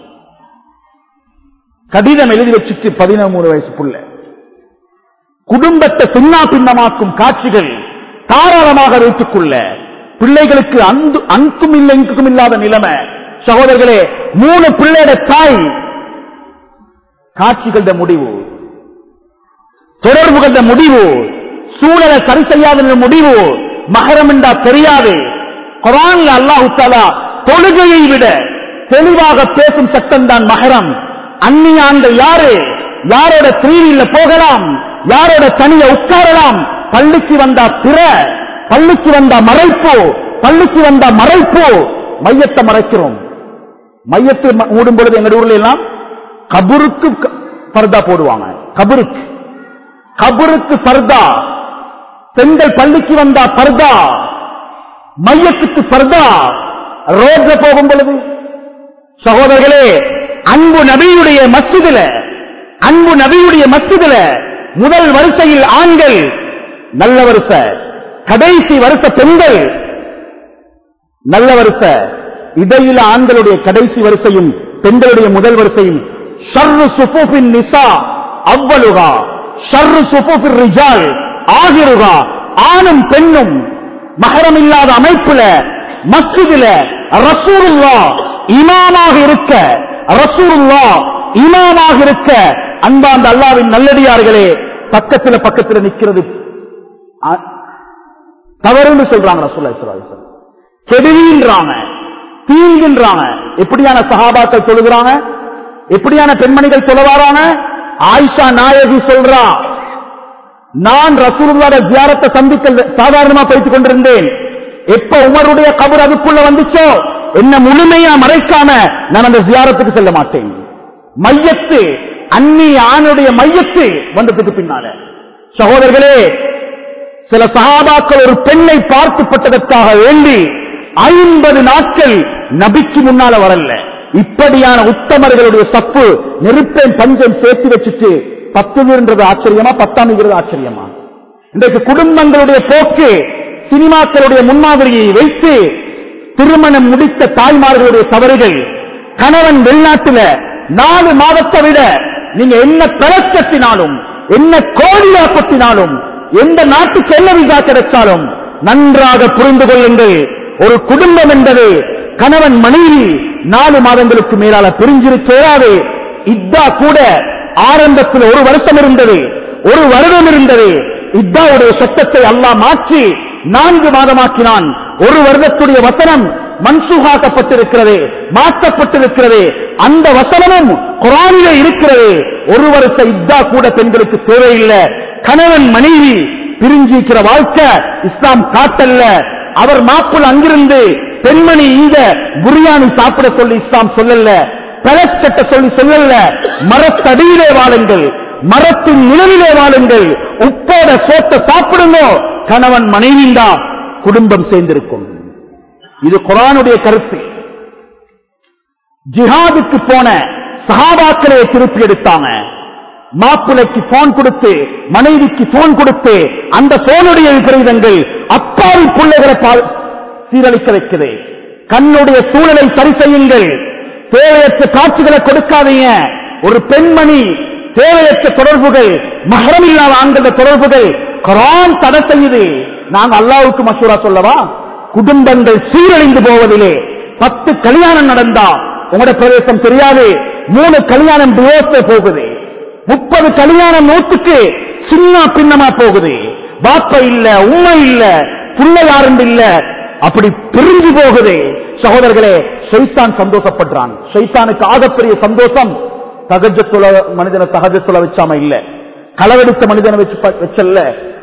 கடிதம் எழுதி வச்சுட்டு பதிமூணு வயசு புள்ள குடும்பத்தை சின்ன பின்னமாக்கும் காட்சிகள் தாராளமாக வைத்துக்கொள்ள பிள்ளைகளுக்கு அந்து அந்தும் இல்லை இங்கும் இல்லாத நிலைமை. சகோதரர்களே, மூணு பிள்ளையோட தாய் காட்சிகள முடிவு, தொடர்புகள முடிவு, சூழலை சரி செய்யாத முடிவு, மஹரம் என்றா தெரியாது. குர்ஆன்ல அல்லாஹ் தஆலா தொழுகையை விட தெளிவாக பேசும் சட்டம் தான் மஹரம். அந்நிய ஆண்கள் யாரு? யாரோட திரியில போகலாம், யாரோட தனிய உட்காரலாம். பள்ளிக்கு வந்தா பிற, பள்ளிக்கு வந்தா மறைப்பு, பள்ளிக்கு வந்தா மறைப்பு. மையத்தை மறைக்கிறோம். மையத்தை மூடும் பொழுது எங்க ஊர்ல எல்லாம் கபருக்கு பர்தா போடுவாங்க. கபருக்கு கபருக்கு பர்தா. பெண்கள் பள்ளிக்கு வந்தா பர்தா, மையத்துக்கு பர்தா. ரோட்ல போகும் பொழுது சகோதரர்களே, அன்பு நபியுடைய மஸ்ஜிதுல, அன்பு நபியுடைய மஸ்ஜிதுல முதல் வரிசையில் ஆண்கள், நல்ல வரிசை. கடைசி வரிசை பெண்கள், நல்ல வரிசை. இடையில ஆண்களுடைய கடைசி வரிசையும் பெண்களுடைய முதல் வரிசையும். ஷர்ரு சுஃபூஃபின் நிசா அவ்வலுகா ஷர்ரு சுஃபூஃபிர் ரிஜால் ஆகிருகா. ஆணும் பெண்ணும் மஹரம் இல்லாத அமைப்புல மஸ்ஜிதில ரசூலுல்லாஹ் இமாமாக இருக்க, ரசூலுல்லாஹ் இமாமாக இருக்க, அன்பார்ந்த அல்லாஹ்வின் நல்லடியார்களே, பக்கத்துல பக்கத்துல நிக்கிறது தவறுன்னு சொல்றாங்க ரசூலுல்லாஹி ஸல்லல்லாஹு அலைஹி வஸல்லம். கெடுகின்றாங்க, தீங்குகின்றாங்க. எப்படியான சஹாபாக்கள் சொல்லுகிறாங்க, எப்படியான பெண்மணிகள் சொல்ல வராங்க? ஆயிஷா நாயகி சொல்றா, நான் ரசூலுல்லாஹ்வுடைய ஜியாரத்தை சந்திக்க சாதாரணமா போய்த்துக் கொண்டிருந்தேன். எப்ப உமருடைய கபர் அதுக்குள்ள வந்துச்சோ என்ன முழுமையா மறைக்காம நான் அந்த ஜியாரத்துக்கு செல்ல மாட்டேன். மையத்து அந்நிய ஆணுடைய மையத்து வந்ததுக்கு பின்னால சகோதரர்களே, சில சஹாபாக்கள் ஒரு பெண்ணை பார்த்துப்பட்டதற்காக வேண்டி ஐம்பது நாட்கள் நபிக்கு முன்னால வரல. இப்படியான உத்தமர்களுடைய தப்பு நெருப்பேன் பஞ்சம் சேர்த்து வச்சுட்டு பத்துன்றது ஆச்சரியமா, பத்தாம்ங்கிறது ஆச்சரியமா? இன்றைக்கு குடும்பங்களுடைய போக்கு சினிமாக்களுடைய முன்மாதிரியை வைத்து திருமணம் முடித்த தாய்மார்களுடைய தவறுகள். கணவன் வெளிநாட்டில நாலு மாதத்தை விட நீங்க என்ன பெறக்கட்டினாலும், என்ன கோடியா கொட்டினாலும், எந்த நாட்டுக்கு என்ன விசா கிடைச்சாலும் நன்றாக புரிந்து கொள்ளுங்கள், ஒரு குடும்பம் என்பது கணவன் மனைவி நாலு மாதங்களுக்கு மேலால பிரிஞ்சிருக்கிறாரு. இத்தா கூட ஆரம்பத்தில் ஒரு வருஷம் இருந்தது, ஒரு வருடம் இருந்தது. இத்தாவுடைய சட்டத்தை அல்லாஹ் மாற்றி நான்கு மாதமாக்கினான். ஒரு வருடத்துடைய வசனம் மன்சூகாக்கப்பட்டிருக்கிறது, மாற்றப்பட்டிருக்கிறது. அந்த வசனமும் குர்ஆனிலே இருக்கிறது. ஒரு வருஷ இத்தா கூட பெண்களுக்கு தேவையில்லை. கணவன் மனைவி பிரிஞ்சிருக்கிற வாழ்க்கை இஸ்லாம் காட்டல்ல. அவர் மாப்பிள் அங்கிருந்து பெண்மணி இந்த பிரியாணி சாப்பிட சொல்லி இஸ்லாம் சொல்லல, பலச்சட்ட சொல்லி சொல்லல. மரத்தடியிலே வாழுங்கள், மரத்தின் நிழலிலே வாழுங்கள், உப்போட சோத்தை சாப்பிடுங்க. கணவன் மனைவிண்டா குடும்பம் சேர்ந்திருக்கும். இது குர்ஆனுடைய கருத்து. ஜிஹாதுக்கு போன சஹாபாக்களே திருப்பி எடுத்தாங்க. மாப்பிளைக்கு போன் கொடுத்து, மனைவிக்கு போன் கொடுத்து, அந்த போனுடைய விபரீதங்கள் அப்பாவி பிள்ளைகளை சீரழிக்க வைக்குது. கண்ணுடைய சூழலை சரி செய்யுங்கள், தேவையற்ற காட்சிகளை கொடுக்காதீங்க. ஒரு பெண்மணி தேவையற்ற தொடர்புகள், மஹரம் இல்லாத ஆண்கள தொடர்புகள் குர்ஆன் தடை செய்யுது. நாங்க அல்லாஹ்வுக்கு மஷூரா சொல்லவா? குடும்பங்கள் சீரழிந்து போவதிலே பத்து கல்யாணம் நடந்தா உங்களோட பிரவேசம் தெரியாது, மூணு கல்யாணம் டிவோர்ஸ் போகுது, முப்பது கல்யாணம் நூற்றுக்கு சின்ன பின்னமா போகுது. பாப்ப இல்ல, உண்மை இல்ல, புள்ள யாரும் இல்ல, அப்படி பிரிஞ்சு போகுது. சகோதரர்களே, ஷைத்தான் சந்தோஷப்படுறான். ஷைத்தானுக்கு ஆகப்பெரிய சந்தோஷம் தஹஜ்ஜுத் தொழ மனிதனை தஹஜ்ஜுத் தொழ வச்சாம இல்ல, களவெடுத்த மனிதனை வச்சு வச்சல்ல,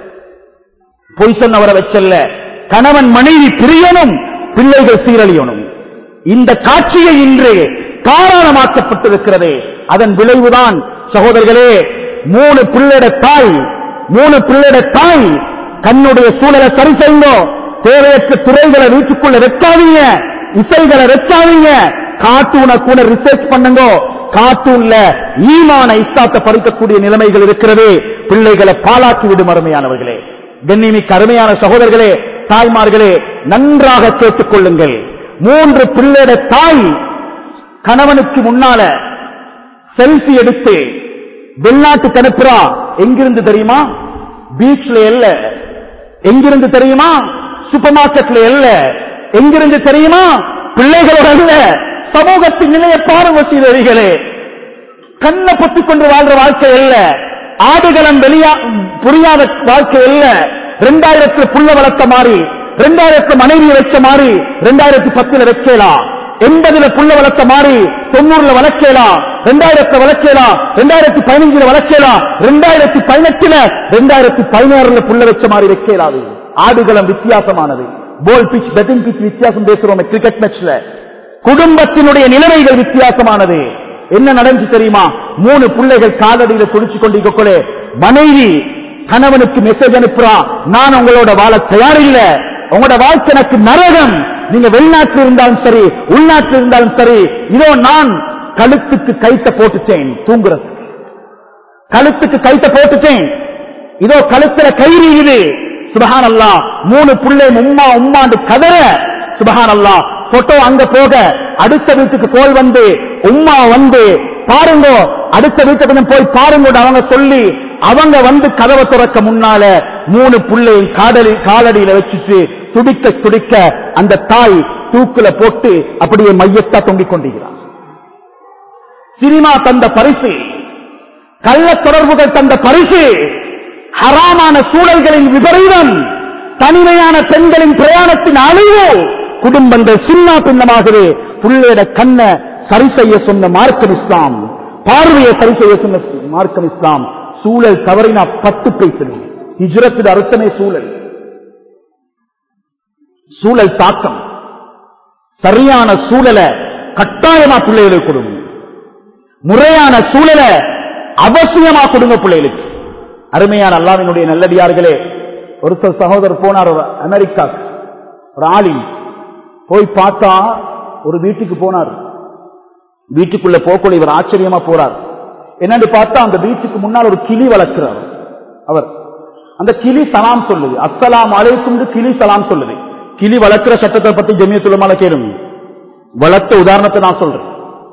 பொய் சொன்னவரை வச்சல்ல. கணவன் மனைவி பிரியணும், பிள்ளைகள் சீரழியணும். இந்த காட்சியை இன்று காரணமாக்கப்பட்டிருக்கிறது. அதன் விளைவுதான் சகோதரர்களே, மூணு பிள்ளைட தாய் மூணு பிள்ளைட தாய் கண்ணுடைய சூழலை சரி செய்யுங்க. தேவையற்ற துறைகளை வீட்டுக்குள்ள வைக்காதீங்க, இசைகளை வைக்காதீங்க. கார்ட்டூனை கூட ரிசர்ச் பண்ணுங்க. கார்ட்டூன்ல ஈமான இஸ்லாத்தை பறிக்கக்கூடிய நிலைமைகள் இருக்கிறது. பிள்ளைகளை பாலாக்கி விடும் அருமையானவர்களே, கண்ணியமிக்க அருமையான சகோதரர்களே, தாய்மார்களே, நன்றாக கேட்டுக் கொள்ளுங்கள். மூன்று பிள்ளைட தாய் கணவனுக்கு முன்னால செல்ஃபி எடுத்து வெளிநாட்டுக்கு அனுப்புறா. எங்கிருந்து தெரியுமா? பீச்ல இல்ல. எங்கிருந்து தெரியுமா? சூப்பர் மார்க்கெட்ல இல்ல. எங்கிருந்து தெரியுமா? பிள்ளைகளோட அல்ல. சமூகத்தின் நிலையை பாருங்க சீரழிகளே. கண்ணை பொத்திக் கொண்டு வாழ்ற வாழ்க்கை இல்ல, ஆடுகளம் வெளியா புரியாத வாழ்க்கை இல்ல. ரெண்டாயிரத்துல புள்ள வளர்த்த மாறி, ரெண்டாயிரத்து மனைவியை வச்ச மாறி ரெண்டாயிரத்தி பத்துல வைக்கலாம், எண்பதுல புள்ள வளர்த்த மாறி தொண்ணூறுல வளர்க்கலாம், ரெண்டாயிரத்துல வளர்க்கலாம், ரெண்டாயிரத்தி பதினஞ்சுல வளர்க்கலாம், ரெண்டாயிரத்தி பதினெட்டுல ரெண்டாயிரத்தி பதினாறுல புள்ள வச்ச மாதிரி வைக்கலாது. ஆடுகளம் வித்தியாசமானது. போல் பிச், பெட்டிங் பிச் வித்தியாசம் பேசுறோம். கிரிக்கெட் மேட்ச்ல குடும்பத்தினுடைய நிலைமைகள் வித்தியாசமானது. என்ன நடந்து தெரியுமா? மூணு பிள்ளைகள் காலடியில குடிச்சு கொண்டிருக்கே மனைவி கணவனுக்கு மெசேஜ் அனுப்புறா, நான் உங்களோட வாழ தயாரில்ல, உங்களோட வாழ்க்கை எனக்கு நரகம். நீங்க வெளிநாட்டில் இருந்தாலும் சரி, உள்நாட்டில் இருந்தாலும் சரி, இதோ நான் கழுத்துக்கு கைத்த போட்டுட்டேன், தூங்குறது கழுத்துக்கு கைத்த போட்டுட்டேன், இதோ கழுத்துல கயிறு இது. சுபஹானல்லாஹ். மூணு புள்ளை உம்மா உம்மாண்டு கதற. சுபஹானல்லாஹ். போட்டோ அங்க போக அடுத்த வீட்டுக்கு போய் வந்து உம்மா வந்து பாருங்க, அடுத்த வீட்டுக்கு போய் பாருங்க அவங்க சொல்லி அவங்க வந்து கதவை திறக்க முன்னால மூணு புள்ளை காதலி காலடியில வச்சுட்டு துடிக்க துடிக்க அந்த தாய் தூக்குல போட்டு அப்படியே மையத்தா தொங்கிக் கொண்டிருக்கிறார். சினிமா தந்த பரிசு, கள்ள தொடர்புகள் தந்த பரிசு, ஹராமான சூழல்களின் விபரீதம், தனிமையான பெண்களின் பிரயாணத்தின் அழிவு, குடும்பங்கள் சின்ன பின்னமாகவே புள்ளேட கண்ண சரி செய்ய சொன்ன மார்க்கம் இஸ்லாம், பார்வையை சரி செய்ய சொன்ன மார்க்கம் இஸ்லாம். சூழல் தவறினா பத்து பேசணும். ஹிஜ்ரத்தில் அர்த்தமே சூழல், சூழல் தாக்கம். சரியான சூழலை கட்டாயமா பிள்ளைகளுக்கு கொடுங்க, முறையான சூழலை அவசியமா கொடுங்க பிள்ளைகளுக்கு. அருமையான அல்லாஹ்வினுடைய நல்லடியார்களே, ஒருத்தர் சகோதரர் போனார் அமெரிக்கா, ஒரு ஆலிம் போய் பார்த்தா ஒரு வீட்டுக்கு போனார். வீட்டுக்குள்ள போக்குள்ள இவர் ஆச்சரியமா போறார். என்னன்னு பார்த்தா அந்த வீட்டுக்கு முன்னால் ஒரு கிளி வளர்க்கிறார் அவர். அந்த கிளி சலாம் சொல்லுது, அஸ்ஸலாமு அலைக்கும் கிளி சலாம் சொல்லுது. கிளி வளர்க்கிற சட்டத்தை பத்தி ஜமியத்துல் உலமால கேளுங்க. வளர்த்த உதாரணத்தை நான் சொல்றேன்.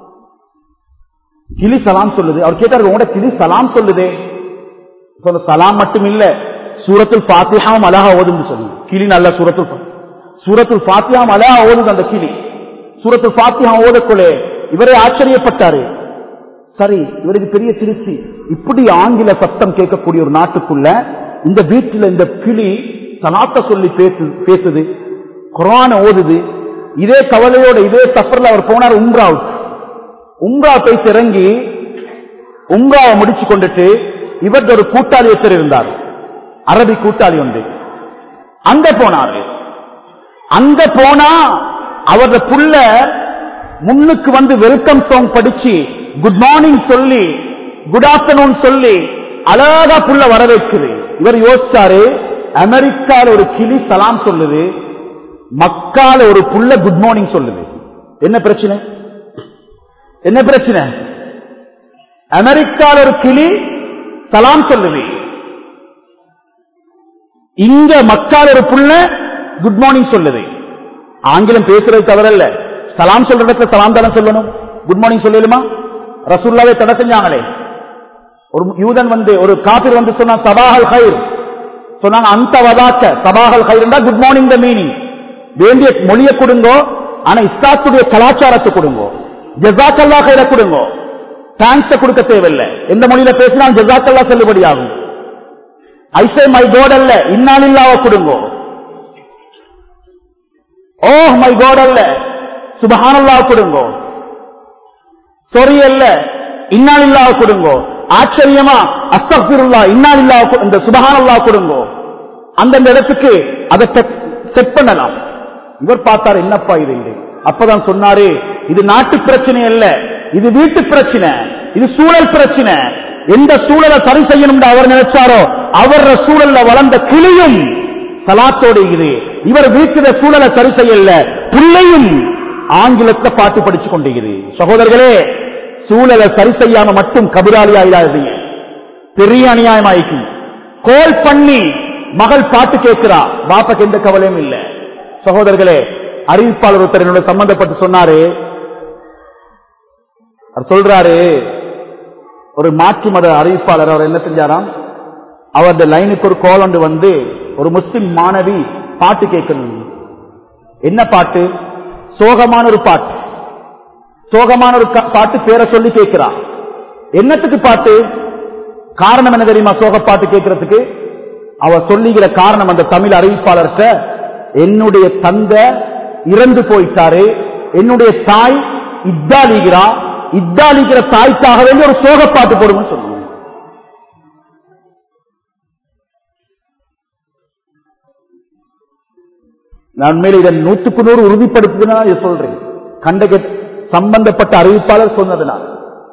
கிளி சலாம் சொல்லுது. அவர் கேட்டாரு, உங்களோட கிளி சலாம் சொல்லுதே. சொல்ல சலாம் மட்டும் இல்ல, சூரத்துல் ஃபாத்திஹாவும் அழகா ஓதுன்னு சொல்லுங்க. கிளி நல்ல சூரத்துல் சூரத்துல் ஃபாத்திஹாவும் அழகா ஓதுது அந்த கிளி. சூரத்துல் ஃபாத்திஹா ஓதக்குள்ளே இவரே ஆச்சரியப்பட்டாரு. சரி, இவருக்கு பெரிய திருச்சி, இப்படி ஆங்கில சத்தம் கேட்கக்கூடிய ஒரு நாட்டுக்குள்ள இந்த வீட்டில் இந்த கிளி சலாத்த சொல்லி பேசு பேசுது குர்ஆன் ஓதுது. இதே கவலையோட இதே சஃபர்ல அவர் போனார் உம்ராவுக்கு. உம்ரா போய் இறங்கி உம்ராவை முடிச்சு கொண்டுட்டு இவர் ஒரு கூட்டாளி ஒருத்தர் இருந்தார், அரபி கூட்டாளி உண்டு. அங்க போனாரு. அங்க போனா அவரது புள்ள முன்னுக்கு வந்து வெல்கம் சாங் படிச்சு குட் மார்னிங் சொல்லி குட் ஆஃப்டர்நூன் சொல்லி அழகா புள்ள வரவேற்குது. இவர் யோசிச்சாரு, அமெரிக்கால ஒரு கிளி சலாம் சொல்லுது, மக்கால ஒரு புள்ள குட் மார்னிங் சொல்லுது, என்ன பிரச்சனை? என்ன பிரச்சனை? அமெரிக்கால ஒரு கிளி சலாம் சொல்லுது, இங்க மக்கால ஒரு புள்ள குட் மார்னிங் சொல்லுது. ஆங்கிலம் பேசுறது தவறல்ல, சலாம் சொல்ற இடத்துல சலாம் தானே சொல்லணும், குட் மார்னிங் சொல்லலுமா? ரசூலுல்லாஹ்வே தடை செஞ்சாங்களே. ஒரு யூதன் வந்து ஒரு காபிர் வந்து சொன்னா சபாஹல் கைர் சொன்னாங்க, அந்த வதாக்க சபாஹல் கைர்னா குட் மார்னிங் த மீனிங். வேண்டிய மொழியை கொடுங்கோ, ஆனா இஸ்லாத்துடைய கலாச்சாரத்தை கொடுங்கோ. ஜஸாக்கல்லாஹ் கைர கொடுங்கோ, தேங்க்ஸ் கொடுக்க தேவையில்லை. எந்த மொழியில பேசினாலும் ஜஸாக்கல்லாஹ் செல்லுபடி ஆகும். ஐ சே மை காட் அல்ல, இன்னாலில்லாஹ் கொடுங்கோ. ஓ மை காட் அல்ல, சுப்ஹானல்லாஹ் கொடுங்கோ. சொரி அல்ல, இன்னாலில்லாஹ் கொடுங்கோ. ஆச்சரியமா அஸ்தக்ஃபிருல்லாஹ் இன்னாலில்லாஹ் இந்த சுப்ஹானல்லாஹ் கொடுங்கோ. அந்த இடத்துக்கு அதை செட் பண்ணலாம். இவர் பார்த்தார், என்னப்பா இது? அப்பதான் சொன்னாரு, இது நாட்டு பிரச்சனை அல்ல, இது வீட்டு பிரச்சனை, இது சூழல் பிரச்சனை. எந்த சூழலை சரி செய்யணும் அவர் நினைச்சாரோ அவர் சூழல்ல வளர்ந்த கிளியும் சலாத்தோடு இது. இவர் வீட்டுல சூழலை சரி செய்யல, பிள்ளையும் ஆங்கிலத்தை பாட்டு படிச்சு கொண்டிருக்கிறது. சகோதரர்களே, சூழலை சரி செய்யாம மட்டும் கபிராளி ஆயிடாதீங்க, பெரிய அநியாயம் ஆயிக்கும். கோல் பண்ணி மகள் பாட்டு கேட்கிறா, பாப்பாக்கு எந்த கவலையும் இல்லை. சகோதரர்களே, அறிவிப்பாளர் ஒருத்தர் என்னோட சம்பந்தப்பட்டு சொன்னாரு, அவர் சொல்றாரு, ஒரு மாற்று மத அறிவிப்பாளர் அவர் என்ன செஞ்சாராம், அவரது லைனுக்கு ஒரு கோல் ஒன்று வந்து ஒரு முஸ்லிம் மாணவி பாட்டு கேட்கணும். என்ன பாட்டு? சோகமான ஒரு பாட்டு. சோகமான ஒரு பாட்டு பேரை சொல்லி கேட்கிறா. என்னத்துக்கு பாட்டு? காரணம் என்ன தெரியுமா? சோக பாட்டு கேட்கறதுக்கு அவ சொல்லுகிற காரணம் அந்த தமிழ் அறிவிப்பாளர்கிட்ட, என்னுடைய தந்தை இறந்து போயிட்டாரு, என்னுடைய தாய் இத்தாலிகிறா, இத்தாலிகிற தாய்க்காக வேண்டிய ஒரு சோக பாட்டு போடுங்கன்னு சொல்லுங்க. நான் மேல இதை நூற்றுக்கு நூறு உறுதிப்படுத்துதுன்னா இதை சொல்றேன். கண்ட சம்பந்தப்பட்ட அறிவிப்பாளர் சொன்னதுனால்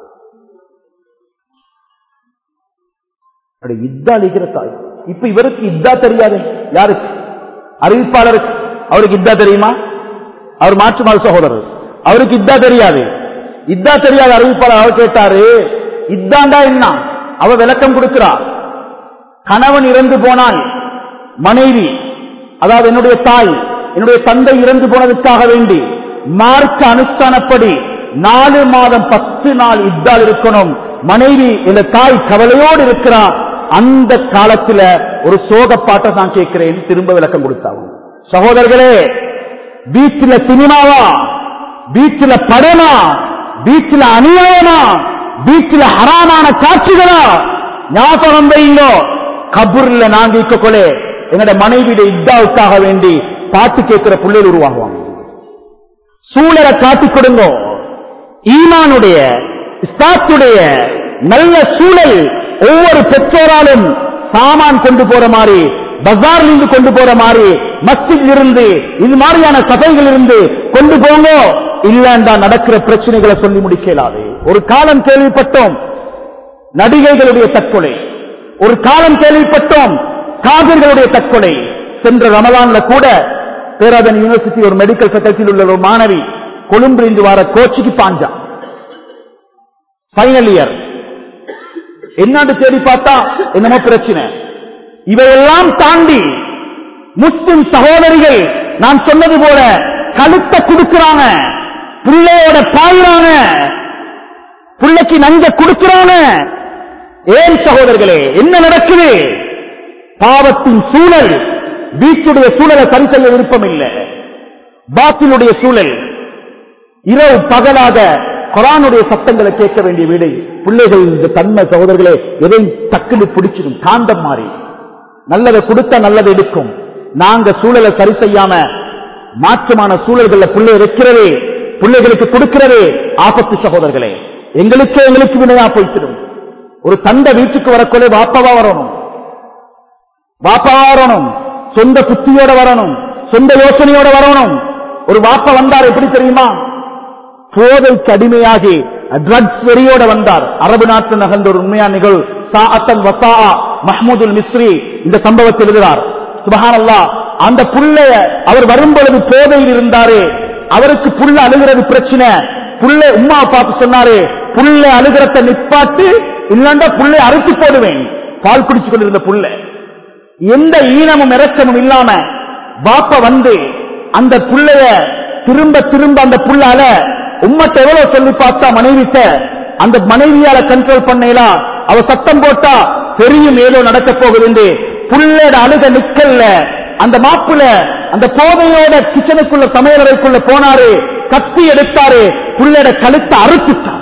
இத்தா அளிக்கிற தாய். இப்ப இவருக்கு இத்தா தெரியாது. யாருக்கு? அறிவிப்பாளருக்கு. அவருக்கு இத்தா தெரியுமா? அவர் மாற்றுமாறு சகோதரர், அவருக்கு இத்தா தெரியாது. இத்தா தெரியாத அறிவிப்பாளர் அவர் கேட்டாரு, இத்தாண்டா என்ன? அவ விளக்கம் கொடுக்கிறா. கணவன் இறந்து போனால் மனைவி, அதாவது என்னுடைய தாய், என்னுடைய தந்தை இறந்து போனதற்காக வேண்டி மார்க்க அனுஷ்டானப்படி நாலு மாதம் பத்து நாள் இத்தால் இருக்கணும். மனைவி என்ற தாய் கவலையோடு இருக்கிறார். அந்த காலத்துல ஒரு சோகப்பாட்டை நான் கேட்கிறேன், திரும்ப விளக்கம் கொடுத்தாவும். சகோதரர்களே, பீச்சில் சினிமாவா, பீச்சில் படமா, பீச்சில் அநியாயமா, பீச்சில் ஹராமான காட்சிகளா? ஞாபகம் வைங்கோ, கபூர்ல நாங்க இக்கொள்ளே எங்கட மனைவியுடைய இத்தாவுக்காக வேண்டி பாட்டு கேட்கிற பிள்ளைகள் உருவாகுவாங்க. சூழலை காட்டிக் கொடுங்க. ஈமானுடைய இஸ்லாத்துடைய நல்ல சூழல் ஒவ்வொரு பெற்றோராலும் சாமான் கொண்டு போற மாதிரி, பஜார்ல இருந்து கொண்டு போற மாதிரி, மஸ்ஜித் இருந்து இது மாதிரியான சபைகள் இருந்து கொண்டு போங்க. இல்லண்டா நடக்கிற பிரச்சனைகளை சொல்லி முடிக்கலாது. ஒரு காலம் கேள்விப்பட்டோம் நடிகைகளுடைய தற்கொலை, ஒரு காலம் கேள்விப்பட்டோம் காதல்களுடைய தற்கொலை. சென்ற ரமலான்ல கூட பேராதன் யூனிவர்சிட்டி ஒரு மெடிக்கல் ஃபேக்கல்டியில் உள்ள ஒரு மாணவி கொழும்பு இருந்து வர கோச்சிக்கு பாஞ்சா, ஃபைனல் இயர். என்னன்னு தேடி பார்த்தா என்னமோ பிரச்சனை. இவையெல்லாம் தாண்டி முஸ்லிம் சகோதரிகள் நான் சொன்னது போல கழுத்தை கொடுக்கிறாங்க, பிள்ளையோட பாயிறாங்க, பிள்ளைக்கு நஞ்ச கொடுக்கிறாங்க. ஏன் சகோதரர்களே, என்ன நடக்குது? பாவத்தின் சூழல். வீட்டுடைய சூழலை சரி செய்ய விருப்பம் இல்லை. பாத்தினுடைய சூழல். இரவு பகலாக குர்ஆனுடைய சத்தங்களை கேட்க வேண்டிய வீடு. பிள்ளைகள் இந்த தன்மை சகோதரர்களே எதையும் டக்குன்னு பிடிச்சிடும், காந்தம் மாறி. நல்லதை கொடுத்தா நல்லதை எடுக்கும். நாங்க சூழலை சரி செய்யாம மாற்றமான சூழல்களை பிள்ளை வைக்கிறதே, பிள்ளைகளுக்கு கொடுக்கிறதே ஆபத்து சகோதரர்களே. எங்களுக்கே எங்களுக்கு வினையா போய்த்திடும். ஒரு தந்தை வீட்டுக்கு வரக்கொள்ளே வாப்பவா வரணும், வாப்பவா வரணும், சொந்த புத்தியோட வரணும், சொந்த யோசனையோட வரணும். ஒரு வாப்ப வந்தார் எப்படி தெரியுமா? போதைக்கு அடிமையாகி ட்ரக்ஸ் வெறியோட வந்தார். அரபு நாட்டில் நகர்ந்த ஒரு உண்மையான நிகழ்வு. சாஅத்தன் வசா மஹ்மூதுல் மிஸ்ரி இந்த சம்பவத்தில் எழுதுகிறார். சுப்ஹானல்லாஹ், அந்த புள்ளைய அவர் வரும்பொழுது போதையில் இருந்தாரு. அவருக்கு புள்ள அழுகிறது பிரச்சனை. புள்ள உம்மா பார்த்து சொன்னாரு, புள்ள அழுகிறத நிப்பாட்டு, இல்லண்டா புள்ளை அறுத்து போடுவேன். பால் குடிச்சு கொண்டிருந்த புள்ள எந்த ஈனமும் இறக்கமும் இல்லாம பாப்ப வந்து அந்த புள்ளைய திரும்ப திரும்ப அந்த புள்ளால உம்மட்ட எவ்வளவு சொல்லி பார்த்தா மனைவிட்ட அந்த மனைவியால கண்ட்ரோல் பண்ணலாம். அவ சத்தம் போட்டா தெரியும் ஏதோ நடக்க போகுது என்று புள்ளட அழுக நிக்கல்ல. அந்த மாப்புல அந்த போதையோட கிச்சனுக்குள்ள சமையலறைக்குள்ள போனாரு, கத்தி எடுத்தாரு, புள்ளட கழுத்தை அறுத்துட்டார்.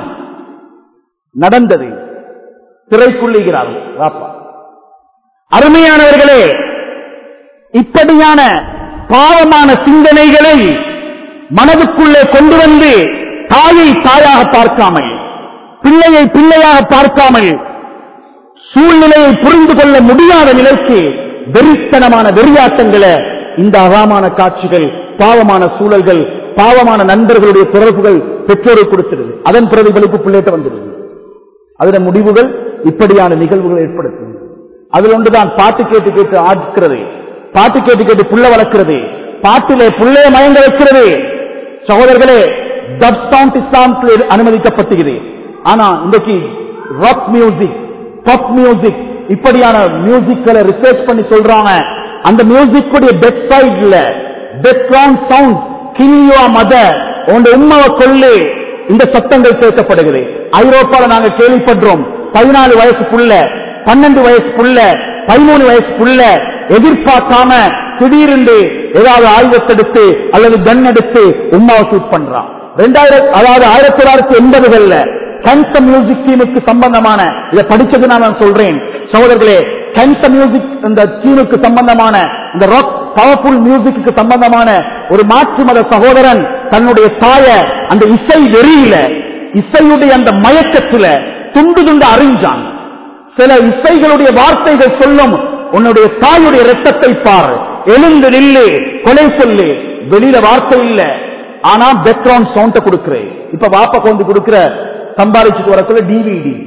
நடந்தது திரைக்குள்ளுகிறார்கள் வாப்பா. அருமையானவர்களே, இப்படியான பாவமான சிந்தனைகளை மனதுக்குள்ளே கொண்டு வந்து தாயை தாயாக பார்க்காமல், பிள்ளையை பிள்ளையாக பார்க்காமல், சூழ்நிலையை புரிந்து கொள்ள முடியாத நிலைக்கு வெறித்தனமான வெறியாட்டங்களை, இந்த அகாமான காட்சிகள், பாவமான சூழல்கள், பாவமான நண்பர்களுடைய தொடர்புகள் பெற்றோரை கொடுத்திருது. அதன் பிரதிபலிப்பு பிள்ளைகிட்ட வந்துடுது. அதன் முடிவுகள் இப்படியான நிகழ்வுகளை ஏற்படுத்தும். அதில் ஒன்றுதான் பாட்டு கேட்டு கேட்டு ஆட்கிறது, பாட்டு கேட்டு கேட்டு புள்ள வளர்க்கிறது, பாட்டிலே புள்ளைய மயங்க வைக்கிறது. சகோதரர்களே, டப் சவுண்ட் இஸ்லாமில் அனுமதிக்கப்பட்டுகிறது. ஆனா இன்றைக்கு ராக் மியூசிக், பாப் மியூசிக், இப்படியான மியூசிக்களை ரிசர்ச் பண்ணி சொல்றாங்க. அந்த மியூசிக் டெத் சைட்ல பேக்ரவுண்ட் சவுண்ட் கிளியோ மத உங்க உண்மையை கொள்ளு இந்த சத்தங்கள் கேட்கப்படுகிறது. ஐரோப்பால நாங்க கேள்விப்படுறோம், பதினாலு வயசுக்குள்ள, பன்னெண்டு வயசுக்குள்ள, பதிமூணு வயசுக்குள்ள எதிர்பார்க்காம திடீரென்று ஏதாவது ஆயுதத்தெடுத்து அல்லது கன் எடுத்து உம்மாவை ஷூட் பண்றான். ரெண்டாயிரம் அதாவது ஆயிரத்தி தொள்ளாயிரத்தி எண்பதுகள்ல கேன்சர் மியூசிக் டீமுக்கு சம்பந்தமான இதை படிச்சது நான் சொல்றேன் சகோதரர்களே. கேன்சர் மியூசிக் இந்த டீமுக்கு சம்பந்தமான இந்த ராக் பவர்ஃபுல் மியூசிக்கு சம்பந்தமான ஒரு மாற்று மத சகோதரன் தன்னுடைய தாய அந்த இசை வெறியில, இசையுடைய அந்த மயக்கத்துல துண்டு துண்டு அறிஞ்சான். சில இசைகளுடைய வார்த்தைகள் சொல்லும், உன்னுடைய தாயுடைய ரத்தத்தை பார், எழுந்து நில்லு, கொலை சொல்லு. வெளியில வார்த்தை இல்ல, ஆனா பேக்ரவுண்ட் சவுண்ட கொடுக்கிறேன். இப்ப வாப்பா கொண்டு கொடுக்கிற சம்பாதிச்சுட்டு வரக்குள்ள டிவிடி.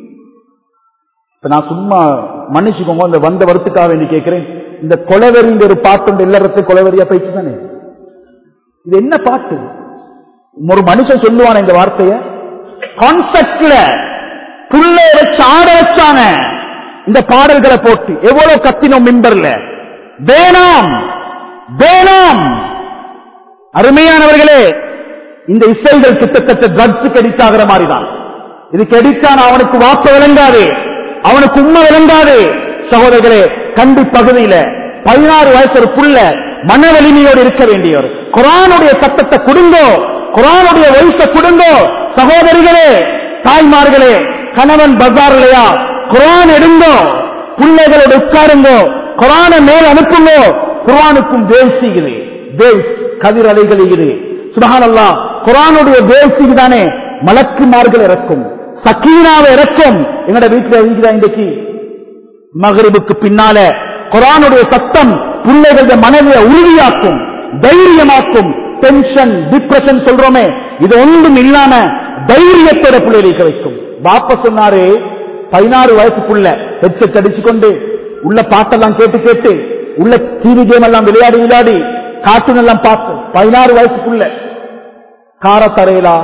இப்ப நான் சும்மா மன்னிச்சுக்கோங்க, இந்த வந்த வருத்துக்காக வேண்டி கேட்கிறேன். இந்த கொலவெறிங்க ஒரு பாட்டு எல்லாத்தையும் கொலவெறியா போயிட்டு தானே, இது என்ன பாட்டு? ஒரு மனுஷன் சொல்லுவான இந்த வார்த்தைய கான்செப்ட்ல புள்ள வச்சு ஆட வச்சாங்க. இந்த பாடல்களை போட்டு எவ்வளவு கத்தினோம் மிம்பர்ல. வேணாம் வேணாம். அருமையானவர்களே, இந்த இசைகள் கிட்டத்தட்ட ட்ரக்ஸுக்கு எடிட் ஆகிற மாதிரிதான். இதுக்கு எடிட்டான அவனுக்கு வாப்ப விளங்காது, அவனுக்கு உண்மை விளங்காது. சகோதரர்களே, கண்டி பகுதியில பதினாறு வயசு ஒரு புள்ள மன வலிமையோடு இருக்க வேண்டியவர். குர்ஆனுடைய சத்தத்தை கொடுங்கோ, குர்ஆனுடைய வயசை கொடுங்கோ. சகோதரிகளே, தாய்மார்களே, கணவன் பஜார்லையா குர்ஆன் எடுங்கோ, பிள்ளைகளோட உட்காருங்கோ, குர்ஆனை மேல் அனுப்புங்கோ. குர்ஆனுக்கும் தேசிக்குது, தேஸ் கதிர் அலைகளுகிறது. சுப்ஹானல்லாஹ், குர்ஆனுடைய தேசிக்கு தானே மலக்குமார்கள் இறக்கும், சக்கீனாவை இறக்கும். எங்கட வீட்டில் இருக்கிற இன்றைக்கு மகரிபுக்கு பின்னால குர்ஆனுடைய சத்தம் பிள்ளைகளுடைய மனதை உறுதியாக்கும், தைரியமாக்கும். டென்ஷன், டிப்ரெஷன் சொல்றோமே, இது ஒன்றும் இல்லாம தைரியத்தோட பிள்ளைகளுக்கு வைக்கும். பாப்பா சொன்னாரு, பதினாறு வயசுக்குள்ள ஹெட்செட் அடிச்சுக்கொண்டு உள்ள பாட்டெல்லாம் கேட்டு கேட்டு உள்ள டிவி கேம் எல்லாம் விளையாடி விளையாடி கார்ட்டூன் எல்லாம் பார்த்து பதினாறு வயசுக்குள்ள கார தரையிலா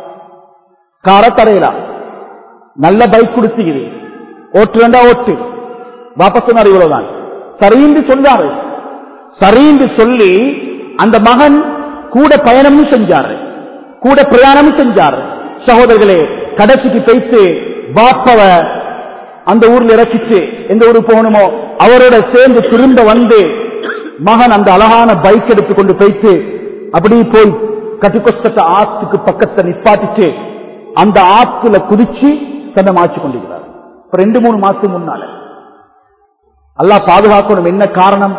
கார தரையிலா நல்ல பைக் கொடுத்துக்குது, ஓட்டு வேண்டா ஓட்டு. வாபஸ் சொன்னார், இவ்வளவுதான். சரின்னு சொன்னாரு. சரின்னு சொல்லி அந்த மகன் கூட பயணமும் செஞ்சாரு, கூட பிரயாணமும் செஞ்சாரு. சகோதரர்களே, கடைசிக்கு போயிட்டு பாப்பவ அந்த ஊர்ல இறக்கிச்சு எந்த ஊருக்கு போகணுமோ அவரோட சேர்ந்து திரும்ப வந்து மகன் அந்த அழகான பைக் எடுத்து கொண்டு போயிட்டு அப்படி போய் கட்டிக்கொஸ்டத்த ஆத்துக்கு பக்கத்தை நிப்பாட்டிச்சு அந்த ஆத்துல குதிச்சு தன்னை மாற்றி கொண்டிருக்கிறார். ரெண்டு மூணு மாசத்துக்கு முன்னால அல்லாஹ் பாதுகாக்கணும். என்ன காரணம்?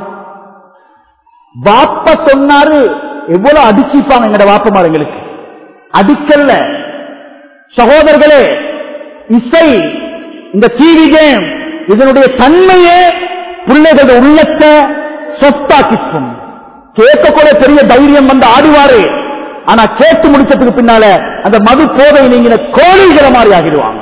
வாப்ப சொன்னாரு, எவ்வளவு அடிச்சிப்பாங்க எங்கட வாப்பமார், எங்களுக்கு அடிக்கல்ல. சகோதரர்களே, இசை, இந்த டிவி கேம், இதனுடைய தன்மையே பிள்ளைகளுடைய உள்ளத்தை சொத்தாக்கிக்கும். கேட்க கூட பெரிய தைரியம் வந்து ஆடுவாரு, ஆனா கேட்டு முடிச்சதுக்கு பின்னால அந்த மது போதை நீங்க கோழிகிற மாதிரி ஆகிடுவாங்க.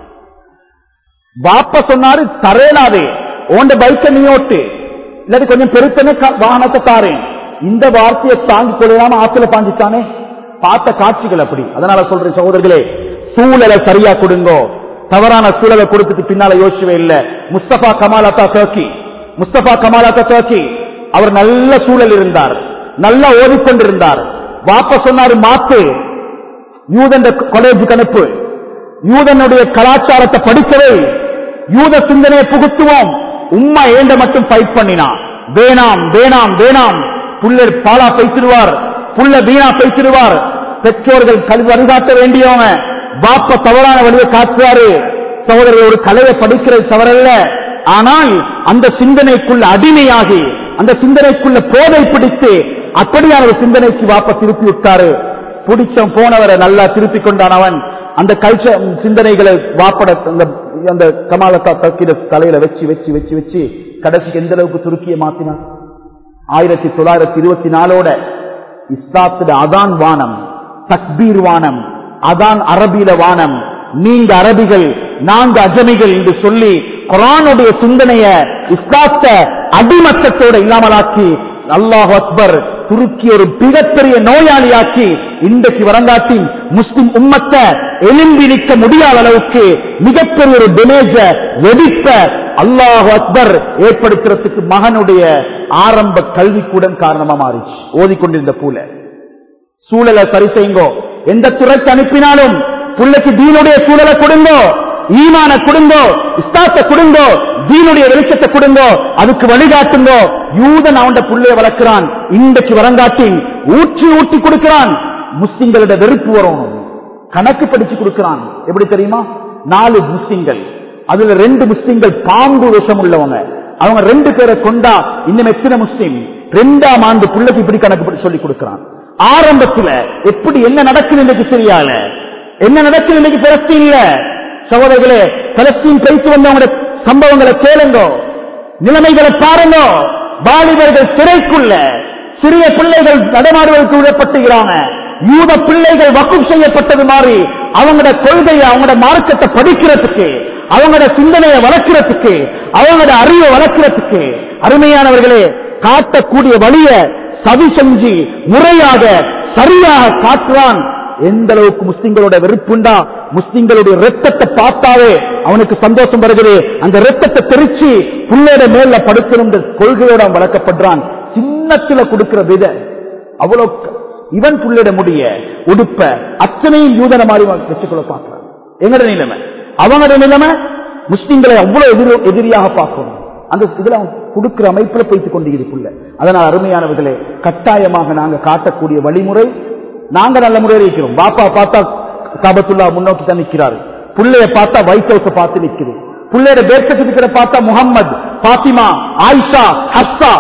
பாப்பா சொன்னாரு, தரேனாதே ஓண்ட பைக்கை நீ ஓட்டு, இல்லாட்டி கொஞ்சம் பெருத்தனே வாகனத்தை தாரேன். இந்த வார்த்தையை தாங்கி கொள்ளாம ஆத்துல பாஞ்சிட்டானே. பார்த்த காட்சிகள் அப்படி. அதனால சொல்றேன் சகோதரர்களே, சூழலை சரியா கொடுங்கோ. தவறான சூழலை கொடுத்துட்டு பின்னால யோசிக்கவே இல்லை. முஸ்தபா கமாலத்தா டர்க்கி, முஸ்தபா கமாலத்தா டர்க்கி அவர் நல்ல சூழல் இருந்தார், நல்லா ஓடிக்கொண்டிருந்தார். வாப்ப சொன்னாரு, மாத்து யூதன் காலேஜுக்கு அனுப்பு, யூதனுடைய கலாச்சாரத்தை படிக்கவே, யூத சிந்தனையை புகுத்துவோம். உம்மா ஏண்ட மட்டும் ஃபைட் பண்ணினா, வேணாம் வேணாம் வேணாம், புள்ளர் பாலா பேசிடுவார், புள்ள வீணா பேசிடுவார். பெற்றோர்கள் கல்வி அறிகாட்ட வேண்டியவங்க, பாப்ப தவறான வழியை காட்டுவாரு. சகோதரர், ஒரு கலையை படிக்கிறது தவறல்ல, ஆனால் அந்த சிந்தனைக்குள்ள அடிமையாகி அந்த சிந்தனைக்குள்ள போதை பிடித்து அப்படியான ஒரு சிந்தனைக்கு வாப்ப திருப்பி விட்டாரு. பிடிச்சம் போனவரை நல்லா திருப்பி கொண்டான் அவன். அந்த கல்ச்சர் சிந்தனைகளை வாப்பட அந்த கமாலத்தா தக்கிட தலையில வச்சு வச்சு வச்சு வச்சு கடைசிக்கு எந்த அளவுக்கு துருக்கிய மாத்தினான். ஆயிரத்தி தொள்ளாயிரத்தி இருபத்தி நாலோட இஸ்லாத்துல அதான் வானம், தக்பீர் வானம், அதான் அரபியில வானம். நீங்க அரபிகள், நாங்க அஜமிகள் என்று சொல்லி குர்ஆனுடைய சிந்தனைய இஸ்லாத்த அடிமட்டத்தோட இல்லாமலாக்கி அல்லாஹ் அக்பர் துருக்கி ஒரு மிகப்பெரிய நோயாளியாக்கி இன்றைக்கு வரங்காட்டி முஸ்லிம் உம்மத்தை எலும்பி நிற்க முடியாத அளவுக்கு மிகப்பெரிய ஒரு டேமேஜ வெடிப்ப அல்லாஹ் அக்பர் ஏற்படுத்துறதுக்கு மகனுடைய ஆரம்ப கல்விக்கூடம் காரணமா மாறிச்சு. ஓதிக்கொண்டிருந்த பூல சூழலை சரி செய்யுங்கோ. எந்த துறைக்கு அனுப்பினாலும் புள்ளைக்கு தீனுடைய சூழலை கொடுங்கோ, ஈமான கொடுங்கோ, இஸ்லாத்தை கொடுங்கோ, தீனுடைய வெளிச்சத்தை கொடுங்கோ, அதுக்கு வழிகாட்டுங்கோ. யூதன் அவன் புள்ளைய வளர்க்கிறான், இன்றைக்கு வரங்காட்டி ஊற்றி ஊற்றி கொடுக்கிறான். முஸ்லிம்களோட வெறுப்பு வரும், கணக்கு படிச்சு கொடுக்கிறான். எப்படி தெரியுமா? நாலு முஸ்லிம்கள், அதுல ரெண்டு முஸ்லிம்கள் பாம்பு விஷம் உள்ளவங்க. அவங்க ரெண்டு பேரை கொண்டா இன்னும் எத்தனை முஸ்லிம்? ரெண்டாம் ஆண்டு பிள்ளைக்கு இப்படி கணக்கு சொல்லி கொடுக்கிறான். ஆரம்பத்துல எப்படி என்ன நடக்குது இன்னைக்கு சிரியால, என்ன நடக்குது இன்னைக்கு பலஸ்தீன்ல. சகோதரர்களே, பலஸ்தீன் பேசி வந்தவங்க சம்பவங்களை கேளுங்க, நிலைமைகளை பாருங்க. வாலிபர்கள் சிறைக்குள்ள, சிறிய பிள்ளைகள் நடமாடுவதற்கு விடப்பட்டுகிறாங்க. யூத பிள்ளைகள் வக்குப் செய்யப்பட்டது மாதிரி அவங்களோட கொள்கையை, அவங்களோட மார்க்கத்தை படிக்கிறதுக்கு, அவங்களோட சிந்தனையை வளர்க்கிறதுக்கு, அவங்களோட அறிவை வளர்க்கிறதுக்கு அருமையானவர்களே காட்டக்கூடிய வழியை சதி செஞ்சு முறையாக சரியாக காட்டுவான். எந்த அளவுக்கு முஸ்லிம்களோட வெறுப்புண்டா, முஸ்லிம்களுடைய ரத்தத்தை பார்த்தாவே அவனுக்கு சந்தோஷம் வருகிறது. அந்த ரத்தத்தை தெரிச்சு புள்ளையோட மேல படுக்கணும் கொள்கையோட அவன் வளர்க்கப்படுறான். சின்னத்துல கொடுக்கிற வித அவ்வளவு இவன் புள்ளையிட முடிய உடுப்ப அத்தனையும் யூதன மாதிரி வச்சுக்கொள்ள பார்க்கிறான். எங்கட நிலைமை அவங்களோட நிலைமை முஸ்லிம்களை அவ்வளவு எதிர எதிரியாக பார்க்கணும். அந்த இதுல அவன் கொடுக்கிற அமைப்புல போய்த்து கொண்டு இருக்குள்ள. அதனால் அருமையானவர்களே, கட்டாயமாக நாங்க காட்டக்கூடிய வழிமுறை, நாங்க நல்ல முறையில் இருக்கிறோம். பாப்பா பார்த்தா காபத்துல்லா முன்னோக்கி தான் நிற்கிறாரு, புள்ளைய பார்த்தா ஒயிட் ஹவுஸ் பார்த்து நிற்குது, புள்ளையோட பேர் சர்டிபிகேட் பார்த்தா முகம்மது, பாத்திமா, ஆயிஷா, ஹப்சா.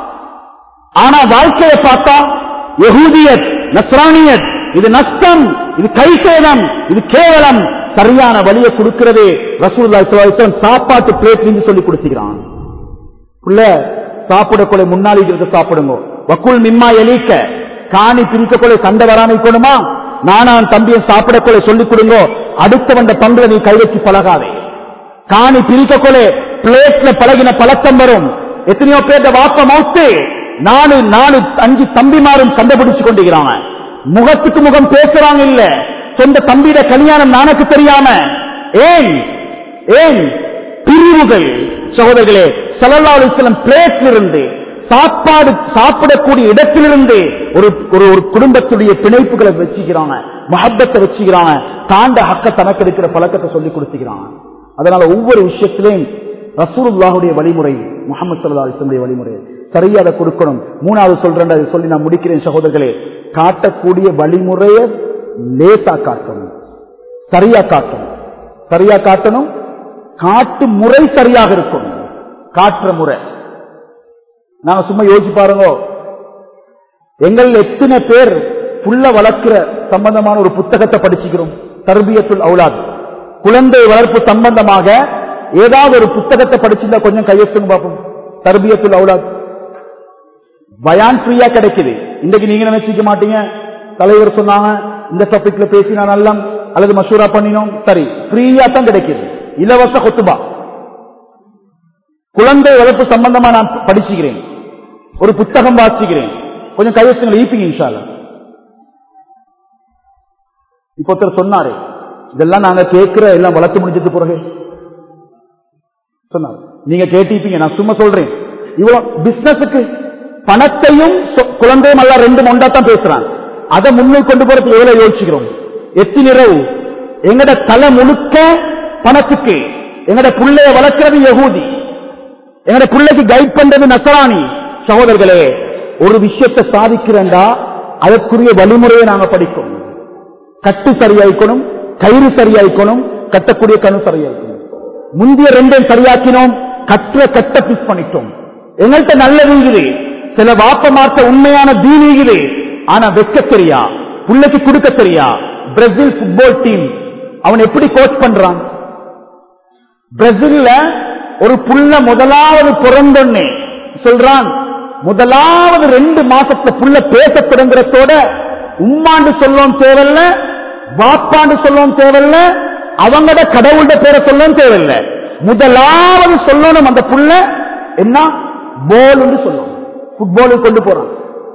ஆனா வாழ்க்கையை பார்த்தா யஹூதியத், நஸ்ரானியத். இது நஷ்டம், இது கைசேதம், இது கேவலம். சரியான வழியை கொடுக்கிறது ரசூலுல்லாஹி ஸல்லல்லாஹு அலைஹி வஸல்லம் சாப்பாட்டு பிளேட் சொல்லி கொடுத்துக்கிறான். புள்ள சாப்பிட கொலை முன்னாடி இருக்க சாப்பிடுங்க. வக்குல் மிம்மா எலிக்க, காணி பிரிக்க கொலை சண்டை வராம இருக்கணுமா, நானான் தம்பியை சாப்பிட கொலை சொல்லிக் கொடுங்க. அடுத்தவண்ட பங்குல நீ கை வச்சு பழகாதே. காணி பிரிக்க கொலை பிளேட்ல பழகின பழக்கம் வரும். எத்தனையோ பேர் வாப்ப மௌத்து, நாலு நாலு அஞ்சு தம்பிமாரும் சண்டை பிடிச்சு கொண்டிருக்கிறாங்க. முகத்துக்கு முகம் பேசுறாங்க இல்ல, சொந்த தம்பியிட கல்யாணம் நானுக்கு தெரியாம. ஏன் ஏன் பிரிவுகள்? சகோதரர்களே, ஸல்லல்லாஹு அலைஹி வஸல்லம் பிளேட்ல இருந்து சாப்பாடு சாப்பிடக்கூடிய இடத்திலிருந்து ஒரு ஒரு குடும்பத்துடைய பிணைப்புகளை வச்சுக்கிறாங்க, மஹப்பத்தை வச்சுக்கிறாங்க, தாண்ட ஹக்க தனக்கு இருக்கிற பழக்கத்தை சொல்லி கொடுத்துக்கிறாங்க. அதனால ஒவ்வொரு விஷயத்திலையும் ரசூலுல்லாஹுடைய வழிமுறை, முஹம்மது ஸல்லல்லாஹு அலைஹி வஸல்லம் வழிமுறை சரியா அதை கொடுக்கணும். மூணாவது சொல்றேன், அதை சொல்லி நான் முடிக்கிறேன். சகோதரர்களே, காட்டக்கூடிய வழிமுறையை லேசா காட்டணும், சரியா காட்டணும். சரியா காட்டணும், காட்டு முறை சரியாக இருக்கும். காட்டுற முறை நாங்க சும்மா யோசிச்சு பாருங்க, எங்கள் எத்தனை பேர் புள்ள வளர்க்கிற சம்பந்தமான ஒரு புத்தகத்தை படிச்சுக்கிறோம். தர்பியத்துல் அவுலாத், குழந்தை வளர்ப்பு சம்பந்தமாக ஏதாவது ஒரு புத்தகத்தை படிச்சிருந்தா கொஞ்சம் கையெழுத்துங்க பார்ப்போம். தர்பியத்துல் அவுலாத் பயான் ஃப்ரீயா கிடைக்குது. இன்றைக்கு நீங்க நினைச்சிக்க மாட்டீங்க, தலைவர் சொன்னாங்க இந்த டாபிக்ல பேசினா நல்லா அல்லது மஷூரா பண்ணினோம், சரி, ஃப்ரீயா தான் கிடைக்குது, இலவச கொத்துபா. குழந்தை வளர்ப்பு சம்பந்தமா நான் படிச்சுக்கிறேன், ஒரு புத்தகம் வாசிக்கிறேன், கொஞ்சம் கையெழுத்துங்களை ஈப்பீங்க இன்ஷா அல்லாஹ். இப்ப ஒருத்தர் சொன்னாரு, இதெல்லாம் நாங்க கேட்கிற எல்லாம் வளர்த்து முடிஞ்சது பிறகு சொன்னார், நீங்க கேட்டிருப்பீங்க, நான் சும்மா சொல்றேன். இவ்வளவு பிசினஸுக்கு பணத்தையும் குழந்தையும் எல்லாம் ரெண்டு ஒன்றா தான் பேசுறான். அதை முன்னுக்கு கொண்டு போறதுக்கு எவ்வளவு யோசிக்கிறோம். எத்தனை இரவு எங்கட தலை முழுக்க பணத்துக்கு, எங்கட புள்ளைய வளர்க்கிறது யகூதி, எங்கட பிள்ளைக்கு கைட் பண்றது நசராணி. சகோதரர்களே, ஒரு விஷயத்தை சாதிக்கிறேன்டா அதற்குரிய வழிமுறையை நாங்க படிக்கணும். கட்டு சரியாய்க்கணும், கயிறு சரியாய்க்கணும், கட்டக்கூடிய கணு சரியாய்க்கணும். முந்தைய ரெண்டையும் சரியாக்கினோம், கற்ற கட்ட பிஸ் பண்ணிட்டோம். எங்கள்கிட்ட நல்ல வீகுது, சில வாப்ப மாற்ற உண்மையான தீனீகுது, ஆனா வெக்க தெரியா, புள்ளைக்கு கொடுக்க தெரியா. பிரேசில் ஃபுட்பால் டீம் அவன் எப்படி கோச் பண்றான்? பிரேசில்ல ஒரு புள்ள முதலாவது பிறந்தொன்னே சொல்றான், முதலாவது ரெண்டு மாசத்துல புள்ள பேச தொடங்குறதோட உம்மாண்டு சொல்லவும் தேவையில்ல, வாப்பாண்டு சொல்லவும் தேவையில்ல, அவங்கட கடவுளோட பேரை சொல்லவும் தேவையில்ல, முதலாவது சொல்லணும் அந்த புள்ள என்ன போல் சொல்லணும். ஃபுட்பாலுக்கு கொண்டு போறான்.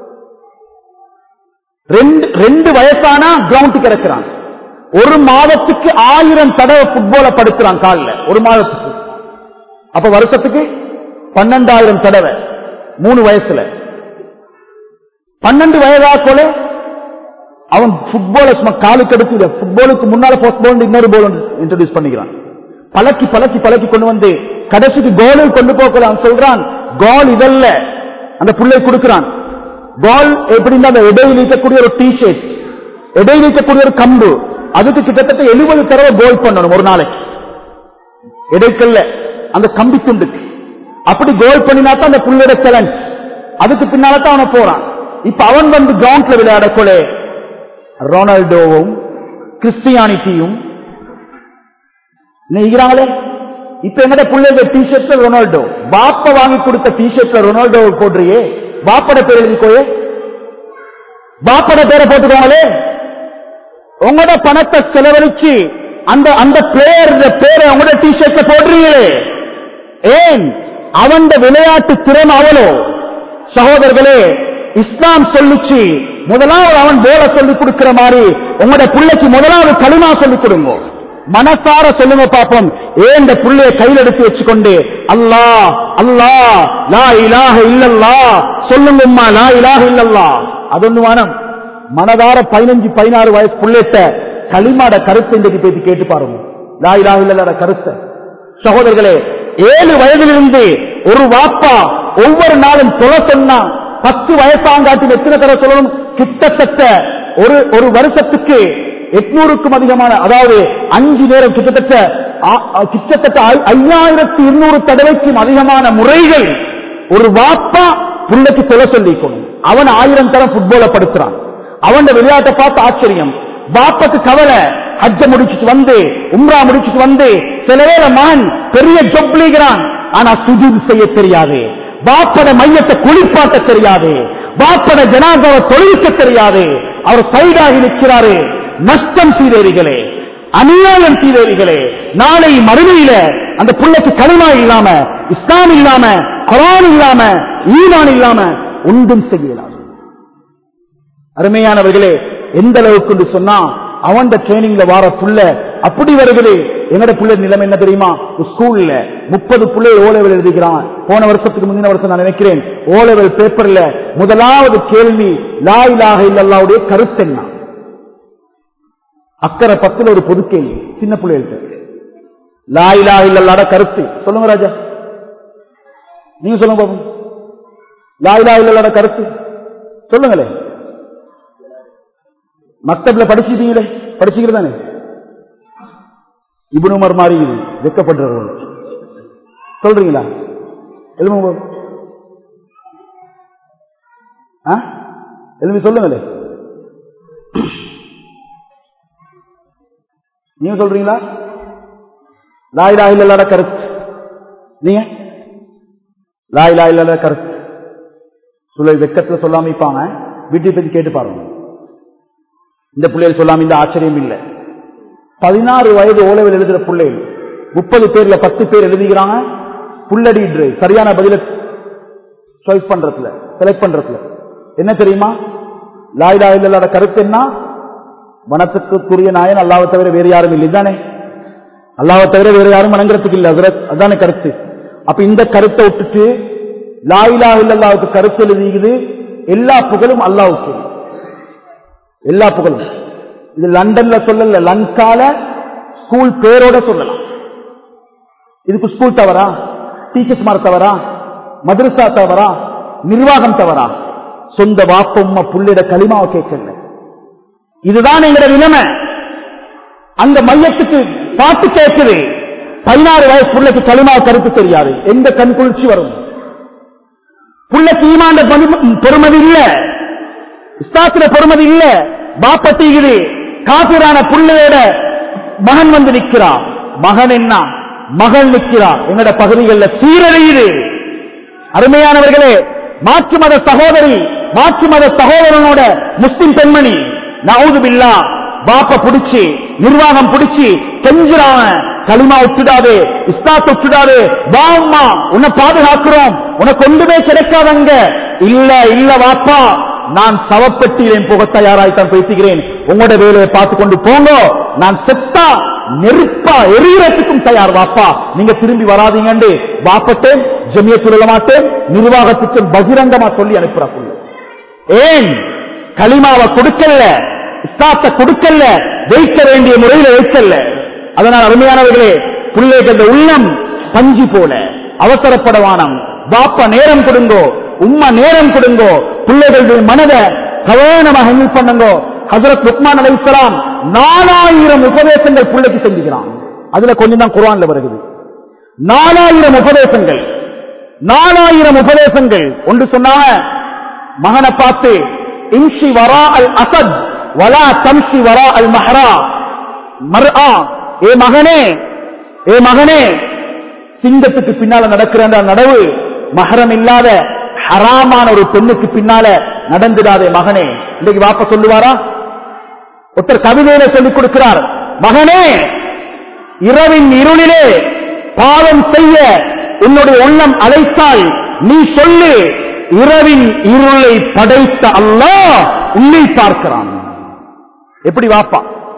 ரெண்டு ரெண்டு வயசானா கிரவுண்டுக்கு இறக்குறான். ஒரு மாதத்துக்கு ஆயிரம் தடவை ஃபுட்பாலை படுத்துறான் காலில், ஒரு மாதத்துக்கு. அப்ப வருஷத்துக்கு பன்னெண்டாயிரம் தடவை, மூணு வயசுல. பன்னெண்டு வயதா போல அவன் ஃபுட்பாலை சும்மா காலுக்கு எடுத்து, ஃபுட்பாலுக்கு முன்னால போஸ்ட் பால் இன்னொரு பால் இன்ட்ரோடியூஸ் பண்ணிக்கிறான். பழக்கி பழக்கி பழக்கி கொண்டு வந்து கடைசிக்கு கோலை கொண்டு போகலாம் சொல்றான். கோல் இதல்ல, அந்த புள்ளை கொடுக்கிறான். கோல் எப்படின்னா அந்த இடையில் இருக்கக்கூடிய ஒரு டி ஷர்ட், இடையில் இருக்கக்கூடிய ஒரு கம்பு, அதுக்கு கிட்டத்தட்ட எழுபது தடவை கோல் பண்ணணும் ஒரு நாளைக்கு. இடைக்கல்ல அந்த கம்பி துண்டுக்கு அப்படி கோல் பண்ணினா தான் அந்த புள்ளையோட சேலஞ்ச். அதுக்கு பின்னால தான் அவனை போறான். இப்ப அவன் வந்து கிரவுண்ட்ல விளையாடக்கொள்ள ரொனால்டோவும் கிறிஸ்டியானிட்டியும் நினைக்கிறாங்களே. இப்ப என்னோட பிள்ளைங்க டி ஷர்ட்ல ரொனால்டோ, பாப்ப வாங்கி கொடுத்த டி ஷர்ட்ல ரொனால்டோ போடுறியே, பாப்பட பேர் எழுதிக்கோயே, பாப்பட பேரை போட்டுக்கோங்களே. உங்களோட பணத்தை செலவழிச்சு அந்த அந்த பிளேயர் பேரை உங்களோட டி ஷர்ட்ல போடுறீங்களே, ஏன்? அவன் விளையாட்டு திறன் அவ்வளோ. சகோதரர்களே, இஸ்லாம் சொல்லிச்சு முதலாவது அவன் போல சொல்லிக் கொடுக்கிற மாதிரி உங்களோட பிள்ளைக்கு முதலாவது களிமா சொல்லிக் கொடுங்க. மனசார சொல்லுங்க பாப்போம். ஏன் இந்த பிள்ளைய கையில் எடுத்து வச்சுக்கொண்டு அல்லாஹ் அல்லாஹ் லா இலாஹ இல்லல்லாஹ் சொல்லுங்க உம்மா லா இலாஹ இல்லல்லாஹ். அதொன்னு வானம் மனதார பதினஞ்சு பதினாறு வயசு பிள்ளைட்ட களிமாட கருத்தை இன்றைக்கு பேசி கேட்டு பாருங்க. லா இலாஹ இல்லல்லாஹ் கருத்தை. சகோதரர்களே, ஏழு வயதிலிருந்து ஒரு வாப்பா ஒவ்வொரு நாளும் சொல்ல சொன்னா பத்து வயசாங்காட்டி எத்தனை தர சொல்லணும்? கிட்டத்தட்ட ஒரு ஒரு வருஷத்துக்கு எட்நூறுக்கும் அதிகமான, அதாவது அஞ்சு நேரம் கிட்டத்தட்ட கிட்டத்தட்ட ஐயாயிரத்தி இருநூறு தடவைக்கும் அதிகமான முறைகள் ஒரு வாப்பா பிள்ளைக்கு சொல்ல சொல்லிக்கணும். அவன் ஆயிரம் தரம் புட்பால படுத்துறான். அவன் விளையாட்டை பார்த்து ஆச்சரியம். வாப்பாக்கு கவலை, ஹஜ்ஜ முடிச்சுட்டு வந்து உம்ரா முடிச்சுட்டு வந்து சில வேளை மகன் பெரிய ஜொப்லிகிறான், ஆனா சுஜூத் செய்ய தெரியாது. வாப்பட மையத்தை குளிப்பாட்ட தெரியாது. வாப்பட ஜனாதாவை தொழிலுக்க தெரியாது. அவர் சைடாகி நிற்கிறாரு. நஷ்டம் செய்தீர்களே, அநியாயம் செய்தீர்களே. நாளை மறுமையில அந்த புள்ளைக்கு களிமா இல்லாம, இஸ்லாம் இல்லாம, குர்ஆன் இல்லாம, ஈமான் இல்லாம ஒன்றும் செய்யலாம். அருமையானவர்களே, எந்த அளவுக்கு சொன்னா அவன் ட்ரைனிங்ல வார புள்ள அப்படி வருகிறது. என்னோட புள்ள நிலைமை என்ன தெரியுமா? ஸ்கூல்ல முப்பது புள்ளை ஓ லெவல் எழுதுகிறான். போன வருஷத்துக்கு முந்தின வருஷம் நான் நினைக்கிறேன் ஓ லெவல் பேப்பர்ல முதலாவது கேள்வி லா இலாஹ இல்லல்லாஹ்வுடைய கருத்து என்ன? அக்கறை பத்துல ஒரு பொது கேள்வி சின்ன பிள்ளைகிட்ட. லா இலாஹ இல்லல்லாஹ்வுடைய கருத்து சொல்லுங்க ராஜா, நீங்க சொல்லுங்க பாப்போம். லா இலாஹ இல்லல்லாஹ்வுடைய கருத்து சொல்லுங்களே. மக்தப்ல படிச்சுட்டீங்களே, படிச்சுக்கிறது தானே? இப்னு உமர் மாதிரி வெக்கப்படுறவர்கள் சொல்றீங்களா? எழும எழுமி சொல்லுங்களே. நீங்க சொல்றீங்களா? லா இலாஹ இல்லல்லாஹ்வுடைய கருத்து நீங்க லா இலாஹ இல்லல்லாஹ்வுடைய கருத்து சொல்ல வெக்கத்துல சொல்லாம இருப்பாங்க. வீட்டை பத்தி கேட்டு பாருங்க. இந்த பிள்ளைகள் சொல்லாம இந்த ஆச்சரியம் இல்லை. பதினாறு வயது ஓலவில் எழுதுற பிள்ளைகள் முப்பது பேர்ல பத்து பேர் எழுதுகிறாங்க. புள்ளடி சரியான பதில சாய்ஸ் பண்றதுல செலக்ட் பண்றதுல என்ன தெரியுமா? லா இலாஹ இல்லல்லாஹ்வுடைய கருத்து என்ன? வனத்துக்குரிய நாயன் அல்லாஹ்வை தவிர வேறு யாரும் இல்லை தானே? அல்லாஹ்வை தவிர வேறு யாரும் வணங்குறதுக்கு இல்லை, அதான கருத்து. அப்ப இந்த கருத்தை விட்டுட்டு லா இலாஹ இல்லல்லாஹ்வுக்கு கருத்து எழுதிக்குது. எல்லா புகழும் அல்லாஹ்வுக்கு, எல்லா புகழும். இது லண்டன்ல சொல்லல, லங்கால ஸ்கூல் பேரோட சொல்லலாம். இதுக்கு ஸ்கூல் தவறா? டீச்சர்ஸ் மார் தவறா? மதரசா தவறா? நிர்வாகம் தவறா? சொந்த வாப்பம்மா புள்ளிட களிமாவை கேட்கல. இதுதான் எங்கட நிலைமை. அந்த மையத்துக்கு பாட்டு கேட்குது. பதினாறு வயசு புள்ளைக்கு களிமாவை கருத்து தெரியாது. எந்த கண் குளிர்ச்சி வரும்? புள்ளைக்கு ஈமான் பெருமதி இல்ல, இஸ்லாத்துல பெருமதி இல்ல. பாப்பத்தீகுது காபிரான புள்ளையோட மகன் வந்து நிற்கிறான். மகன் என்ன மகள் நிற்கிறான். எங்கட பகுதிகளில் சீரழியுது. அருமையானவர்களே, மாற்று மத சகோதரி மாற்று மத சகோதரனோட முஸ்லிம் பெண்மணி நவுது பில்லா பாப்ப புடிச்சு நிர்வாகம் புடிச்சு கெஞ்சுறான். களிமா விட்டுடாது, இஸ்லாத்தை விட்டுடாது, வாம்மா உன்னை பாதுகாக்கிறோம், உனக்கு ஒன்றுமே கிடைக்காதங்க. இல்ல இல்ல வாப்பா, நான் சவப்பெட்டியிலேன் போக தயாராய்த்தான் பேசுகிறேன். உங்களோட வேலையை பார்த்து கொண்டு போங்க. நான் செத்தா நெருப்பா எரியறதுக்கும் தயார் வாப்பா, நீங்க திரும்பி வராதீங்க. வாப்பட்டேன் ஜமியத்துல் உலமாட்டேன் நிர்வாகத்துக்கு பகிரங்கமா சொல்லி அனுப்புறாங்க. ஏன் களிமாவை கொடுக்கல, இஸ்லாத்தை கொடுக்கல, வைக்க வேண்டிய முறையில் வைக்கல. அதனால் அருமையானவர்களே, பிள்ளைகள் உள்ளம் பஞ்சு போல அவசரப்படவானம். பாப்பா நேரம் கொடுங்கோ, உம்மா நேரம் கொடுங்கோ, பிள்ளைகளுடைய மனதை கவனமாக ஹேண்டில் பண்ணுங்கோ. ஹஜ்ரத் லுக்மான் அலைஹிஸ்ஸலாம் நாலாயிரம் உபதேசங்கள் பிள்ளைக்கு செஞ்சுக்கிறான். அதுல கொஞ்சம் தான் குர்ஆன்ல வருகிறது. நாலாயிரம் உபதேசங்கள் நாலாயிரம் உபதேசங்கள் ஒன்று சொன்னாங்க. மகனை பார்த்து இம்ஷி வரா அல் அசத் வலா தம்ஷி வரா அல் மஹ்ரா மர்ஆ, ஏ மகனே ஏ மகனே சிங்கத்துக்கு பின்னால நடக்கிற நடவு மஹரம் இல்லாத ஹராமான ஒரு பெண்ணுக்கு பின்னால நடந்துடாதே மகனே. இன்னைக்கு வாப்பா சொல்லுவாரா? ஒருத்தர் கவிதையில சொல்லிக் கொடுக்கிறார், மகனே இரவின் இருளிலே பாவம் செய்ய உன்னுடைய உள்ளம் அழைத்தால் நீ சொல்லு, இரவின் இருளை படைத்த அல்லாஹ் உன்னை பார்க்கிறான். எப்படி வாப்பா?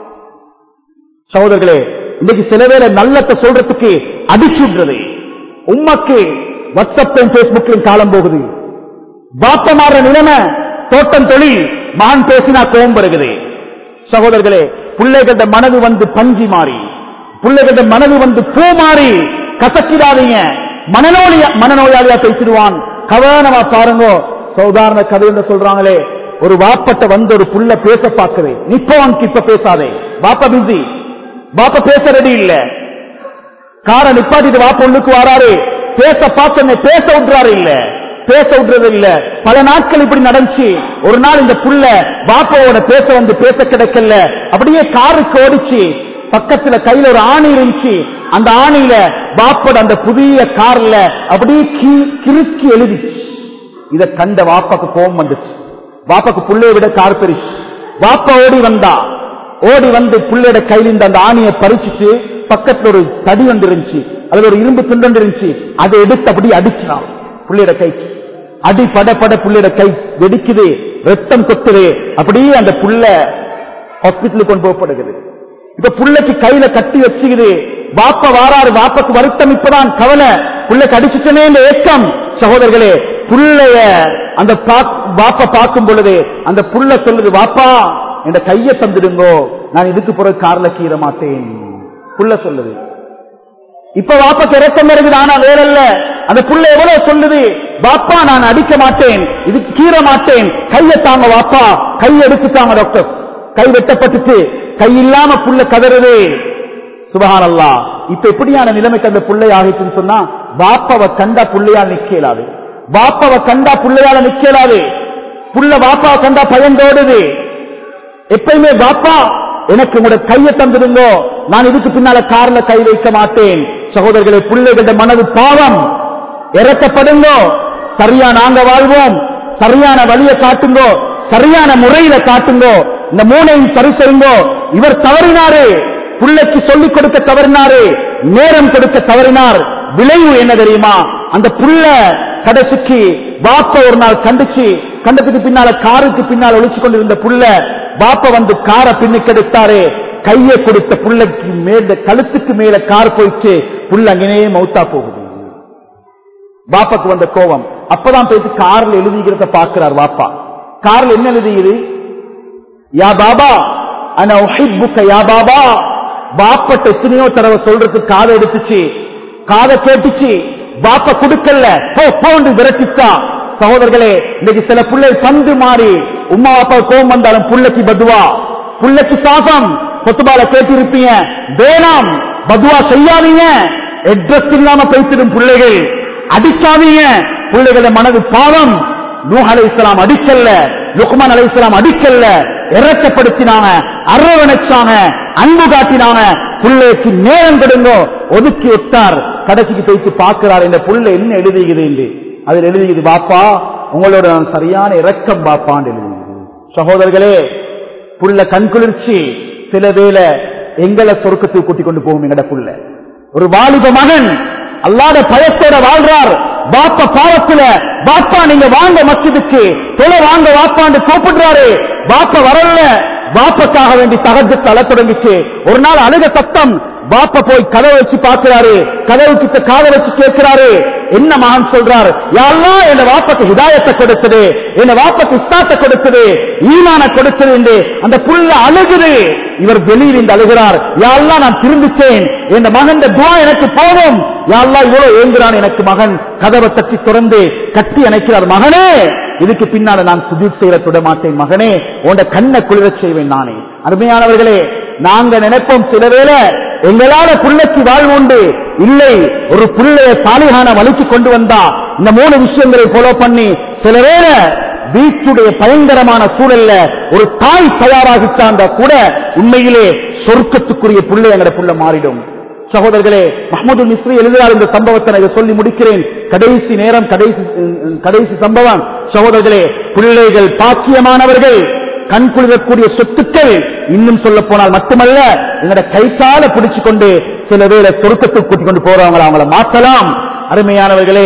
சகோதரர்களே, இன்னைக்கு சில வேளை நல்லத்தை சொல்றதுக்கு அடிச்சுடுறது. உம்மக்கு வாட்ஸ்அப்லையும் பேஸ்புக்லையும் காலம் போகுது. பாப்ப மாற நிலைமை, தோட்டம் தொழில், மகன் பேசினா கோபம் வருகிறது. சகோதரர்களே, பிள்ளைகள மனது வந்து பஞ்சி மாறி, பிள்ளைகள மனது வந்து பூ மாறி கசக்கிடாதீங்க. மனநோயா மனநோயாளியா பேசிடுவான். கவனமா பாருங்க. உதாரண கதை என்று சொல்றாங்களே, ஒரு வாப்பட்ட வந்து ஒரு புள்ள பேச பார்க்குது. நிப்போ அங்க இப்ப பேசாதே, வாப்ப பிஸி, வாப்ப பேச ரெடி இல்ல. காரை நிப்பாட்டிட்டு வாப்ப உள்ளுக்கு வராரு, பேச பார்த்த பேச விட்டுறாரு இல்ல, பேச விடுறது இல்ல. பல நாட்கள் இப்படி நடந்துச்சு. ஒரு நாள் இந்த புள்ள வாப்பாவோட பேச வந்து பேச கிடைக்கல. அப்படியே காருக்கு ஓடிச்சு. பக்கத்துல கையில ஒரு ஆணி இருந்துச்சு. அந்த ஆணியில வாப்போட அந்த புதிய கார்ல அப்படியே கிறுக்கி எழுதிச்சு. இத கண்ட வாப்பாக்கு கோபம் வந்துச்சு. வாப்பாக்கு புள்ளைய விட கார் பெருசு. வாப்பா ஓடி வந்தா, ஓடி வந்து புள்ளையோட கையில் இருந்த அந்த ஆணியை பறிச்சுட்டு பக்கத்துல ஒரு தடி வந்து இருந்துச்சு, அதுல ஒரு இரும்பு துண்டு இருந்துச்சு. அதை எடுத்து அப்படியே அடிச்சுனான் புள்ளையோட கைக்கு. அடி பட பட புள்ளையோட கை வெடிக்குது, ரத்தம் கொட்டுது. அப்படியே அந்த புள்ள ஹாஸ்பிட்டலுக்கு கொண்டு போகப்படுகிறது. இப்ப புள்ளைக்கு கையில கட்டி வச்சுக்குது. வாப்பா வாராரு. வாப்பாக்கு வருத்தம், இப்பதான் கவலை, புள்ளைக்கு அடிச்சுட்டனே இந்த ஏக்கம். சகோதரர்களே, புள்ளைய அந்த வாப்பா பார்க்கும் பொழுது அந்த புள்ள சொல்லுது, வாப்பா என் கையை தந்துடுங்கோ, நான் இதுக்கு பிறகு கார்ல கீற மாட்டேன். புள்ள சொல்லுது. இப்ப வாப்பாக்கு இறக்கம் இருக்குது. ஆனா வேறல்ல, அந்த புள்ள எவ்வளவு சொல்லுது, வாப்பா நான் அடிக்க மாட்டேன், இதுக்கு கீற மாட்டேன், கையை தாங்க வாப்பா, கை எடுத்துட்டாங்க டாக்டர். கை வெட்டப்பட்டுச்சு, கை இல்லாம புள்ள கதறுது. சுபஹானல்லாஹ். இப்ப எப்படியான நிலைமைக்கு அந்த புள்ளை ஆகிச்சுன்னு சொன்னா, வாப்பாவை கண்டா புள்ளையால் நிக்கலாது, வாப்பாவை கண்டா புள்ளையால நிக்கலாது. புள்ள வாப்பாவை கண்டா பயந்தோடுது. எப்பயுமே வாப்பா எனக்கு உங்களோட கையை தந்துடுங்கோ, நான் இதுக்கு பின்னால கார்ல கை வைக்க மாட்டேன். சகோதரர்களை, பிள்ளைகள மனது பாவம், இறக்கப்படுங்கோ, சரியா நாங்க வாழ்வோம், சரியான வழியை காட்டுங்கோ, சரியான முறையில காட்டுங்கோ, இந்த மூணையும் சரி செய்யுங்கோ. இவர் தவறினாரு, பிள்ளைக்கு சொல்லிக் கொடுக்க தவறினாரு, நேரம் கொடுக்க தவறினார். விளைவு என்ன தெரியுமா? அந்த புள்ள கடைசிக்கு பாப்ப ஒரு நாள் கண்டிச்சு, கண்டத்துக்கு பின்னால காருக்கு பின்னால் ஒழிச்சு கொண்டிருந்த புள்ள பாப்ப வந்து காரை பின்னுக்கு எடுத்தாரு. கையை கொடுத்த புள்ளைக்கு மேல கழுத்துக்கு மேல கார் போயிடுச்சு. புள்ள அங்கேயே மௌத்தா போகுது. பாப்பாக்கு வந்த கோபம். அப்பதான் போயிட்டு கார்ல எழுதிக்கிறத பாக்குறார் வாப்பா. கார்ல என்ன எழுதியுது? யா பாபா அன உஹிப்புக யா பாபா. பாப்பட்ட எத்தனையோ தடவை சொல்றதுக்கு காதை எடுத்துச்சு, காதை கேட்டுச்சு, பாப்பா கொடுக்கல, போன்று விரட்டிச்சா. சகோதரர்களே, இன்னைக்கு சில பிள்ளை சந்து மாறி உமா அப்பா கோபம் வந்தாலும் புள்ளைக்கு பதுவா, புள்ளைக்கு சாசம். கொத்துபால கேட்டிருப்பீங்க, வேணாம் பதுவா செய்யாதீங்க, அட்ரஸ் இல்லாம பேசிடும் பிள்ளைகள், அடிக்காதீங்க பிள்ளைகள மனது பாவம். நூஹ் அலைஹிஸ்ஸலாம் அடிக்கல்ல, லுக்மான் அலைஹிஸ்ஸலாம் அடிக்கல்ல, இறக்கப்படுத்தினாங்க, அரவணைச்சாங்க, அன்பு காட்டினாங்க. பிள்ளைக்கு நேரம் கொடுங்கோ, ஒதுக்கி விட்டார். கடைசிக்கு போயிட்டு பார்க்கிறார், இந்த புள்ள என்ன எழுதுகிறது என்று. அதில் எழுதுகிறது, பாப்பா உங்களோட நான் சரியான இரக்கம் பாப்பான்னு எழுதுகிறது. சகோதரர்களே, புள்ள கண்குளிர்ச்சி. சில வேளை எங்களை சொர்க்கத்துக்கு கூட்டிக் கொண்டு போகும் எங்கட புள்ள. ஒரு வாலிப மகன் அல்லாத பயத்தோட வாழ்றார். பாப்பா பாவத்துல, பாப்பா நீங்க வாங்க மஸ்ஜிதுக்கு தொலை வாங்க வாப்பான்னு கூப்பிடுறாரு. பாப்பா வரல. பாப்பாக்காக வேண்டி தஹஜ்ஜத் அழ தொடங்கிச்சு. ஒரு நாள் அழுக சத்தம். பாப்பா போய் கதவை வச்சு பார்க்கிறாரு. கதவு கிட்ட காதை வச்சு கேட்கிறாரு. என்ன மகன் சொல்றார்? யா அல்லாஹ் என் வாப்பாக்கு ஹிதாயத்தை கொடுத்தது, என் வாப்பாக்கு இஸ்லாத்தை கொடுத்தது, ஈமான கொடுத்தது என்று அந்த புள்ள அழுகுது. இவர் வெளியில் இருந்து அழுகிறார். யா அல்லாஹ் நான் திரும்பிச்சேன், என் மகன் துஆ எனக்கு போதும். யா அல்லாஹ் இவ்வளவு ஏங்குறான் எனக்கு மகன். கதவை தட்டி திறந்து கட்டி அணைக்கிறார். மகனே, இதுக்கு பின்னால நான் சுஜூத் செய்ய தொட மாட்டேன் மகனே, உன்ட கண்ணை குளிர செய்வேன் நானே. அருமையானவர்களே, நாங்க நினைப்போம் சில வேளை எங்களால புள்ளைக்கு வாழ்வு உண்டு. இல்லை, ஒரு புள்ளைய சாலிகான வழிக்கு கொண்டு வந்தா இந்த மூணு விஷயங்களை ஃபாலோ பண்ணி சில வேளை வீட்டுடைய பயங்கரமான சூழல்ல ஒரு தாய் தயாராகிட்டாங்க கூட உண்மையிலே சொர்க்கத்துக்குரிய புள்ளை எங்கட புள்ள மாறிடும். சகோதரர்களே, மஹ்மூது மிஸ்ரி எழுதுகிறார் இந்த சம்பவத்தை நான் சொல்லி முடிக்கிறேன். கடைசி நேரம், கடைசி கடைசி சம்பவம். சகோதரர்களே, பிள்ளைகள் பாக்கியமானவர்கள், கண்குளிரக்கூடிய சொத்துக்கள். இன்னும் சொல்ல போனால் மட்டுமல்ல, எங்கட கைக்கால பிடிச்சு கொண்டு சில வேளை சொர்க்கத்துக்கு கூட்டிக் கொண்டு போறவங்களை அவங்கள மாற்றலாம். அருமையானவர்களே,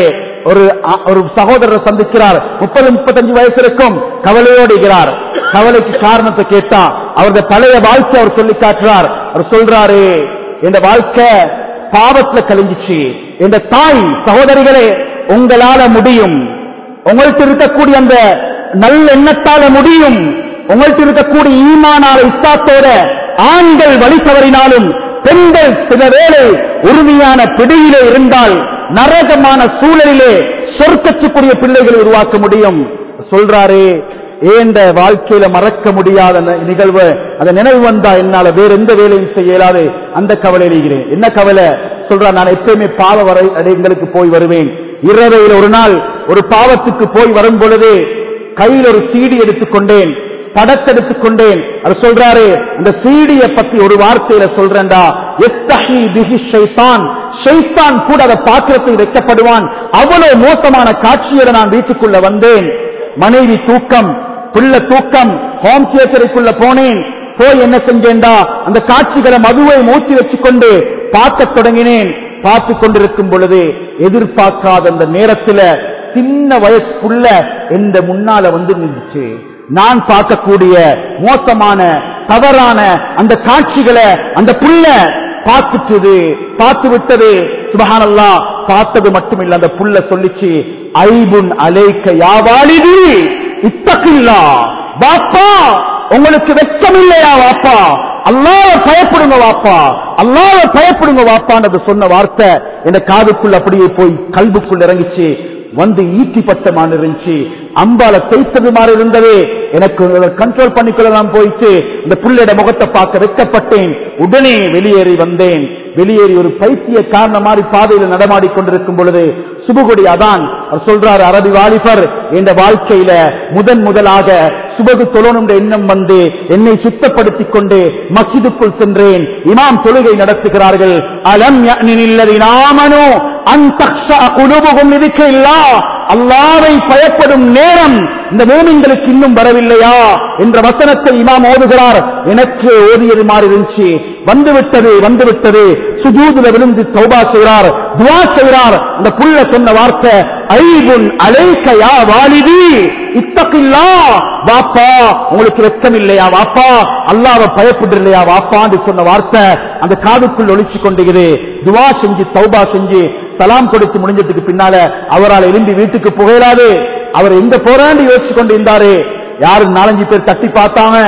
ஒரு ஒரு சகோதரரை சந்திக்கிறார். முப்பது முப்பத்தஞ்சு வயசு இருக்கும். கவலையோடு இருக்கிறார். கவலைக்கு காரணத்தை கேட்டா அவருடைய பழைய வாழ்க்கை அவர் சொல்லி காட்டுறார். அவர் சொல்றாரு, இந்த வாழ்க்கை பாவத்துல கழிஞ்சிச்சு. இந்த தாய் சகோதரிகளே, உங்களால முடியும். உங்கள்கிட்ட இருக்கக்கூடிய அந்த நல்ல எண்ணத்தால முடியும். உங்கள்கிட்ட இருக்கக்கூடிய ஈமானால இஸ்லாத்தோட ஆண்கள் வழி தவறினாலும் பெண்கள் சில வேளை உறுதியான பிடியிலே இருந்தால் நரகமான சூழலிலே சொர்க்கத்துக்குரிய பிள்ளைகளை உருவாக்க முடியும். சொல்றாரு, ஏந்த வாழ்க்கையில மறக்க முடியாத நிகழ்வு, அந்த நினைவு வந்தா என்னால வேற எந்த வேலையும் செய்ய இயலாது. அந்த கவலை இருக்கிறேன். என்ன கவலை? சொல்றா, நான் எப்பயுமே பாவ வரை எங்களுக்கு போய் வருவேன். இரவையில் ஒரு நாள் ஒரு பாவத்துக்கு போய் வரும் பொழுது கையில் ஒரு சீடி எடுத்துக்கொண்டேன், படத்தை எடுத்துக்கொண்டேன். அது சொல்றாரு, இந்த சீடியை பத்தி ஒரு வார்த்தையில சொல்றேன்டா, எத்தஹி பிஹி ஷைத்தான், ஷைத்தான் கூட அதை பாத்திரத்தில் வைக்கப்படுவான். அவ்வளவு மோசமான காட்சியோட நான் வீட்டுக்குள்ள வந்தேன். மனைவி தூக்கம், பிள்ளை தூக்கம். ஹோம் தியேட்டருக்குள்ள போனேன். போய் என்ன செஞ்சேன்டா, அந்த காட்சிகளை மதுவை மூச்சு வச்சுக்கொண்டு பார்க்க தொடங்கினேன். பார்த்து கொண்டிருக்கும் பொழுது எதிர்பார்க்காத அந்த நேரத்துல சின்ன வயசுக்குள்ள எந்த முன்னால வந்து நின்றுச்சு. நான் பார்க்கக்கூடிய மோசமான தவறான அந்த காட்சிகளை அந்த புள்ள பார்த்துட்டு பார்த்து விட்டது. சுப்ஹானல்லாஹ், பார்த்தது மட்டுமில்ல, அந்த புள்ள சொல்லிச்சு, ஐபுன் அலைக்க யா வாலிதி இத்தகில்லா, வாப்பா உங்களுக்கு வெட்கம் இல்லையா வாப்பா, அல்லாஹ்வை பயப்படுங்க வாப்பா, அல்லாஹ்வை பயப்படுங்க வாப்பான்னு சொன்ன வார்த்தை என் காதுக்குள்ள அப்படியே போய் கல்புக்குள்ள இறங்கிச்சு. வந்து ஈட்டி பட்டமான இருந்துச்சு, அம்பால பேசது மாதிரி இருந்தது. எனக்கு கண்ட்ரோல் பண்ணிக்கொள்ளலாம் போயிட்டு இந்த புள்ளையோட முகத்தை பார்க்க வெட்கப்பட்டேன். உடனே வெளியேறி வந்தேன். வெளியேறி ஒரு பைத்திய காரண மாதிரி பாதையில் நடமாடி கொண்டிருக்கும் பொழுது சுபகுடி அதான். அவர் சொல்றாரு, அரபி வாலிபர், என்ற வாழ்க்கையில முதன் முதலாக சுபகு தொழணும் எண்ணம் வந்து என்னை சுத்தப்படுத்திக் கொண்டு மஸ்ஜிதுக்குள் சென்றேன். இமாம் தொழுகை நடத்துகிறார்கள். அலம் யஅனில்லதீனாமனு அன் தக்ஷா குலூபுஹும் லிதிக்ரில்லாஹ், அல்லாஹ்வை பயப்படும் நேரம் இந்த மூமின்களுக்கு இன்னும் வரவில்லையா என்ற வசனத்தை இமாம் ஓதுகிறார். எனக்கு ஓதியது மாதிரி இருந்துச்சு. வந்துவிட்டது வந்துவிட்டது சுஜூதுல விழுந்து தௌபா செய்கிறார், துஆ செய்கிறார். அந்த புள்ள சொன்ன வார்த்தை, ஐபுன் அலைக்க யா வாலிதி இத்தகில்லாஹ், வாப்பா உங்களுக்கு வெட்கம் இல்லையா வாப்பா, அல்லாஹ்வை பயப்படுற இல்லையா வாப்பான்னு சொன்ன வார்த்தை அந்த காதுக்குள் ஒலிச்சு கொண்டிருக்கிறது. துஆ செஞ்சு தௌபா செஞ்சு சலாம் கொடுத்து முடிஞ்சதுக்கு பின்னால அவரால் எழும்பி வீட்டுக்கு புகையலாது. அவர் எங்க போறான்னு யோசிச்சு கொண்டு இருந்தாரு. யாரு நாலஞ்சு பேர் தட்டி பார்த்தாங்க,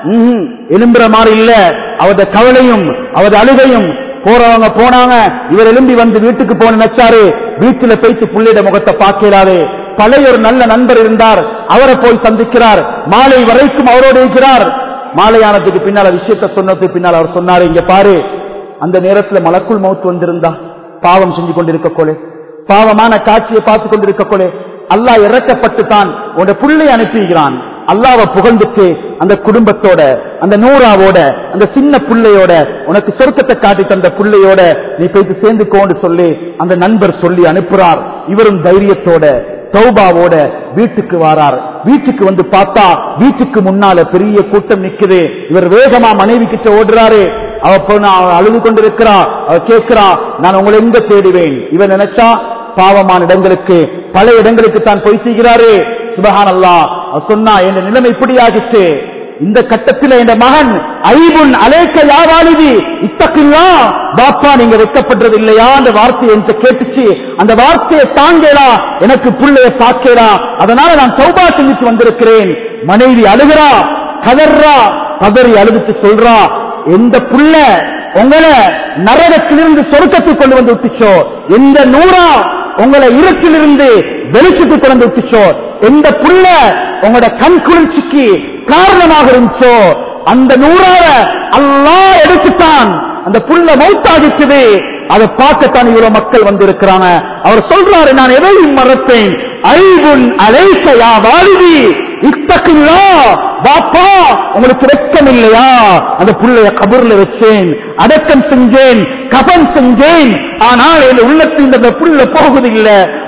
எலும்புற மாதிரி இல்ல. அவரது கவலையும் அவரது அழுகையும் போறவங்க போனாங்க. இவர் எழும்பி வந்து வீட்டுக்கு போன நினைச்சாரு. வீட்டுல போயிட்டு புள்ளையிட முகத்தை பார்க்கிறாரு. பழைய ஒரு நல்ல நண்பர் இருந்தார், அவரை போய் சந்திக்கிறார். மாலை வரைக்கும் அவரோடு இருக்கிறார். மாலையானதுக்கு பின்னால விஷயத்தை சொன்னதுக்கு பின்னால் அவர் சொன்னாரு, இங்க பாரு, அந்த நேரத்துல மலக்குள் மௌத் வந்திருந்தா, பாவம் செஞ்சு கொண்டிருக்க கோலே, பாவமான காட்சியை பார்த்து கொண்டிருக்க கோலே, அல்லாஹ் இறக்கப்பட்டு தான் உன்னை புள்ளை அனுப்பிக்கிறான். அல்லாஹ்வை புகழ்ந்துட்டு அந்த குடும்பத்தோட, அந்த நூறாவோட, அந்த சின்ன புள்ளையோட, உனக்கு சொர்க்கத்தை காட்டி தந்த புள்ளையோட நீ போயிட்டு சேர்ந்துக்கோன்னு சொல்லி அந்த நண்பர் சொல்லி அனுப்புறார். இவரும் தைரியத்தோட தௌபாவோட வீட்டுக்கு வாரார். வீட்டுக்கு வந்து பார்த்தா வீட்டுக்கு முன்னால பெரிய கூட்டம் நிக்குது. இவர் வேகமா மனைவி கிட்ட ஓடுறாரு. அவ அழுது கொண்டிருக்கிறா. அவ கேட்கிறா, நான் உங்களை எங்க தேடுவேன்? இவன் நினைச்சா பாவமான இடங்களுக்கு, பல இடங்களுக்கு தான் போய் செய்கிறாரு. சுப்ஹானல்லாஹ், சொன்னா என் நிலைமை இப்படி ஆகிச்சு. இந்த கட்டத்தில் என் மகன் ஐபுன் அலைக்க யா வாலிதி இத்தகில்லாஹ், பாப்பா நீங்க வெட்கப்படுறது இல்லையா அந்த வார்த்தையை என்கிட்ட கேட்டுச்சு. அந்த வார்த்தையை தாங்கலா, எனக்கு புள்ளைய பார்க்கலா, அதனால நான் தௌபா செஞ்சுட்டு வந்திருக்கிறேன். மனைவி அழுகிறா, கதறா, கதறி அழுதுட்டு சொல்றா, எந்த புள்ள உங்களை நரகத்திலிருந்து சொர்க்கத்துக்கு கொண்டு வந்து விட்டுச்சோ, எந்த நூறா உங்களை இருட்டிலிருந்து வெளிச்சத்துக்கு கொண்டு விட்டுச்சோ, எந்த புள்ள உங்களோட கண் குளிர்ச்சிக்கு காரணமாக இருந்துச்சோ, அந்த நூறாவ அல்லாஹ் எடுத்துட்டான். அந்த புள்ள மௌத்தாகிச்சது. அதை பார்க்கத்தான் இவ்வளவு மக்கள் வந்திருக்கிறாங்க. அவர் சொல்றாரு, நான் எதையும் மறப்பேன். ஐபுன் அலைக்க யா வாலிதி இத்தகில்லாஹ், பாப்பா உங்களுக்கு வெட்கம் இல்லையா? அந்த புள்ளைய கபர்ல வச்சேன், அடக்கம் செஞ்சேன், கபன் செஞ்சேன். ஆனால் என் உள்ளத்தில் இந்த புள்ள போகுதில்லை.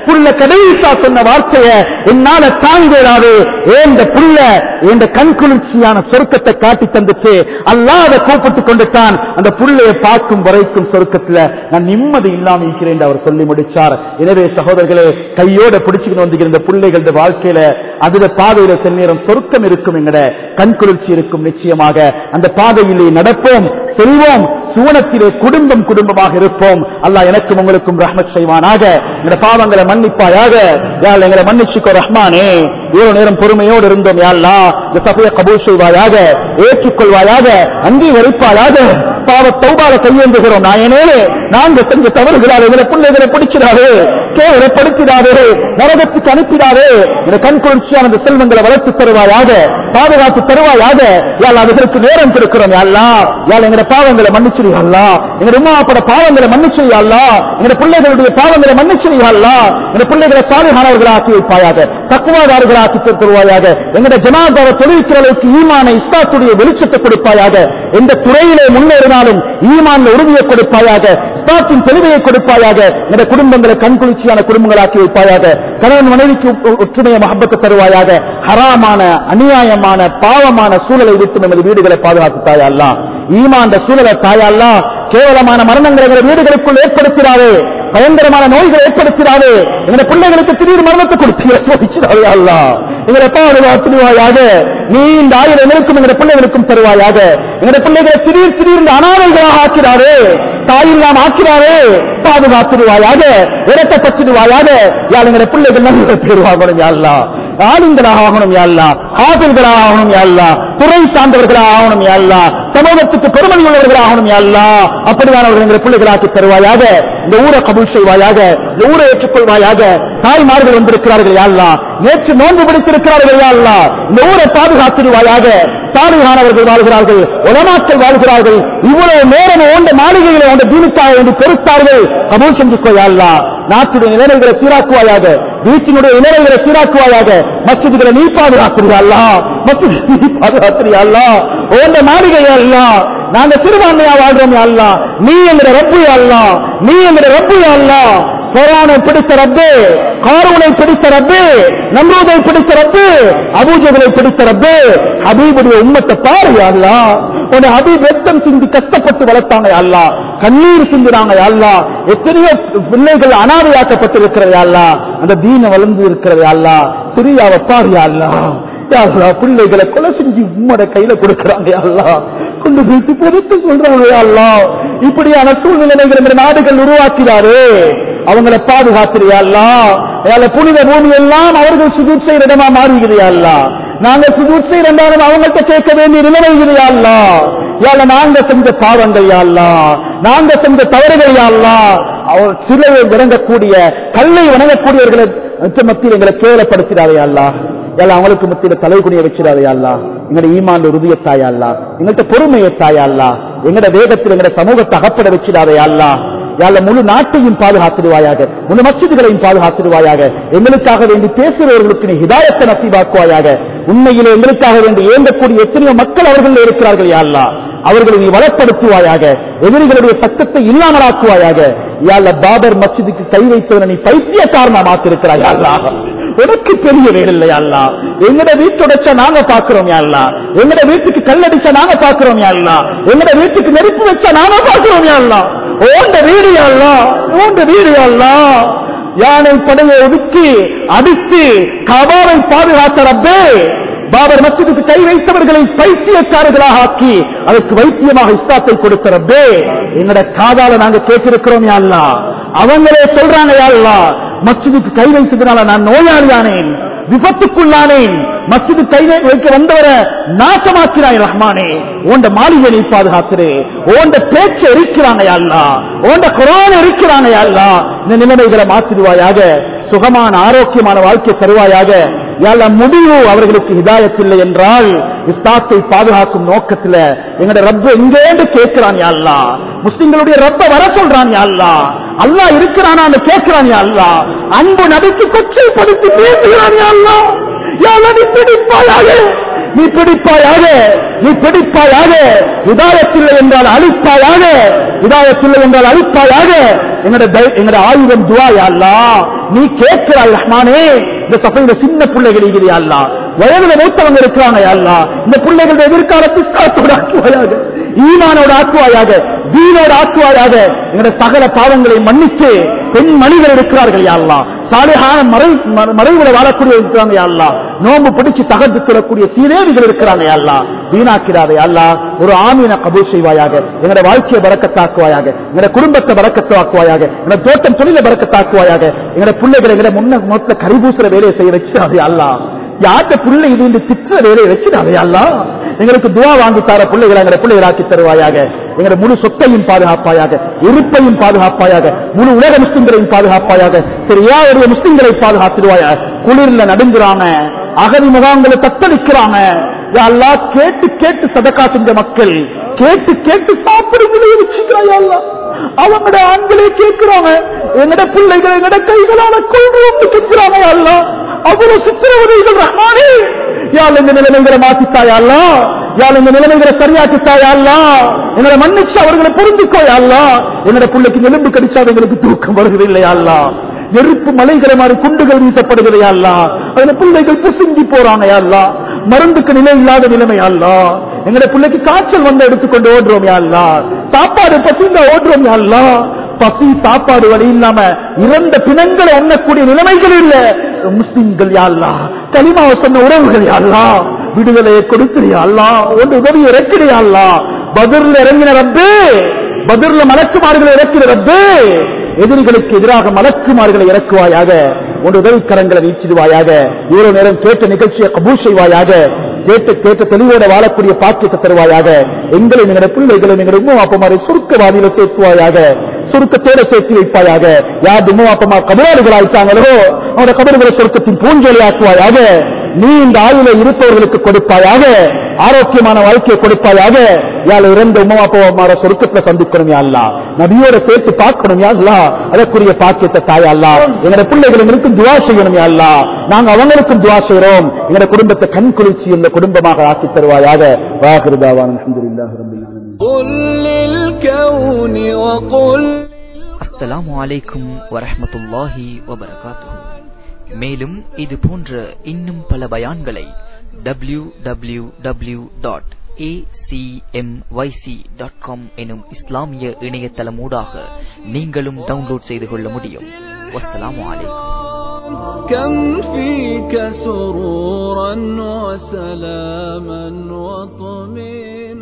புள்ள கடைசா சொன்ன வார்த்தைய என்னால தாங்கேடாது, ஏந்த புள்ள என்ற கண் குளிர்ச்சியான சொர்க்கத்தை காட்டி தந்துட்டு அல்லாத கூப்பிட்டு கொண்டுட்டான். அந்த புள்ளைய பார்க்கும் வரைக்கும் சொர்க்கத்துல நான் நிம்மதி இல்லாம இருக்கிறேன் அவர் சொல்லி முடிச்சார். எனவே சகோதரர்களே, கையோட பிடிச்சுக்கிட்டு வந்துகிற பிள்ளைகள வாழ்க்கையில அதுல பாதையில சில நேரம் சொர்க்கம் இருக்கும், என்கிற கண் குளிர்ச்சி இருக்கும். நிச்சயமாக அந்த பாதையிலே நடப்போம், செல்வோம், சுவனத்திலே குடும்பம் குடும்பமாக இருப்போம். அல்லாஹ் எனக்கும் உங்களுக்கும் ரஹ்மத் செய்வானாக. எங்க பாவங்களை மன்னிப்பாயாக. யாழ் எங்களை மன்னிச்சுக்கோ ரஹ்மானே. இவ்வளவு நேரம் பொறுமையோடு இருந்தோம். யா அல்லாஹ் இந்த சபையை கபூல் செய்வாயாக, ஏற்றுக்கொள்வாயாக, அங்கீகரிப்பாயாக. பாவ தௌபால கையேந்துகிறோம் நாயனே. நாங்க செஞ்ச தவறுகளால் எங்களை பிள்ளைகளை பிடிச்சிடாது, கேவலப்படுத்திடாது, நரகத்துக்கு அனுப்பிடாது. இந்த கண் குளிர்ச்சியான அந்த செல்வங்களை வளர்த்து தருவாயாக, பாதுகாத்து தருவாயாக. யாழ் அதுகளுக்கு நேரம் கொடுக்கிறோம். யா அல்லாஹ் யாழ் எங்க பாவங்களை மன்னிச்சிரியா அல்லாஹ், எங்க உம்மாப்பட பாவங்களை மன்னிச்சிரியா அல்லாஹ், எங்க பிள்ளைகளுடைய பாவங்களை மன்னிச்சிரியா அல்லாஹ், எங்க பிள்ளைகளை சாலிஹானவர்களாக்கி வைப்பாயாக, தக்குவாதாரர்களாக்கி தருவாயாக. எங்க ஜனாதார தொழிற்கிற அளவுக்கு ஈமான இஸ்லாத்துடைய வெளிச்சத்தை கொடுப்பாயாக. எந்த துறையிலே முன்னேறினாலும் ஈமான் உறுதியை கொடுப்பாயாக, இஸ்லாத்தின் தெளிவையை கொடுப்பாயாக. எங்க குடும்பங்களை கண்குளிர்ச்சியான குடும்பங்களாக்கி வைப்பாயாக. கணவன் மனைவிக்கு ஒற்றுமையை மஹப்பத்தை தருவாயாக. ஹராமான அநியாயமான பாவமான சூழலை விட்டு நமது வீடுகளை பாதுகாத்து தாயா அல்லாஹ், ஈமான் சூழலை தாயா அல்லாஹ், கேவலமான மரணங்களை எங்கள் வீடுகளுக்குள் ஏற்படுத்தினாரு, பயங்கரமான நோய்களை ஏற்படுத்தினாரு, எங்க பிள்ளைகளுக்கு திடீர் மரணத்தை கொடுத்து அல்லாஹ் எங்களை பாதுகாத்துவாயாக. நீ இந்த ஆயுள் எங்களுக்கும் எங்க பிள்ளைகளுக்கும் தருவாயாக. எங்க பிள்ளைகளை திடீர் திடீர் அனாதைகளாக ஆக்கிறாரு, தாயில்லாம் ஆக்கிறாரு, பாதுகாத்துடுவாயாக, இரட்டப்பட்டுடுவாயாக. யாழ் எங்க பிள்ளைகள் நல்ல பெறுவாங்க அல்லாஹ், ஆளுங்களாக ஆகணும் யா அல்லாஹ், ஆபில்களாக ஆகணும் யா அல்லாஹ், துறை சார்ந்தவர்களாக ஆகணும் யா அல்லாஹ், சமூகத்துக்கு பெருமதி உள்ளவர்களாக ஆகணும் யா அல்லாஹ். அப்படியானவர்கள் எங்கள் பிள்ளைகளாக்கி தருவாயாக. இந்த ஊரை கபூல் செய்வாயாக, இந்த ஊரை ஏற்றுக்கொள்வாயாக. தாய்மார்கள் வந்திருக்கிறார்கள் யா அல்லாஹ், நேற்று நோன்பு பிடித்திருக்கிறார்கள் யா அல்லாஹ், இந்த ஊரை பாதுகாத்துடுவாயாக. சாலிஹானவர்கள் வாழ்கிறார்கள், உலமாக்கள் வாழ்கிறார்கள். இவ்வளவு நேரம் ஓண்ட மாளிகைகளை ஓண்ட தீனுக்காக என்று பொறுத்தார்கள், கபூல் செஞ்சுக்கோ யா அல்லாஹ். நாட்டுடைய நிலைமைகளை சீராக்குவாயாக, வீட்டினுடைய நிலைமைகளை சீராக்குவாயாக. மஸ்ஜிதுகளை நீ பாதுகாத்துறியா அல்லாஹ், மஸ்ஜித் நீ பாதுகாத்துறியா அல்லாஹ், ஓண்ட மாளிகை அல்லாஹ். நாங்க சிறுபான்மையா வாழ்றோம் யா அல்லாஹ், நீ என்கிற ரப்பு யா அல்லாஹ், நீ என்கிற ரப்பு யா அல்லாஹ். கொரோனை பிடித்த ரப்பு, காரூனை பிடித்த ரப்பு, நம்ரூதை பிடித்த ரப்பு, அபூஜகளை பிடித்த ரப்பு. ஹபீபுடைய உம்மத்தை பாரு யா அல்லாஹ். உன்னை ஹபீப் ரத்தம் சிந்தி கஷ்டப்பட்டு வளர்த்தாங்க யா அல்லாஹ், கண்ணீர் சிந்தினாங்க யா அல்லாஹ். எத்தனையோ பிள்ளைகள் அனாதையாக்கப்பட்டிருக்கிறது யா அல்லாஹ், அந்த தீன வளர்ந்து இருக்கிறது யா அல்லாஹ். சிரியாவை பாரு யா அல்லாஹ். பிள்ளைகளை கொலை செஞ்சு உம்மோட கையில கொடுக்கிறாங்க யா அல்லாஹ், கொண்டு வீட்டு பொறுத்து சொல்றாங்க யா அல்லாஹ். இப்படியான சூழ்நிலைகள் நாடுகள் உருவாக்கிறாரு, அவங்களை பாதுகாத்துறியா அல்லாஹ். புனித பூமி எல்லாம் அவர்கள் சுஜூத் செய்யற இடமா மாறுகிறியா அல்லாஹ். நாங்க சுஜூத் செய்யறாலும் அவங்கள்ட்ட கேட்க வேண்டிய நிலைமைகிறியா அல்லாஹ். யால நாங்க செஞ்ச பாவங்கள் யா அல்லாஹ், நாங்க செஞ்ச தவறுகள் யா அல்லாஹ். அவர் சிலையை வணங்கக்கூடிய கல்லை வணங்கக்கூடியவர்களை மத்தியில் எங்களை கேவலப்படுத்தினாரே அல்லாஹ். எல்லாம் அவங்களுக்கு மத்தியில தலை குனிய வச்சிடாதே அல்லாஹ். எங்கட ஈமான் உறுதியத்தாயா அல்லாஹ், எங்கள்கிட்ட பொறுமையத்தாயா அல்லாஹ், எங்கட வேகத்தில் எங்கட சமூகத்தை அகப்பட வச்சிடாதே அல்லாஹ். யாழ் முழு நாட்டையும் பாதுகாத்துடுவாயாக, முழு மஸ்ஜிதுகளையும் பாதுகாத்துடுவாயாக. எங்களுக்காக வேண்டி பேசுகிறவர்களுக்கு நீ ஹிதாயத்தை நசீபாக்குவாயாக. உண்மையிலே எங்களுக்காக வேண்டி ஏந்தக்கூடிய எத்தனையோ மக்கள் அவர்கள் இருக்கிறார்கள் யா அல்லாஹ், அவர்களை நீ வளப்படுத்துவாயாக, எதிரிகளுடைய சத்தத்தை இல்லாமலாக்குவாயாக. யா அல்லாஹ் பாபர் மஸ்ஜிதுக்கு கை வைத்தவனை நீ பைத்தியக்காரனாக இருக்கிறாய் யா அல்லாஹ், உனக்கு பெரிய வேறு இல்லையா அல்லாஹ். எங்கட வீட்டுடைச்சா நாங்க பாக்குறோம் யா அல்லாஹ், எங்கட வீட்டுக்கு கல்லடிச்சா நாங்க பாக்குறோம் யா அல்லாஹ், எங்கட வீட்டுக்கு நெருப்பு வச்சா நாங்க பாக்குறோம் யா அல்லாஹ். ஓண்ட வீடு யா அல்லாஹ், ஓண்ட வீடு யா அல்லாஹ். யானை படையை ஒதுக்கி அடித்து கபாவை பாதுகாத்த ரப்பே, பாபர் மஸ்ஜிதுக்கு கை வைத்தவர்களை பைத்தியக்காரர்களாக ஆக்கி அதற்கு வைத்தியமாக இஸ்லாத்தை கொடுத்த ரப்பே, எங்கட காதால நாங்க கேட்டிருக்கிறோம் யா அல்லாஹ். அவங்களே சொல்றாங்க யா அல்லாஹ், மஸ்ஜிதுக்கு கை வைத்ததுனால நான் நோயாளியானேன், விபத்துக்குள்ளானேன், மஸ்ஜிது கை வைக்க வந்தவரை நாசமாக்கிறாய் ரஹ்மானே. ஓண்ட மாளிகை நீ பாதுகாத்துரு, ஓண்ட பேச்சு எரிக்கிறாங்க யா அல்லாஹ், ஓண்ட குர்ஆன் எரிக்கிறாங்க யா அல்லாஹ். இந்த நிலைமைகளை மாற்றிடுவாயாக, சுகமான ஆரோக்கியமான வாழ்க்கை தருவாயாக. யாழ் முடிவு அவர்களுக்கு ஹிதாயத் இல்லை என்றால் இஸ்லாத்தை பாதுகாக்கும் நோக்கத்தில் எங்கட ரப்ப எங்கேந்து கேட்கிறான் யா அல்லாஹ், முஸ்லிம்களுடைய ரப்ப வர சொல்றான் யா அல்லாஹ். அல்லாஹ் இருக்கிறானா கேட்கிறான் யா அல்லாஹ், அன்பு நபிக்கு கொச்சைப்படுத்தி பேசுகிறான் யா அல்லாஹ். யா நபி பிடிப்பாயாக, நீ பிடிப்பாயாக, நீ பிடிப்பாயாக. ஹிதாயத்தில்லை என்றால் அழிப்பாயாக, ஹிதாயத்தில்லை என்றால் அழிப்பாயாக. எங்கட ஆயுதம் துஆ யா அல்லாஹ். நீ கேட்கிறாய் ரஹ்மானே. இந்த சபையில சின்ன பிள்ளைகள் இருக்கிறியா அல்லாஹ், வயதுல மூத்தவங்க இருக்கிறாங்க யா அல்லாஹ். இந்த பிள்ளைகளுடைய எதிர்காலத்தை இஸ்லாத்தோட ஆக்குவாயாக, ஈமானோட ஆக்குவாயாக, தீனோட ஆக்குவாயாக. எங்களுடைய சகல பாவங்களை மன்னித்து பெண் மனிதர் இருக்கிறார்கள் யா அல்லாஹ், சாலிஹான மறை மறைவுல வாழக்கூடிய இருக்கிறாங்க யா அல்லாஹ், நோம்பு பிடிச்சு தகர்த்து தரக்கூடிய சீரேவிகள் இருக்கிறாங்க யா அல்லாஹ். வீணாக்கிறாதே யா அல்லாஹ். ஒரு ஆமீன கபூல் செய்வாயாக. எங்களுடைய வாழ்க்கையை பரக்கத்தாக்குவாயாக, எங்களுடைய குடும்பத்தை பரக்கத்தாக்குவாயாக, எங்களுடைய தோட்டம் தொழிலை பரக்கத்தாக்குவாயாக. எங்களுடைய பிள்ளைகளை எங்களை முன்ன மொத்த கரிபூசுற வேலையை செய்ய வச்சிடாதே அல்லாஹ். யார்கிட்ட பிள்ளை இது என்று திட்டுற வேலையை வச்சிடாதே அல்லாஹ். எங்களுக்கு துவா வாங்கி தர பிள்ளைகளை எங்களை பிள்ளைகளாக்கி தருவாயாக. எங்களுடைய முழு சொத்தையும் பாதுகாப்பாயாக, இருப்பையும் பாதுகாப்பாயாக, முழு உலக முஸ்லிம்களையும் பாதுகாப்பாயாக, சரியா ஒரு முஸ்லிம்களை பாதுகாத்துடுவாயாக. குளிர்ல நடுங்குறாங்க, அகதி முகாம்களை தத்தளிக்கிறாங்க யா அல்லாஹ். கேட்டு கேட்டு சதக்கா செஞ்ச மக்கள், கேட்டு கேட்டு சாப்பிடுங்களே வச்சுக்கிறாயா அல்லாஹ். அவங்களோட ஆண்களே கேட்கிறாங்க, எங்கட பிள்ளைகள் எங்கட கைகளால கொள்றோம் கேட்கிறாங்க யா அல்லாஹ். அவ்வளவு சித்திரவதைகள் ரஹ்மானே. யாழ் இந்த நிலைமைகளை மாத்தித்தாயா அல்லாஹ், யாழ் இந்த நிலைமைகளை சரியாக்கித்தாயா அல்லாஹ். எங்களை மன்னிச்சு அவர்களை பொருந்திக்கோயா அல்லாஹ். என்னோட பிள்ளைக்கு எலும்பு கடிச்சா எங்களுக்கு தூக்கம் வருவதில்லையா அல்லாஹ். நெருப்பு மலைகளை மாதிரி குண்டுகள் வீசப்படுகிறதா அல்லாஹ். அதுல பிள்ளைகள் புசுங்கி போறாங்க யா அல்லாஹ். மருந்துக்கு நிலை இல்லாத நிலைமை அல்லாஹ். எங்களுடைய பிள்ளைக்கு காய்ச்சல் வந்து எடுத்துக்கொண்டு ஓடுறோம் யா அல்லாஹ். சாப்பாடு பசிங்க ஓடுறோம் யா அல்லாஹ். பசி சாப்பாடு வழி இல்லாம இறந்த பிணங்களை உண்ணக்கூடிய நிலைமைகள் இல்ல முஸ்லிம்கள் யா அல்லாஹ். கலிமாவை சொன்ன உறவுகள் யா அல்லாஹ், விடுதலையை கொடுக்கிறியா அல்லாஹ், ஒன்று உதவி இறக்கிறியா அல்லாஹ். பத்ர்ல இறங்கின ரப்பே, பத்ர்ல மலக்குமார்களை இறக்கிற ரப்பே, எதிரிகளுக்கு எதிராக மலக்குமார்களை இறக்குவாயாக. ஒன்று உதவிக்கரங்களை வீச்சிடுவாயாக. இவ்வளவு நேரம் கேட்ட நிகழ்ச்சியை கபூல் செய்வாயாக. கேட்டு கேட்டு தெளிவோட வாழக்கூடிய பாக்கியத்தை தருவாயாக. எங்களை எங்களுடைய பிள்ளைகளை எங்களுடைய உம்மா அப்பமாரை சுருக்கவாதியில சேர்த்துவாயாக, சுருக்கத்தோட சேர்த்து வைப்பாயாக. யார் உம்மா அப்பமா கபராளிகள் ஆயிட்டாங்களோ அவருடைய கபறுகளை சொர்க்கத்தின் பூஞ்சொலி ஆக்குவாயாக. நீ இந்த ஆயுளை இருப்பவர்களுக்கு கொடுப்பாயாக, ஆரோக்கியமான வாழ்க்கையை கொடுப்பாயாக. யாழ் இறந்த உம்மா அப்பமார சொர்க்கத்துல சந்திக்கணும் யா அல்லாஹ், நபியோட சேர்த்து பார்க்கணும் யா அல்லாஹ். அதற்குரிய பாக்கியத்தை தாயா அல்லாஹ். எங்களுடைய பிள்ளைகள் எங்களுக்கும் துவா செய்யணும் யா அல்லாஹ். நாங்க அவங்களுக்கும் துவா செய்யறோம். எங்களுடைய குடும்பத்தை கண் குளிர்ச்சி இந்த குடும்பமாக ஆக்கி தருவாயாக. வாஹிரு தாவானா அல்ஹம்துலில்லாஹி ரப்பில் ஆலமீன். குல் லில் கௌனி வ குல். அஸ்ஸலாமு அலைக்கும் வரஹ்மத்துல்லாஹி வபரகாத்துஹு. மேலும் இது போன்ற இன்னும் பல பயான்களை W W W dot A C M Y C dot com எனும் இஸ்லாமிய இணையதளமூடாக நீங்களும் டவுன்லோட் செய்து கொள்ள முடியும். வஸ்ஸலாமு அலைக்கும். كم فيك سرورا وسلاما وطمئنا